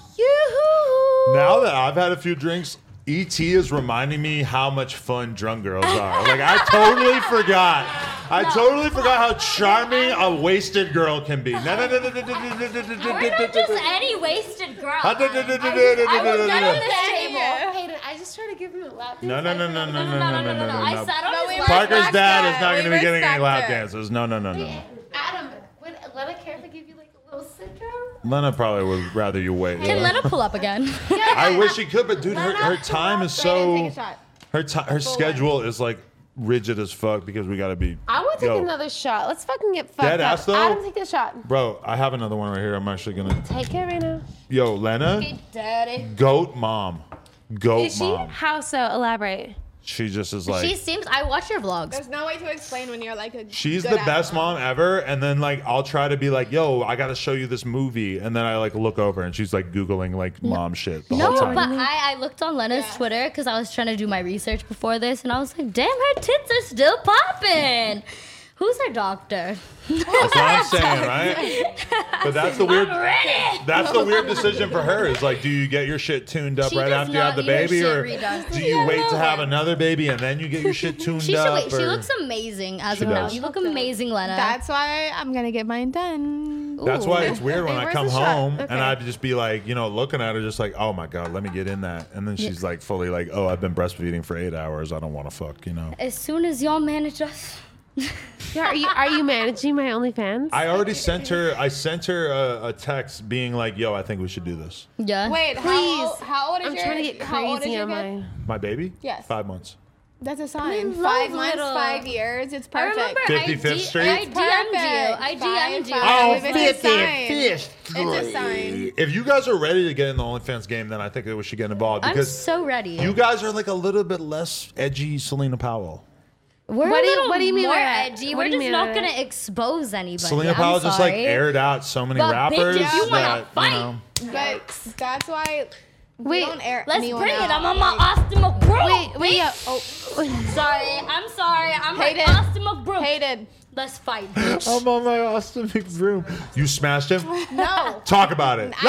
you. Now that I've had a few drinks, E T is reminding me how much fun drunk girls are. Like, I totally forgot. I totally forgot how charming a wasted girl can be. No, no, no, no, no, no, no, no, no, no, We're not just no. any wasted girl. Ah, no, no, no, no, no, no, I no, will no, get no. on this table. Hayden, I just try to give you a lap. No, no, no, no, no, no, no, no, no, no, I no. sat on But his we lap. Parker's respect dad it. is not We going to be getting any respect lap it. dances. No, no, no, no, no. Adam, would Lena care to give you like a little syndrome? Lena probably would rather you wait. Can Lena pull up again? I wish she could, but dude, her, her time is so. Take a shot. Her ti her schedule is like rigid as fuck because we gotta be. I want to take Yo, another shot. Let's fucking get fucked Dead up. ass, though? Adam, take the shot. Bro, I have another one right here. I'm actually gonna. Take it right now. Yo, Lena, Daddy. goat mom, goat Is she? mom. How so? Elaborate. She just is like. She seems. I watch your vlogs. There's no way to explain when you're like a. She's good the ass best mom ever, and then like I'll try to be like, "Yo, I gotta show you this movie," and then I like look over and she's like googling like mom shit the No, whole time. but I, I looked on Lena's Twitter because I was trying to do my research before this, and I was like, damn, her tits are still popping. Who's our doctor? That's what I'm saying, right? But that's the weird. That's the weird decision for her. Is like, do you get your shit tuned up She right does after you have the not need baby, her or shit redone. do you wait to have another baby and then you get your shit tuned She, up? should, she or- looks amazing as She of now. does. You look amazing, Lena. That's why I'm gonna get mine done. That's why it's weird when Hey, I where's come the shot? home Okay. and I'd just be like, you know, looking at her, just like, oh my god, let me get in that, and then she's like, fully like, oh, I've been breastfeeding for eight hours. I don't want to fuck, you know. As soon as y'all manage us. Yeah, are you are you managing my OnlyFans? I already sent her. I sent her a, a text being like, yo, I think we should do this. Yeah. Wait, how Please. old, how old is I'm your? trying to get how old is crazy your on kid? my. My baby? Yes. Five months. That's a sign. love Five months, little- five years. It's I perfect. remember fifty-fifth I D- Street? I D M'd you. I Perfect. D M'd you. Five, five. Oh, It's a sign. It's a sign. If you guys are ready to get in the OnlyFans game, then I think that we should get involved I'm because so ready. you guys are like a little bit less edgy Selena Powell. We're What a do you- little what do you mean more by that? edgy. What We're do you just mean not by gonna that? expose anybody. Selena I'm Powell just like sorry. aired out so many But rappers bitch, if you wanna that fight, you know. But that's why we Wait, don't air Let's anyone bring it. out. I'm on my Austin McBroom. Wait, wait, yeah. Oh, Sorry, I'm sorry. I'm like Hayden. Austin McBroom. Hated. Let's fight, bitch. I'm on my Austin McBroom. You smashed him? No, Talk about it.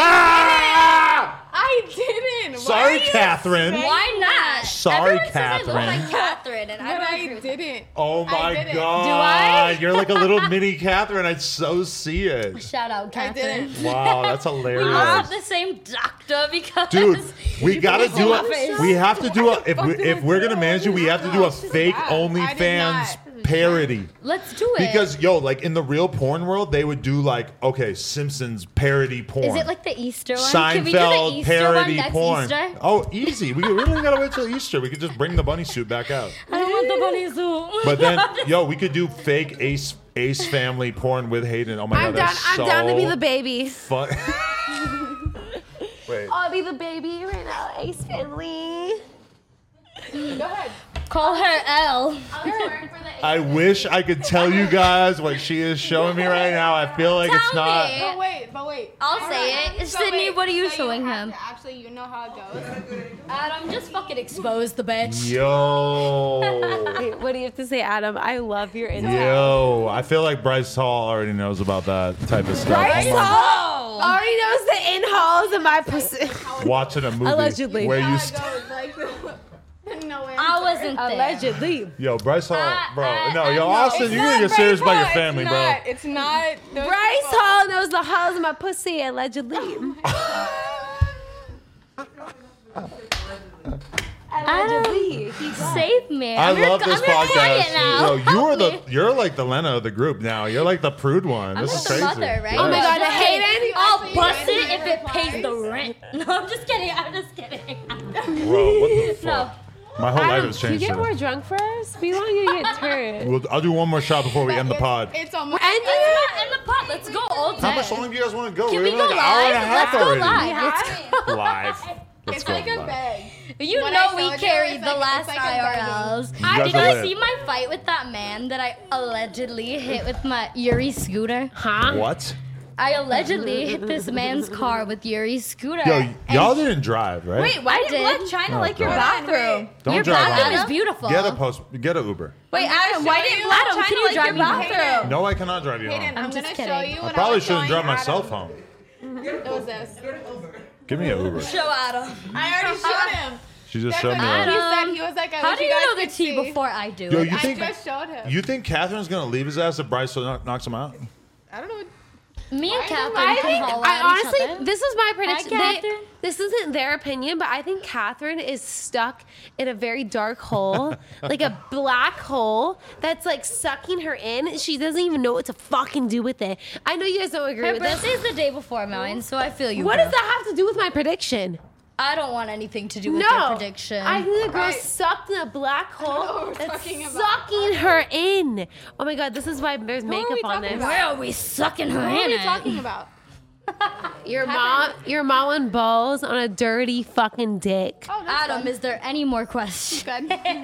Ah! I didn't. Why Sorry, are you Catherine. saying Why not? Sorry, Everyone says I look Catherine. like Catherine, and I But don't I agree with didn't. Oh I my didn't. god. Do I? You're like a little mini Catherine. I so see it. Shout out, I Catherine. didn't. Wow, that's We hilarious. have the same doctor because Dude, we gotta do my a. face. We have to do a. If we if we're gonna manage it, we have to do a fake I did OnlyFans not. parody. let's do it. Because yo, like in the real porn world, they would do like okay, Simpsons parody porn. is it like the Easter one? Can we do the Seinfeld Easter parody one next porn? Easter? Oh, easy. We, we don't even gotta wait till Easter. We could just bring the bunny suit back out. I don't want the bunny suit. But then, yo, we could do fake Ace Ace family porn with Hayden. Oh my I'm god, down. that's I'm so down to be the baby. fun. Wait. I'll be the baby right now. Ace family. Go ahead. Call her L. I wish I could tell you guys what she is showing me right now. I feel like it's Tell not. me. But wait, but wait. I'll say it. So Sydney, wait, what are you so showing have him? to Actually, you know how it goes. Adam, just fucking expose the bitch. Yo. Wait, what do you have to say, Adam? I love your intel. Yo. I feel like Bryce Hall already knows about that type of stuff. Bryce I'm like Hall already knows the in halls of my pussy. watching a movie Allegedly. where How you. it St- goes, like no answer. I wasn't there. Allegedly. Yo, Bryce Hall, Uh, bro. uh, No, uh, yo, no. Austin, It's you not gotta get serious Bryce about your Hall, family, it's bro. Not, it's not. those Bryce people. Hall knows the halls of my pussy, allegedly. allegedly. Save me. I I'm your- love this I'm your podcast. client now. Yo, you Help are the me. you're like the Lena of the group now. You're like the prude one. I'm this just is the crazy. mother, right? Oh my Yeah. God, Just Hayden, kidding. I'll actually bust read it if it my pays the replies. rent. No, I'm just kidding. I'm just kidding. Bro, what the fuck? No. My whole life Adam, has can you changed. get today. more drunk for us? We want you to get turned. We'll, I'll do one more shot before we end the It's- pod. It's almost. And Let's not end the pot. Let's go all day. How much longer do you guys want to go? Can We're we in go like an hour and a live? half Let's go already. live. Let's go. Live. Let's It's go like a live. bag. You What know I we showed you, carried it's the like- last it's like a I R begging. Ls. You guys Did are you lit. see my fight with that man that I allegedly hit with my Yuri scooter? Huh? What? I allegedly hit this man's car with Yuri's scooter. Yo, and y'all didn't drive, right? Wait, why I did did. Blood China Oh, like your God. bathroom? Don't Your drive bathroom home. is beautiful. Get a post. Get an Uber. Wait, Adam, why didn't you. Blood Adam, China can you like drive your me home? bathroom? No, I cannot drive you Hayden, home. I'm, I'm gonna just show kidding. you. I When probably was shouldn't drive showing myself Adam. home. It was this. Give me an Uber. Show Adam. I already showed him. She just That's showed what me he that. said. He was like, I How wish do you guys know the could tea see. before I do? Yo, it? you I think just showed him. you think Catherine's gonna leave his ass if Bryce knock- knocks him out? I don't know. Me and Catherine I can think, haul I at each honestly, other. this is my prediction. Hi, They- Catherine. this isn't their opinion, but I think Catherine is stuck in a very dark hole, like a black hole that's like sucking her in. She doesn't even know what to fucking do with it. I know you guys don't agree Her with this. birthday's the day before mine, so I feel you. What girl. does that have to do with my prediction? I don't want anything to do with No, your prediction. I think the girl Right. sucked in a black know hole what we're that's talking about. sucking her in. Oh my god, this is why there's are makeup we on talking this. about? Where are we sucking her What in? are we at? talking about? Your mom, your mom and balls on a dirty fucking dick. Oh, that's Adam, fun. is there any more questions? Good.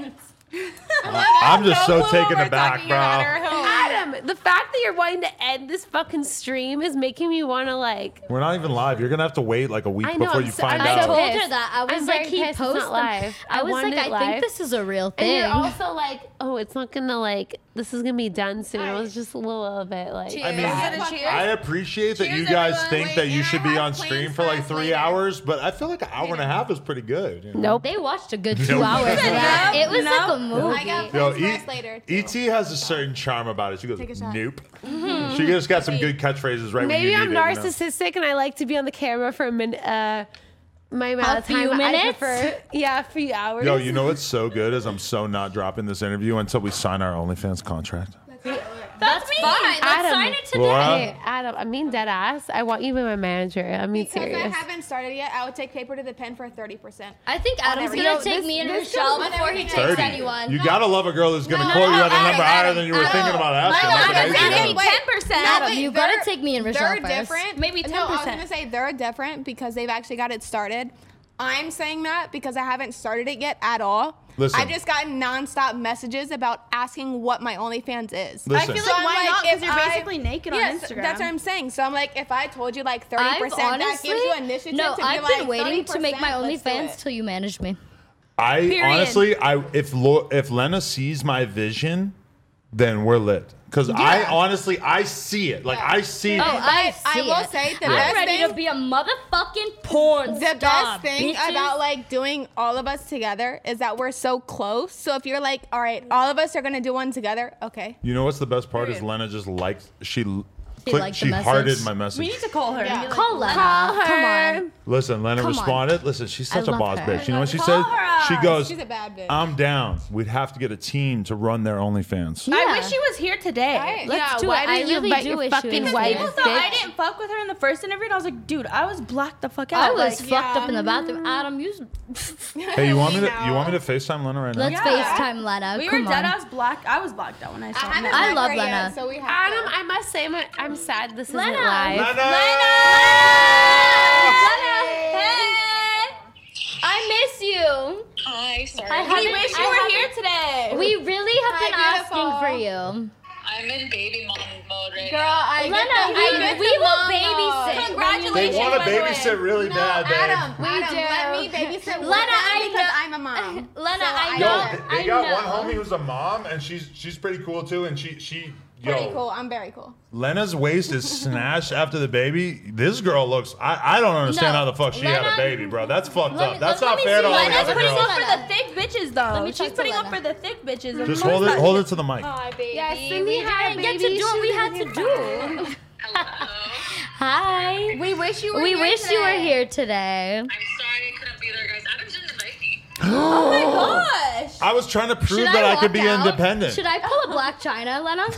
I'm just so taken aback, bro. Adam, the fact that you're wanting to end this fucking stream is making me want to like. We're not even live. You're gonna have to wait like a week I know, before I'm you so- find I'm out. I so told pissed. her that. I was I'm like, very he pissed it's posted not live. I, I was wanted like, it I think live. this is a real And thing. you're also like, oh, it's not gonna like. This is gonna be done soon. I was just a little bit like. I mean, Cheers. I appreciate that Cheers, you guys everyone. think Wait, that you yeah, should I be have on stream plans for like class three later. hours, but I feel like an hour and a half is pretty good. You know? Nope. They watched a good two Nope. hours of that. It was like a movie. I got Yo, plans E- class later. E too. T has a certain charm about it. She goes, Take a shot. nope. She just got some good catchphrases right when Maybe you I'm need it, you know? narcissistic and I like to be on the camera for a minute. Uh, my amount A of time. few I minutes? prefer, yeah, a few hours. Yo, you know what's so good is I'm so not dropping this interview until we sign our OnlyFans contract. That's fine. Let's Adam. sign it today. Laura? Hey, Adam, I mean dead ass. I want you to be my manager. I mean Because I serious. haven't started yet, I would take paper to the pen for thirty percent. I think Adam's everything. gonna Yo, take this- me and this Rochelle goes on before he everything. takes thirty. anyone. You gotta love a girl who's gonna No, quote you at a Adam, number Adam, higher than you were Adam. thinking about asking. No, Look at Adam, how you Adam, do. wait. ten percent. Adam, wait, you gotta they're- take me and Rochelle They're first. different. Maybe No, I was ten percent. gonna say they're different because they've actually got it started. I'm saying that because I haven't started it yet at all. Listen. I've just gotten nonstop messages about asking what my OnlyFans is. Listen. I feel So like I'm why like, not? Because if you're I- basically naked on Yes, Instagram. that's what I'm saying. So I'm like, if I told you like thirty I've percent, that honestly, gives you initiative no, to be I've like been waiting to make my thirty percent, let's do OnlyFans it. till you manage me. I Period. honestly, I if Lo, if Lena sees my vision, then we're lit. Because I honestly, I see it. Like I see Oh, it. I I see will it. say the I'm best ready thing- to be a motherfucking porn The star. best thing bitches. about like doing all of us together is that we're so close. So if you're like, all right, all of us are gonna do one together, okay. You know what's the best part is Period. Lena just liked she She clicked, liked the she hearted message. my message. We need to call her. and Yeah. be like, Call Lena. Call her. Come on. Listen, Lena Come on. responded. Listen, she's such I a love boss her. bitch. You know what she Call said? her She up. goes, She's a bad bitch. I'm down. We'd have to get a team to run their OnlyFans. I Yeah. wish she was here today. Right. Let's yeah, do why it. I didn't you really invite do your wish she fucking was wife, here. People thought I bitch? didn't fuck with her in the first interview, and I was like, dude, I was blacked the fuck out. I was like, fucked up in the bathroom. Adam, you. Hey, you want me to know. you want me to FaceTime Lena right now? Let's Yeah. FaceTime Lena. we Come were dead on. ass black. I was blacked out when I saw I, haven't her. I met love her Lena. yet, so we have Adam, to. I must say, I'm, I'm sad this isn't Lena. live. Hey, I miss you. Hi, sorry. I We haven't- wish I you were haven't- here today. We really have Hi, been asking beautiful. for you. I'm in baby mom mode right Girl, now. I Lena, get the, we, I get we the will mom babysit. mode. Congratulations. They want to by the way. babysit really No, bad, babe. Adam, We Adam, do. let me babysit Lena, Lena I because know- I'm a mom. Lena, So I I know. know. They I got know. one homie who's a mom, and she's she's pretty cool too. And she she Pretty yo, cool. I'm very cool. Lena's waist is snatched after the baby. This girl looks. I, I don't understand No, how the fuck she had a Lena- baby, bro. That's fucked Let up. me- That's let not me fair see to all the Lena's other putting girls. up for the thick bitches, though. Let me She's talk to putting up Lena. for the thick bitches. Just hold it hold it to the mic. Hi, baby. Yeah, Cindy we had a didn't get to baby. do what we She had to didn't do. Hello. Hi. We wish you were We here wish today. you were here today. I'm sorry I couldn't be there, guys. Adam didn't invite me. Oh my gosh. I was trying to prove Should that I, walk could be out? independent. Should I pull a Black China, Lena?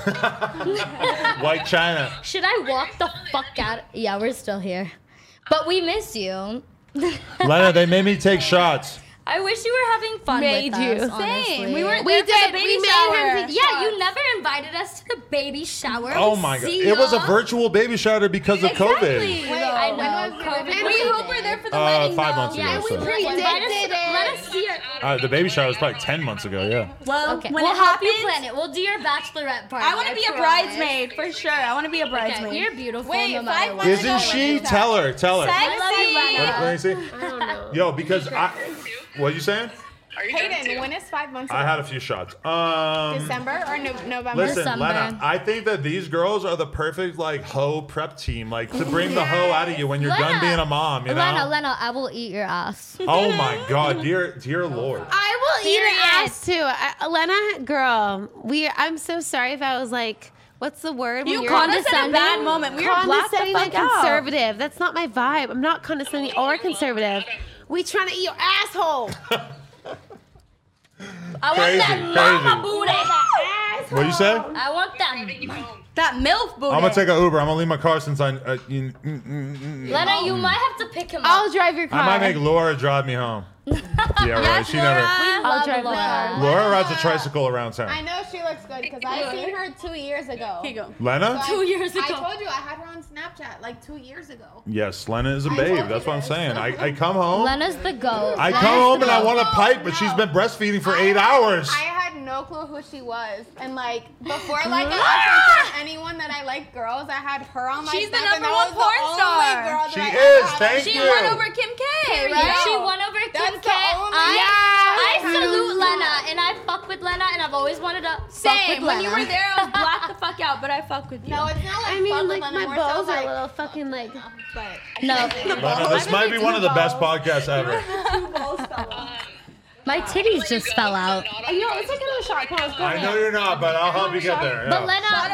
White China. Should I walk the fuck out? Yeah, we're still here. But we miss you. Lena, they made me take shots. I wish you were having fun Made with you. us, Same. honestly. We were We there for did. the baby We made shower. him take Yeah, you never invited us to the baby shower. Oh We my god. see It was a y'all. virtual baby shower because of Exactly. COVID. Wait, I when know. was the COVID baby was We a hope we're thing. there for the Uh, wedding. five though. months ago. Yeah, we so. predicted Let us, let us see your. Uh, the baby shower was probably ten months ago, yeah. Well, Okay, when we'll it help you happens, plan it. We'll do your bachelorette party. I want to be a promise. bridesmaid for sure. I want to be a Okay, bridesmaid. you're beautiful. Wait, no five matter what. months Isn't she? Tell her, tell her. I love you, Sexy. Let, Lena. let me see. I don't know. Yo, because I. What you saying? Are you done Hayden, too? when is five months I ago? had a few shots. Um. December or no- November? Listen, December. Lena, I think that these girls are the perfect like hoe prep team, like to bring the hoe out of you when you're done Lena. being a mom. You know? Lena, Lena, I will eat your ass. Oh my God, dear, dear Lord. I will eat Period. your ass too. I, Lena, girl, we. I'm so sorry if I was like, what's the word? when You you're caught us at a condescending? bad moment. We were blacked the condescending fuck and out. conservative. That's not my vibe. I'm not condescending or conservative. We trying to eat your asshole. I want Crazy, that mama crazy. booty. What you say? I want that. Driving you home. That MILF booty. I'm gonna take an Uber. I'm gonna leave my car since I. Uh, you, mm, mm, mm. Lena, you might have to pick him I'll up. drive your car. I might make Laura drive me home. Yeah, right. She never. We I'll love drive the Laura. car. Laura rides a tricycle around I town. know she looks good because I seen her two years ago. Here you go. Lena? So I- years I ago. told you I had her on Snapchat like two years ago. Yes, Lena is a I babe. told That's you what I'm this. saying. I, I come home. Lena's the goat. I come Lena's home the and I goat. want a pipe, but she's been breastfeeding for eight hours. I had no clue who she was. And like before, like I also told anyone that I like girls, I had her on my She's the snap, and number that one was porn the only star. girl that She I is, ever had thank on She you. my won over Kim K, Period. right? She won over That's Kim the K. only- I, Yeah. I salute Lena, and I fuck with Lena, and I've always wanted to fuck Same. with When Lena. you were there, I was black the fuck out, but I fuck with you. No, it's not like I mean, fuck like with my Lena, more so balls are like, a little fucking like. but No, Lena, this might be one of the best podcasts ever. my titties just fell out. Yo, let's take another shot. Come on, let's go. I know you're not, but I'll help you get there. But Yeah. Lena,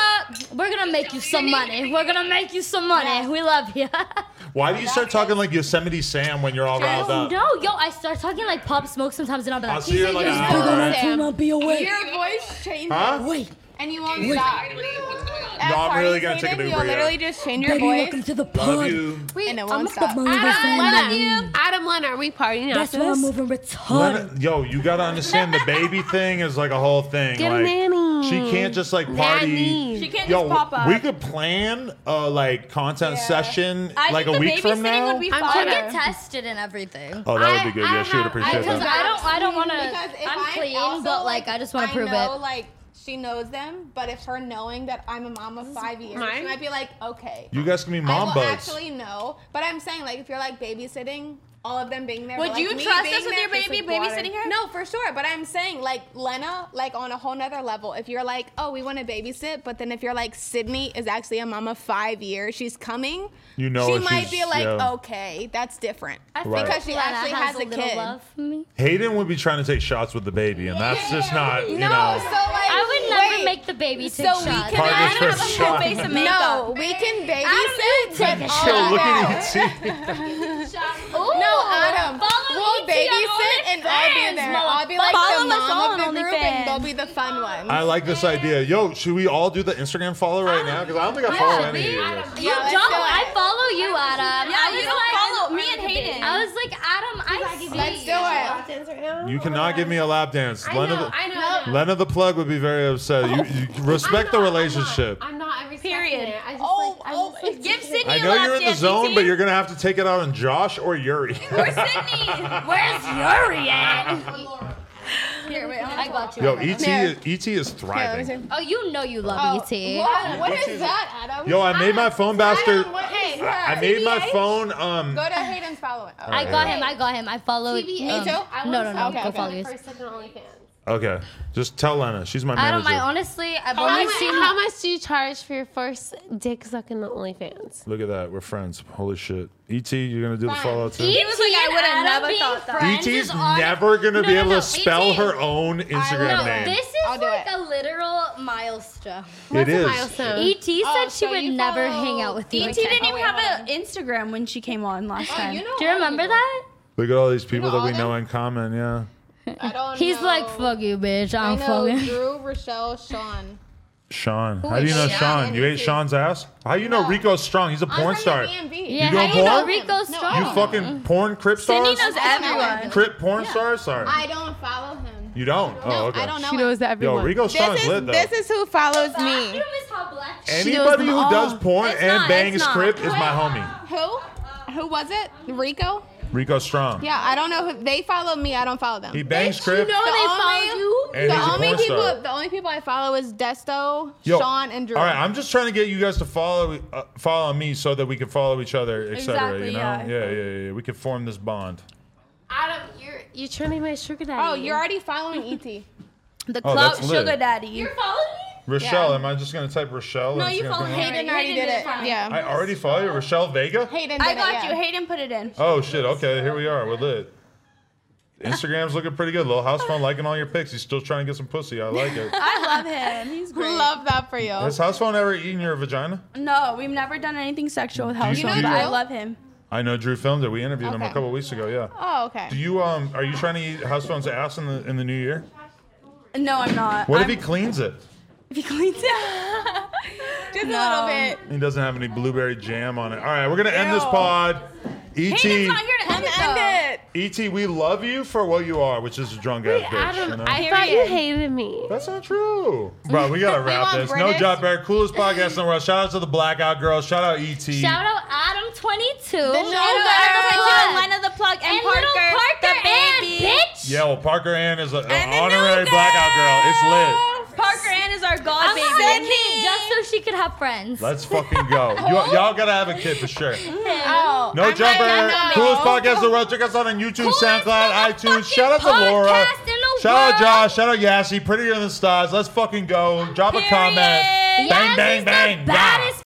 we we're gonna make you some money. We're gonna make you some money. We love you. Why do you start talking like Yosemite Sam when you're all riled up? No, yo, I start talking like Pop Smoke sometimes, and I'll be I'll like, see you like an hour, right? be away. your voice changes. Huh? Wait, And you won't stop. What's going on? At No, I'm really parties, gonna take an Hayden, Uber, You'll yeah. literally just change your baby, voice, welcome to the Love pod. you. and it I'm won't the stop. money Adam, that's Lena, Adam, Lena, are we partying That's after why I'm this? moving Lena, retarded. yo, you gotta understand the baby thing is like a whole thing. Get a like, nanny. she can't just like party. Nanny. She can't Yo, just pop up. we could plan a like content session I like think a the week from babysitting now. would be I'm fun. I'll trying get tested and everything. Oh, that would be I- good. I Yeah, she would have- appreciate I Because that. I don't, I don't want to. Because if I'm I clean, also, but like I just want to prove I know, it. like she knows them, but if her knowing that I'm a mom of five years, mine? she might be like, okay. You guys can be I mom will buds. actually know, but I'm saying like if you're like babysitting, all of them being there. Would but, like, you me trust being us with there, your it's baby like water. babysitting her? No, for sure. But I'm saying like Lena, like on a whole nother level. If you're like, oh, we want to babysit, but then if you're like Sydney is actually a mom of five years, she's coming. You know she what might she's- be like, yeah. okay, that's different. I Right. Because she Lena actually has, a a little kid. love for me. Hayden would be trying to take shots with the baby, and that's just not, you No, know. so like I would never wait. make the baby take So we shots. can Partners Adam for have a shot. full face of No, makeup. we can Adam, babysit. take but a all Yo, of look that- at E T. Ooh, No, Adam. follow We'll E T on babysit and I'll be OnlyFans, there. I'll be like Follow the us all mom on of the group and OnlyFans. they'll be the fun ones. I like this idea. Yo, should we all do the Instagram follow right now? Because I don't think I follow any of you. guys. You Yeah, let's don't. do it. I follow you, Adam. Yeah, I you was don't like, follow me and Hayden. I was like, Adam, I see Let's do you. it. Dance right now? You cannot give me a lap dance. I Lena know, the, I know. I know. Lena the plug would be very upset. You, you respect I'm the not- relationship. I'm not. I'm not. I'm respecting Period. it. I just Oh, like. I oh, just, like, Give Sydney I a know lap you're in the dance, zone, E T. but you're gonna have to take it out on Josh or Yuri. Where's Sydney? Where's Yuri at? Here, wait, I got you. Yo, E T, Here. is, E T is Here, let me thriving. see. Oh, you know you love Oh, E T. What? What is that, Adam? Yo, I made my phone bastard. Adam, what is I, that? I made my phone. Um, Go to Hayden's following. Oh. I got him. I got him. I follow. T V A. um, Me too? I No, no, no. Okay, Go okay. follow you. First, second OnlyFans. okay, just tell Lena. She's my Adam, manager. I honestly, I've How only much, seen. how much do you charge for your first dick sucking on OnlyFans? Look at that. We're friends. Holy shit. E T, you're gonna do the follow too. E T was like, I and would've Adam never being thought that. friends E T's is on- never gonna No, be no, able no, to spell E T. her own Instagram No, name. this is I'll do like it. a literal milestone. What's It a is. milestone? E T said Oh, she so would you never follow hang out with you. E T didn't Oh, even wait, have hold an Instagram when she came on last Oh, time. you know Do you remember that? Look at all these people know that we all know them? in common. Yeah. I don't He's know. like, fuck you, bitch. I I'm know fucking. Drew, Rochelle, Sean. Sean. How do you is know Sean? Sean? You ate Sean's ass? How you know No. Rico's strong? He's a porn I'm from star. the D M V. Yeah, doing how you know porn? Rico No, Strong? You fucking porn crip Sydney stars? knows everyone. Crip porn stars? Sorry. I don't follow him. You don't? Oh, No, okay. I don't know She him. knows Yo, everyone. Rico Strong's This is lit though. this is who follows You me. miss how black she knows Anybody them who all. does porn It's and not, bangs it's not. crip is my homie. Who? Who was it? Rico? Rico Strong. Yeah, I don't know who. They follow me. I don't follow them. He bangs You crip. know The they only- followed you? And the he's a only porn people, star. the only people I follow is Desto, Yo, Sean, and Drew. All right, I'm just trying to get you guys to follow uh, follow me so that we can follow each other, et cetera. Exactly, You know? yeah. Yeah, yeah, yeah. We can form this bond. Adam, you're you're trying to be my sugar daddy. Oh, you're already following E T. The Oh, clout that's lit. sugar daddy. You're following me? Rochelle, Yeah. am I just gonna type Rochelle? No, and it's you gonna follow come up? Hayden already did it. Yeah. I already follow you, Rochelle Vega. Hayden did I it, got yeah. you. Hayden put it in. Oh shit. Okay, here we are. We're lit. Instagram's looking pretty good. Little house phone liking all your pics. He's still trying to get some pussy. I like it. I love him. He's great. Love that for you. Has house phone ever eaten your vagina? No, we've never done anything sexual with House you Phone, know but I Drew? love him. I know Drew filmed it. We interviewed him a Okay. couple weeks ago. Yeah. Oh, okay. Do you um? Are you trying to eat house phone's ass in the in the new year? No, I'm not. What if I'm, he cleans it? if he cleans it? Just No. a little bit. He doesn't have any blueberry jam on it. All right, we're gonna end this pod. E T, Hayden's not here to end it, though. End it. E T, we love you for what you are, which is a drunk ass bitch. Adam, you know? I thought you Period. hated me. That's not true, bro. We gotta wrap want this. No British? job, Bear. Coolest podcast in the world. Shout out to the Blackout Girls. Shout out E T. Shout out Adam twenty-two. Shout out and to Lena the Lena Plug. Lena the Plug and, And Parker, little Parker the and baby. bitch. Yeah, well, Parker Ann is an And the honorary new blackout girl. It's lit. Parker Ann is our god I'm baby. having a kid just so she could have friends. Let's fucking go. You, y'all gotta have a kid for sure. Oh, No I'm Jumper, like, coolest no. podcast in the world. Check us out on YouTube, Coolest SoundCloud, iTunes. Shout out to podcast Laura. in the Shout out world. Josh. Shout out Yassi. Prettier than the stars. Let's fucking go. Drop a comment. Yas Bang, bang, is the bang. Yeah. baddest